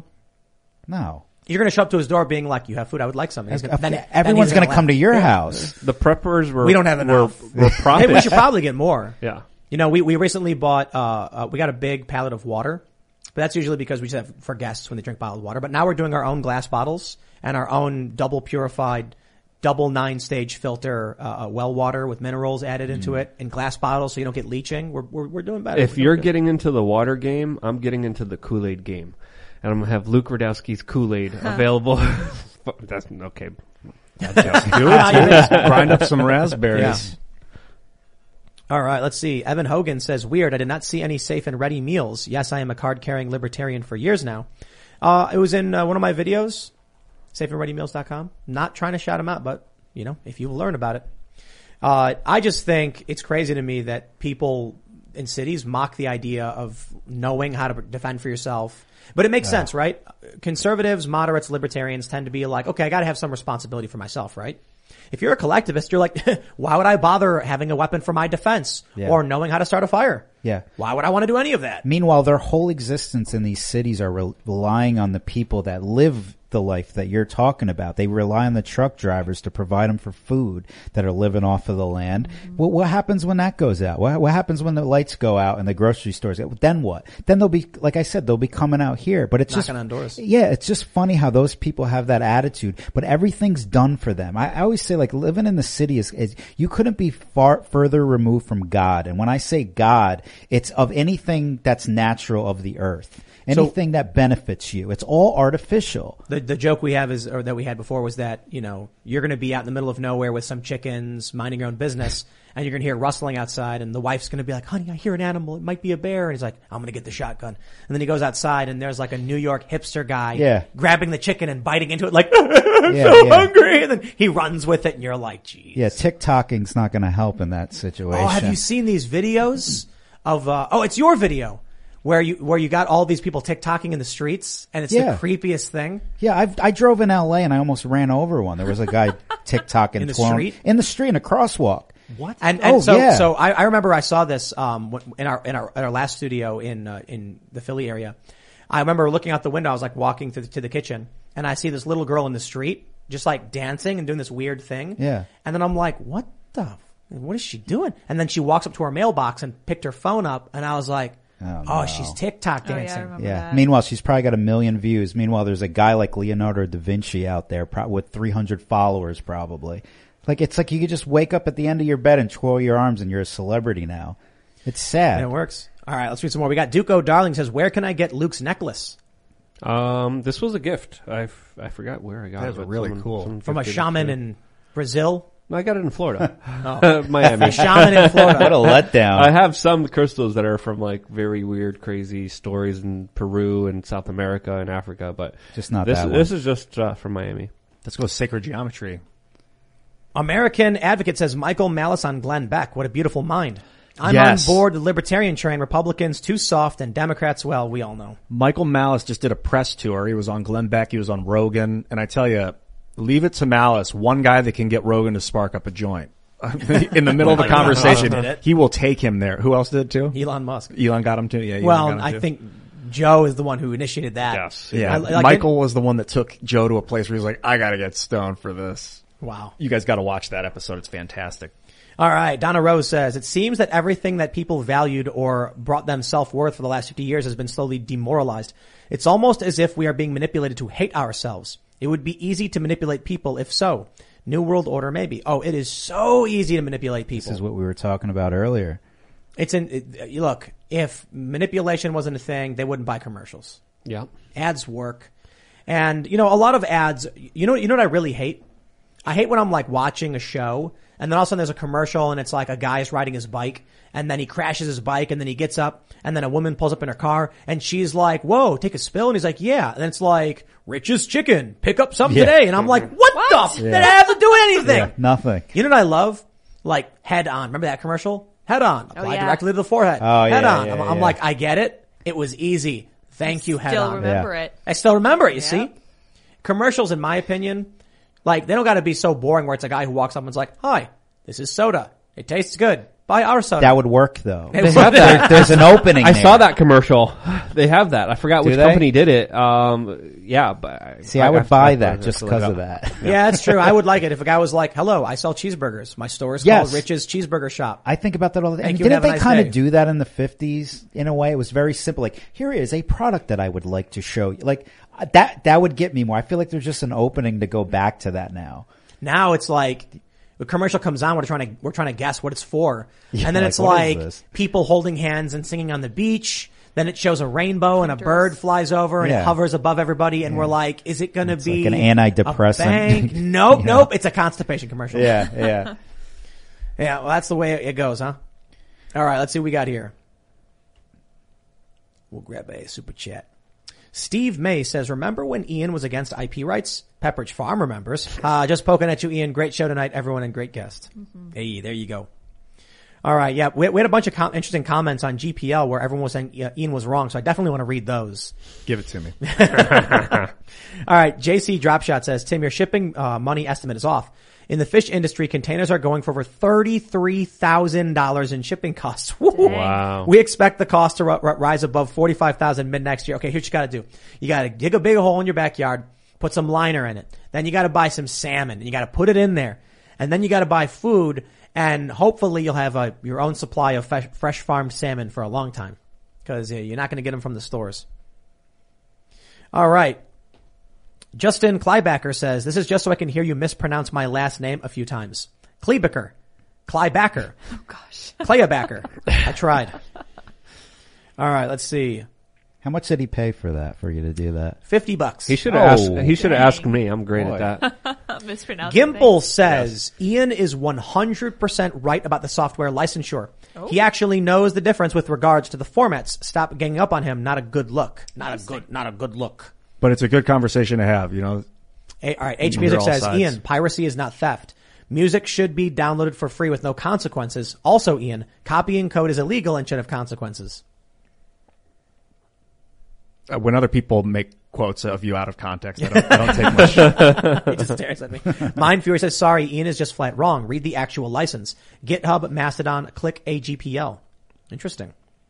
No. You're going to show up to his door being like, you have food, I would like some. And he's gonna, then, then Everyone's he's going to laugh. come to your house. the preppers were, We don't have were, enough. were Hey, profit. we should probably get more. Yeah. You know, we, we recently bought, uh, uh, we got a big pallet of water, but that's usually because we just have for guests when they drink bottled water. But now we're doing our own glass bottles and our own double purified, double nine stage filter, uh, uh, well water with minerals added into Mm. it in glass bottles so you don't get leaching. We're, we're, we're doing better. If We're doing you're good. getting into the water game, I'm getting into the Kool-Aid game. and I'm gonna have Luke Radowski's Kool-Aid available. That's okay. That's just do it. Grind up some raspberries. Yeah. All right, let's see. Evan Hogan says, weird, I did not see any safe and ready meals. Yes, I am a card-carrying libertarian for years now. Uh, it was in uh, one of my videos, safe and ready meals dot com. Not trying to shout them out, but, you know, if you learn about it. Uh, I just think it's crazy to me that people in cities mock the idea of knowing how to defend for yourself. But it makes Yeah. sense, right? Conservatives, moderates, libertarians tend to be like, okay, I got to have some responsibility for myself, right? If you're a collectivist, you're like, why would I bother having a weapon for my defense Yeah. or knowing how to start a fire? Yeah. Why would I want to do any of that? Meanwhile, their whole existence in these cities are re- relying on the people that live the life that you're talking about. They rely on the truck drivers to provide them for food that are living off of the land. Mm-hmm. What, what happens when that goes out? What, what happens when the lights go out and the grocery stores go? Then what? Then they'll be, like I said, they'll be coming out here. But it's Knocking just, on doors. yeah, it's just funny how those people have that attitude. But everything's done for them. I, I always say, like, living in the city is, is you couldn't be far further removed from God. And when I say God, it's of anything that's natural of the earth. Anything so, that benefits you. It's all artificial. The the joke we have is, or that we had before was that, you know, you're going to be out in the middle of nowhere with some chickens minding your own business and you're going to hear rustling outside and the wife's going to be like, honey, I hear an animal. It might be a bear. And he's like, I'm going to get the shotgun. And then he goes outside and there's like a New York hipster guy yeah. grabbing the chicken and biting into it like, I'm yeah, so yeah. hungry. And then he runs with it and you're like, geez. Yeah, TikToking's not going to help in that situation. Oh, have you seen these videos of, uh, oh, it's your video. Where you, where you got all these people TikToking in the streets and it's yeah. the creepiest thing. Yeah, I've, I drove in L A and I almost ran over one. There was a guy TikToking in the twirling, street? in the street, in a crosswalk. What? And, and oh, so, yeah. so I, I remember I saw this, um, in our, in our, in our last studio in, uh, in the Philly area. I remember looking out the window. I was like walking to the, to the kitchen and I see this little girl in the street just like dancing and doing this weird thing. Yeah. And then I'm like, what the, what is she doing? And then she walks up to her mailbox and picked her phone up and I was like, Oh, oh no. she's TikTok dancing. Oh, yeah, yeah. that. Meanwhile, she's probably got a million views. Meanwhile, there's a guy like Leonardo da Vinci out there pro- with three hundred followers probably. Like, it's like you could just wake up at the end of your bed and twirl your arms and you're a celebrity now. It's sad. And it works. All right, let's read some more. We got Duco Darling says, where can I get Luke's necklace? Um, this was a gift. I f- I forgot where I got that it. That was but really someone, cool. someone From a gifted it shaman to me. in Brazil? No, I got it in Florida. Oh. Miami. A shaman in Florida. What a letdown. I have some crystals that are from like very weird, crazy stories in Peru and South America and Africa, but just not this. that This one. is just uh, from Miami. Let's go sacred geometry. American Advocate says Michael Malice on Glenn Beck. What a beautiful mind. I'm Yes. on board the libertarian train. Republicans too soft and Democrats, well, we all know. Michael Malice just did a press tour. He was on Glenn Beck. He was on Rogan. And I tell you, leave it to Malice, one guy that can get Rogan to spark up a joint. In the middle of a conversation, he will take him there. Who else did it too? Elon Musk. Elon got him too? Yeah. Elon Well, got him I too. think Joe is the one who initiated that. Yes. Yeah. I- like Michael was the one that took Joe to a place where he's like, I gotta get stoned for this. Wow. You guys gotta watch that episode. It's fantastic. All right. Donna Rose says, it seems that everything that people valued or brought them self-worth for the last fifty years has been slowly demoralized. It's almost as if we are being manipulated to hate ourselves. It would be easy to manipulate people if so. New World Order, maybe. Oh, it is so easy to manipulate people. This is what we were talking about earlier. It's in, it, look, if manipulation wasn't a thing, they wouldn't buy commercials. Yeah. Ads work. And, you know, a lot of ads, you know, you know what I really hate? I hate when I'm like watching a show and then all of a sudden there's a commercial and it's like a guy's riding his bike and then he crashes his bike and then he gets up and then a woman pulls up in her car and she's like, whoa, take a spill. And he's like, yeah. And then it's like, Rich's Chicken, pick up some Yeah. today. And I'm like, what, What? the? F- Did I have to do anything? Yeah, nothing. You know what I love? Like Head On. Remember that commercial? Head On. Apply Oh, yeah. directly to the forehead. Oh, Head yeah, On. yeah, I'm, I'm yeah. like, I get it. It was easy. Thank you, Head Still On. remember Yeah. it. I still remember it, you Yeah. see? Commercials, in my opinion, like, they don't gotta be so boring where it's a guy who walks up and is like, hi, this is soda. It tastes good. Buy our soda. That would work though. They They have There- that. there's an opening I there. saw that commercial. They have that. I forgot Do which they? company did it. Um, yeah, but I, See, I would I- buy I- that I- just I- because of that. yeah, that's true. I would like it if a guy was like, hello, I sell cheeseburgers. My store is Yes. called Rich's Cheeseburger Shop. I think about that all the time. Thank And you, and didn't have a they nice kind day. of do that in the fifties in a way? It was very simple. Like, here is a product that I would like to show you. Like, uh, that, that would get me more. I feel like there's just an opening to go back to that now. Now it's like, the commercial comes on, we're trying to, we're trying to guess what it's for. Yeah, and then like, it's what is like this? people holding hands and singing on the beach. Then it shows a rainbow and a bird flies over and Yeah. it hovers above everybody and we're like, is it going to be like an antidepressant. a bank? Nope, Yeah. nope. It's a constipation commercial. Yeah, yeah. Yeah, well, that's the way it goes, huh? All right, let's see what we got here. We'll grab a super chat. Steve May says, remember when Ian was against I P rights? Pepperidge Farm remembers. Uh, just poking at you, Ian. Great show tonight, everyone, and great guest. Mm-hmm. Hey, there you go. All right, yeah, we, we had a bunch of com- interesting comments on G P L where everyone was saying uh, Ian was wrong, so I definitely want to read those. Give it to me. All right, J C Dropshot says, Tim, your shipping uh, money estimate is off. In the fish industry, containers are going for over thirty-three thousand dollars in shipping costs. Wow. We expect the cost to r- r- rise above forty-five thousand dollars mid next year. Okay, here's what you got to do. You got to dig a big hole in your backyard, put some liner in it. Then you got to buy some salmon and you got to put it in there. And then you got to buy food, and hopefully you'll have a, your own supply of fresh, fresh farmed salmon for a long time, because uh, you're not going to get them from the stores. All right. Justin Kleibacker says, this is just so I can hear you mispronounce my last name a few times. Kleibacker. Kleibacker. Oh gosh. Kleibacker. I tried. All right, let's see. How much did he pay for that, for you to do that? Fifty bucks. He should have Oh. asked. He should have asked me. I'm great Boy. at that. Mispronouncing Gimple things. says, Ian is one hundred percent right about the software licensure. Oh. He actually knows the difference with regards to the formats. Stop ganging up on him. Not a good look. Not a good, not a good look. But it's a good conversation to have, you know. A- all right. H You Music hear all says, sides. Ian, piracy is not theft. Music should be downloaded for free with no consequences. Also, Ian, copying code is illegal and should have consequences. Uh, When other people make quotes of you out of context, I don't, I don't take much. He just stares at me. Mind Fury says, sorry, Ian is just flat wrong. Read the actual license. GitHub, Mastodon, click A G P L. Interesting.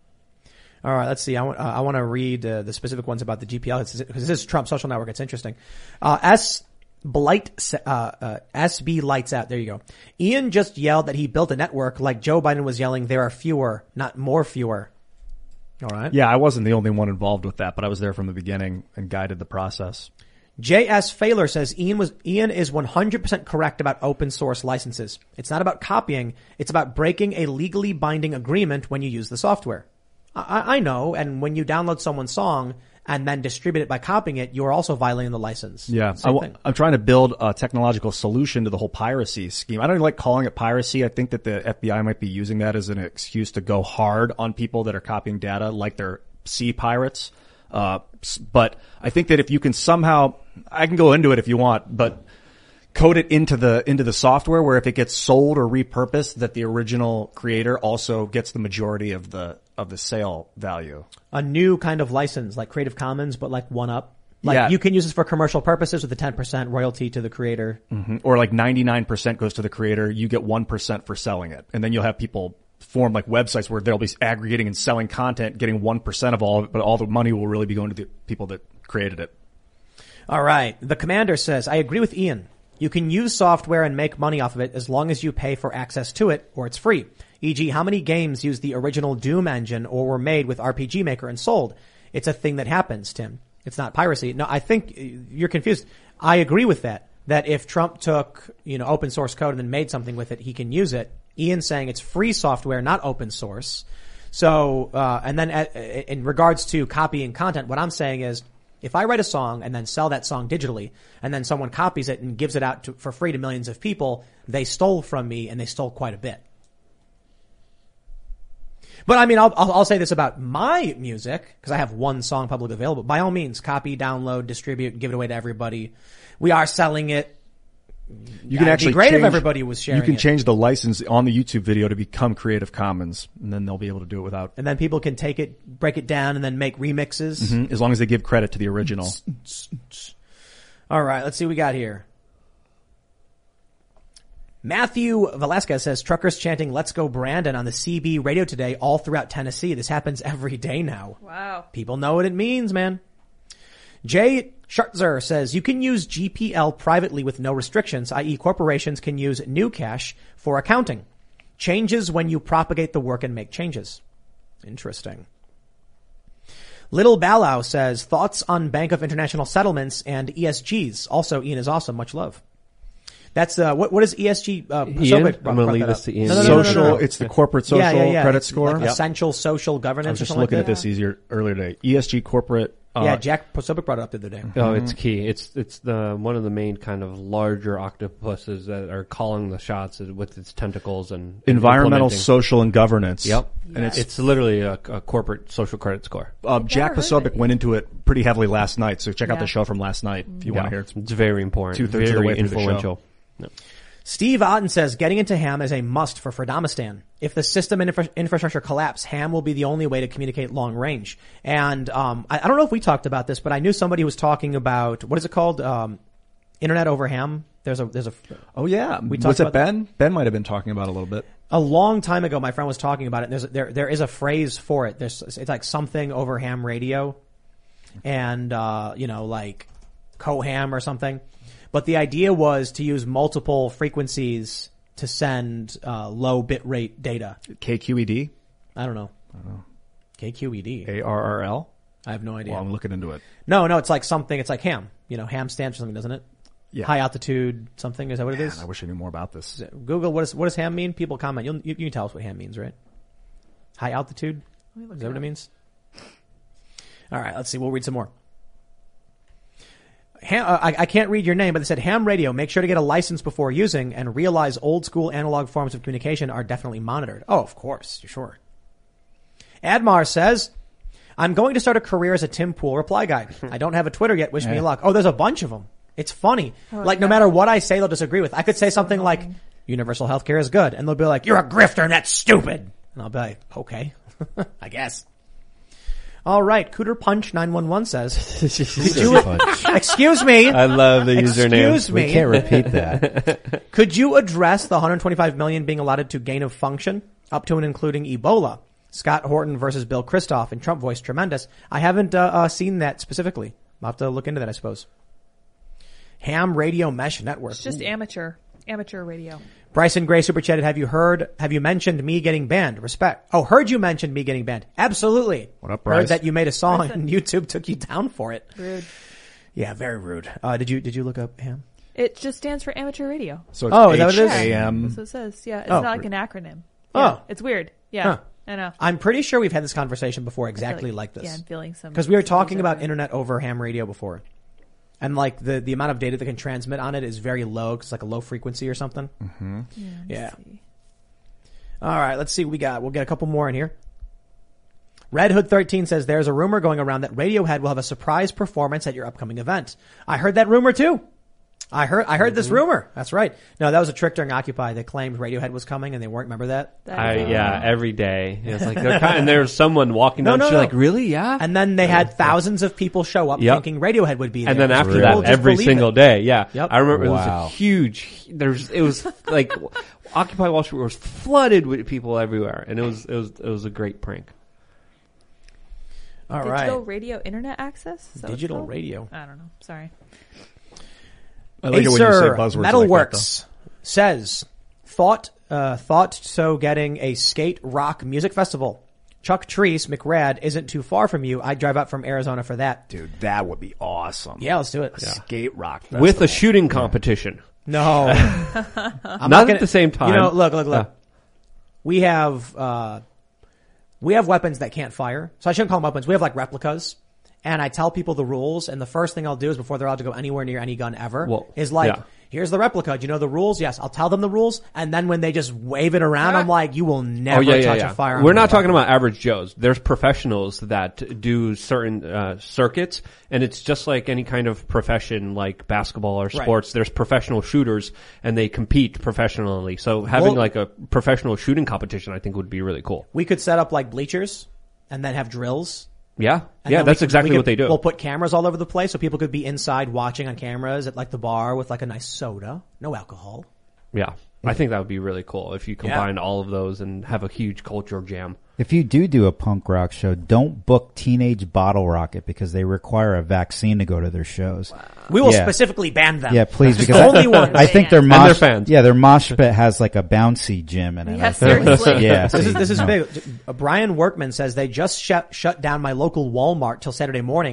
All right, let's see. I want, uh, I want to read uh, the specific ones about the G P L because this is Trump Social Network. It's interesting. Uh, S. Blight, uh, uh, S B Lights Out. There you go. Ian just yelled that he built a network like Joe Biden was yelling, there are fewer, not more fewer. All right. Yeah, I wasn't the only one involved with that, but I was there from the beginning and guided the process. J S Failer says Ian was Ian is one hundred percent correct about open source licenses. It's not about copying. It's about breaking a legally binding agreement when you use the software. I, I know. And when you download someone's song and then distribute it by copying it, you're also violating the license. Yeah, I Same w- thing. I'm trying to build a technological solution to the whole piracy scheme. I don't even like calling it piracy. I think that the F B I might be using that as an excuse to go hard on people that are copying data like they're sea pirates. Uh, s- but I think that if you can somehow, I can go into it if you want, but code it into the, into the software where if it gets sold or repurposed, that the original creator also gets the majority of the, of the sale value. A new kind of license like Creative Commons, but like one up. Like Yeah. you can use this for commercial purposes with a ten percent royalty to the creator. Mm-hmm. Or like ninety-nine percent goes to the creator. You get one percent for selling it. And then you'll have people form like websites where they'll be aggregating and selling content, getting one percent of all of it, but all the money will really be going to the people that created it. All right. The commander says, I agree with Ian. You can use software and make money off of it as long as you pay for access to it or it's free. for example, how many games use the original Doom engine or were made with R P G Maker and sold? It's a thing that happens, Tim. It's not piracy. No, I think you're confused. I agree with that. That if Trump took, you know, open source code and then made something with it, he can use it. Ian's saying it's free software, not open source. So, uh, and then at, in regards to copying content, what I'm saying is, if I write a song and then sell that song digitally, and then someone copies it and gives it out to, for free to millions of people, they stole from me and they stole quite a bit. But I mean, I'll, I'll, I'll say this about my music, because I have one song publicly available. By all means, copy, download, distribute, give it away to everybody. We are selling it. You can It'd actually be great change, if everybody was sharing You can it. change the license on the YouTube video to become Creative Commons, and then they'll be able to do it without. And then people can take it, break it down, and then make remixes. Mhm, as long as they give credit to the original. All right, let's see what we got here. Matthew Velasquez says, truckers chanting "Let's go Brandon" on the C B radio today all throughout Tennessee. This happens every day now. Wow. People know what it means, man. Jay Schertzer says, you can use G P L privately with no restrictions, that is corporations can use Newcash for accounting. Changes when you propagate the work and make changes. Interesting. Little Ballau says, thoughts on Bank of International Settlements and E S Gs. Also, Ian is awesome. Much love. That's uh, what what is E S G? Uh, Ian? I'm going to leave this to Ian. No, no, no, no, social, no, no. it's the corporate social yeah, yeah, yeah. credit It's score. like Yep. Essential social governance. I was just or something looking like at that. this easier earlier today. E S G corporate. Uh, Yeah, Jack Posobiec brought it up the other day. Oh, it's key. It's it's the one of the main kind of larger octopuses that are calling the shots with its tentacles and environmental, implementing. social, and governance. Yep, and and it's, it's it's literally a, a corporate social credit score. Uh, Jack Posobiec went into it pretty heavily last night, so check out Yeah. the show from last night if you Yeah. want to hear it. It's very important. Two thirds of the Very way through the show. influential. No. Steve Otten says, getting into ham is a must for Fredamistan. If the system and infra- infrastructure collapse, ham will be the only way to communicate long range. And um, I, I don't know if we talked about this, but I knew somebody who was talking about, what is it called? Um, Internet over ham. There's a, there's a. Oh yeah. We Was talked it about that. Ben? Ben might have been talking about it a little bit. A long time ago, my friend was talking about it. And there's, there, there is a phrase for it. There's, it's like something over ham radio and, uh, you know, like co-ham or something. But the idea was to use multiple frequencies to send uh, low bit rate data. K Q E D? I don't know. I don't know. K Q E D. A R R L? I have no idea. Well, I'm looking into it. No, no, it's like something. It's like ham. You know, ham stands for something, doesn't it? Yeah. High altitude something. Is that what it is? Man, I wish I knew more about this. Google, what, is, what does ham mean? People comment. You'll, you, you can tell us what ham means, right? High altitude? Is that what it means? All right, let's see. We'll read some more. Ham, uh, I, I can't read your name, but they said ham radio. Make sure to get a license before using and realize old school analog forms of communication are definitely monitored. Oh, of course. You're sure. Admar says, I'm going to start a career as a Tim Pool reply guy. I don't have a Twitter yet. Wish me Yeah. luck. Oh, there's a bunch of them. It's funny. Oh, like, no yeah. matter what I say, they'll disagree with. I could say something like, universal health care is good. And they'll be like, you're a grifter and that's stupid. And I'll be like, okay. I guess. All right. Cooter Punch nine one one says, could you, excuse me. I love the username. Excuse me. We can't repeat that. Could you address the one hundred twenty-five million being allotted to gain of function up to and including Ebola? Scott Horton versus Bill Christoph in Trump voice. Tremendous. I haven't uh, uh, seen that specifically. I'll have to look into that, I suppose. Ham Radio Mesh Network. It's just Ooh. amateur, amateur radio. Bryson Gray super chatted. Have you heard, have you mentioned me getting banned? Respect. Oh, heard you mentioned me getting banned. Absolutely. What up, Heard Bryce? that you made a song Bryson. and YouTube took you down for it. Rude. Yeah, very rude. Uh, did you, did you look up ham? It just stands for amateur radio. So it's Oh, is that what it is? H A M. That's what it says. Yeah, it's Oh. not like an acronym. Oh. Yeah, it's weird. Yeah, Huh. I know. I'm pretty sure we've had this conversation before I feel exactly like, this. Yeah, I'm feeling some. Because we were talking some about over. internet over ham radio before. And like the, the amount of data that can transmit on it is very low because it's like a low frequency or something. Mm-hmm. Yeah. let's Yeah. see. All right, let's see what we got. We'll get a couple more in here. Red Hood thirteen says there's a rumor going around that Radiohead will have a surprise performance at your upcoming event. I heard that rumor too. I heard I heard this rumor. That's right. No, that was a trick during Occupy. They claimed Radiohead was coming and they weren't. Remember that? That I, is- yeah, every day. It's like they're kind and there's someone walking No, down no, the street no. like, really? Yeah? And then they had thousands of people show up Yep. thinking Radiohead would be there. And then after People that, just every believe single it. day, yeah. Yep. I remember it was Wow. a huge. There's, it was like Occupy Wall Street was flooded with people everywhere, and it was, it was, it was a great prank. All Digital right. radio internet access? Is that what it's Digital called? radio. I don't know. Sorry. I like it when you say Acer buzzwords Metalworks like says, thought, uh, thought so getting a skate rock music festival. Chuck Treese, McRad, isn't too far from you. I'd drive up from Arizona for that. that, though. Dude, that would be awesome. Yeah, let's do it. Skate rock festival. With a shooting competition. No. I'm Not gonna- at the same time. You know, look, look, look. Uh. We have, uh, we have weapons that can't fire. So I shouldn't call them weapons. We have like replicas. And I tell people the rules, and the first thing I'll do is before they're allowed to go anywhere near any gun ever, Well, is like, yeah. here's the replica. Do you know the rules? Yes. I'll tell them the rules, and then when they just wave it around, I'm like, you will never Oh, yeah, yeah, touch yeah. a firearm. We're with not a talking weapon. about average Joes. There's professionals that do certain uh, circuits, and it's just like any kind of profession, like basketball or sports. There's professional shooters, and they compete professionally. So having Well- like a professional shooting competition, I think, would be really cool. We could set up like bleachers, and then have drills. Yeah, And yeah, then we that's could- exactly we what could- they do. We'll put cameras all over the place so people could be inside watching on cameras at like the bar with like a nice soda, no alcohol. Yeah, I think that would be really cool if you combine all of those and have a huge culture jam. If you do do a punk rock show, don't book Teenage Bottle Rocket because they require a vaccine to go to their shows. We will Yeah. specifically ban them. Yeah, please, That's because the I, only one. I think their And mosh, their fans. yeah, their mosh pit has like a bouncy gym in it. Yeah, I think. seriously. Yeah, This is, see, this is no. big. Uh, Brian Workman says they just shut, shut down my local Walmart till Saturday morning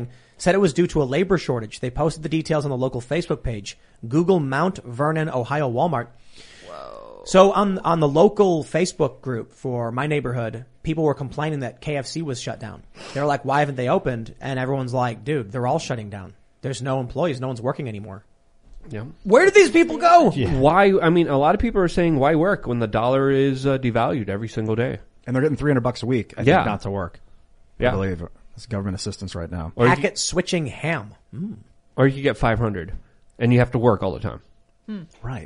said it was due to a labor shortage. They posted the details on the local Facebook page. Google Mount Vernon, Ohio Walmart. Whoa. So on on the local Facebook group for my neighborhood, people were complaining that K F C was shut down. They were like, why haven't they opened? And everyone's like, dude, they're all shutting down. There's no employees. No one's working anymore. Yeah. Where did these people go? Yeah. Why? I mean, a lot of people are saying, why work when the dollar is uh, devalued every single day? And they're getting three hundred bucks a week, I yeah. think, not to work. Yeah. I believe it's government assistance right now. Or Packet switching ham. Mm. Or you get five hundred and you have to work all the time. Hmm. Right.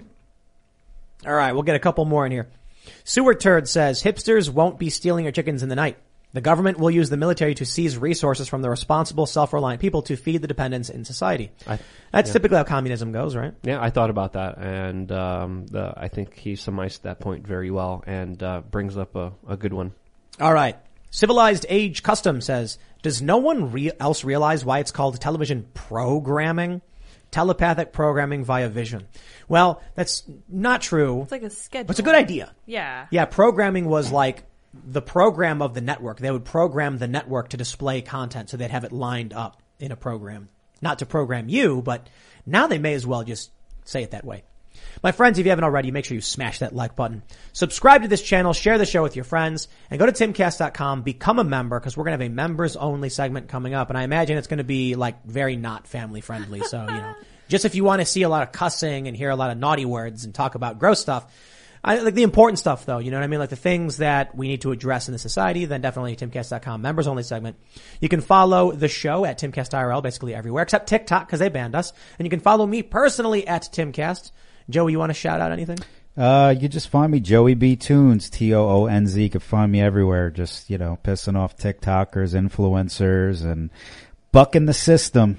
All right, we'll get a couple more in here. Sewer Turd says, hipsters won't be stealing your chickens in the night. The government will use the military to seize resources from the responsible, self-reliant people to feed the dependents in society. I, That's yeah. typically how communism goes, right? Yeah, I thought about that, and um, the, I think he summarized that point very well and uh, brings up a, a good one. All right. Civilized Age Custom says, does no one re- else realize why it's called television programming? Telepathic programming via vision. Well, that's not true. It's like a schedule. It's a good idea. Yeah. Yeah, programming was like the program of the network. They would program the network to display content, so they'd have it lined up in a program. Not to program you, but now they may as well just say it that way. My friends, if you haven't already, make sure you smash that like button. Subscribe to this channel, share the show with your friends, and go to timcast dot com, become a member, because we're going to have a members-only segment coming up, and I imagine it's going to be, like, very not family-friendly. So, you know, just if you want to see a lot of cussing and hear a lot of naughty words and talk about gross stuff, I like the important stuff, though, you know what I mean? Like the things that we need to address in the society, then definitely timcast dot com, members-only segment. You can follow the show at Timcast I R L basically everywhere, except TikTok, because they banned us. And you can follow me personally at Timcast. Joey, you want to shout out anything? Uh, you just find me Joey B Tunes, T O O N Z. You can find me everywhere. Just, you know, pissing off TikTokers, influencers, and bucking the system.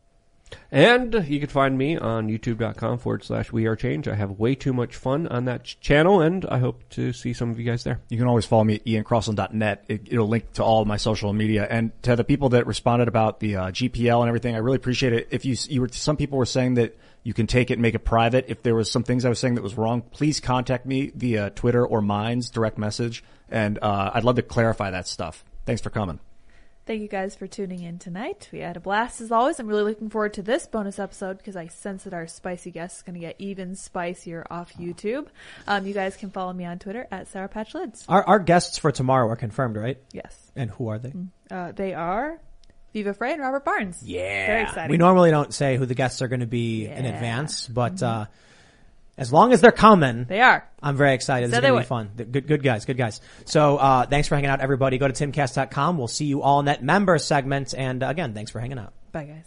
And you can find me on youtube.com forward slash we are change. I have way too much fun on that ch- channel, and I hope to see some of you guys there. You can always follow me at ian crossland dot net. It, it'll link to all of my social media. And to the people that responded about the uh, G P L and everything, I really appreciate it. If you, you were, some people were saying that you can take it and make it private. If there was some things I was saying that was wrong, please contact me via Twitter or Minds direct message, and uh, I'd love to clarify that stuff. Thanks for coming. Thank you guys for tuning in tonight. We had a blast as always. I'm really looking forward to this bonus episode because I sense that our spicy guest is going to get even spicier off YouTube. Um, you guys can follow me on Twitter at Sour Patch Lids. Our, our guests for tomorrow are confirmed, right? Yes. And who are they? Uh, they are Viva Frey and Robert Barnes. Yeah. Very exciting. We normally don't say who the guests are going to be yeah. in advance, but mm-hmm. uh as long as they're coming, they are. I'm very excited. So it's going to be fun. Good, good guys, good guys. So, uh, thanks for hanging out, everybody. Go to timcast dot com. We'll see you all in that member segment. And uh, again, thanks for hanging out. Bye, guys.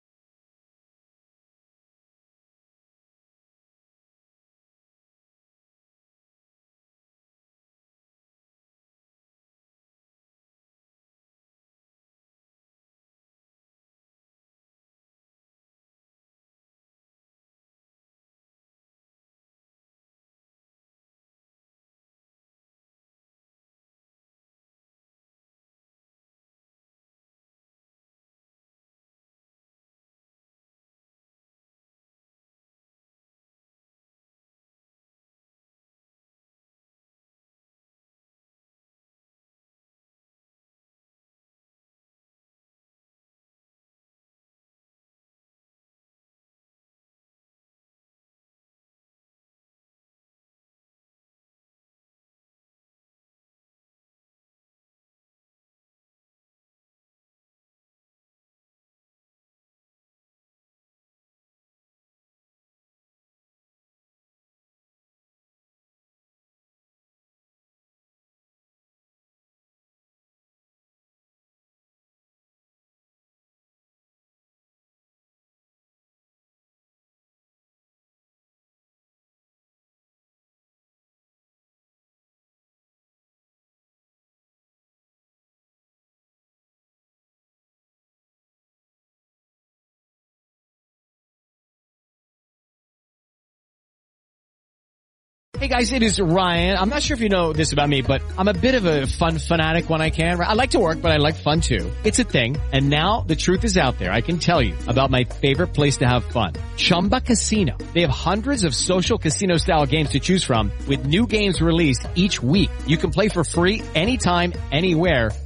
Hey guys, it is Ryan. I'm not sure if you know this about me, but I'm a bit of a fun fanatic when I can. I like to work, but I like fun too. It's a thing. And now the truth is out there. I can tell you about my favorite place to have fun. Chumba Casino. They have hundreds of social casino style games to choose from with new games released each week. You can play for free anytime, anywhere.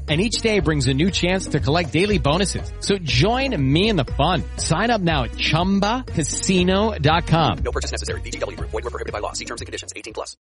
And each day brings a new chance to collect daily bonuses. So join me in the fun. Sign up now at chumba casino dot com. No purchase necessary. V G W. Void where prohibited by law. See terms and conditions. eighteen plus.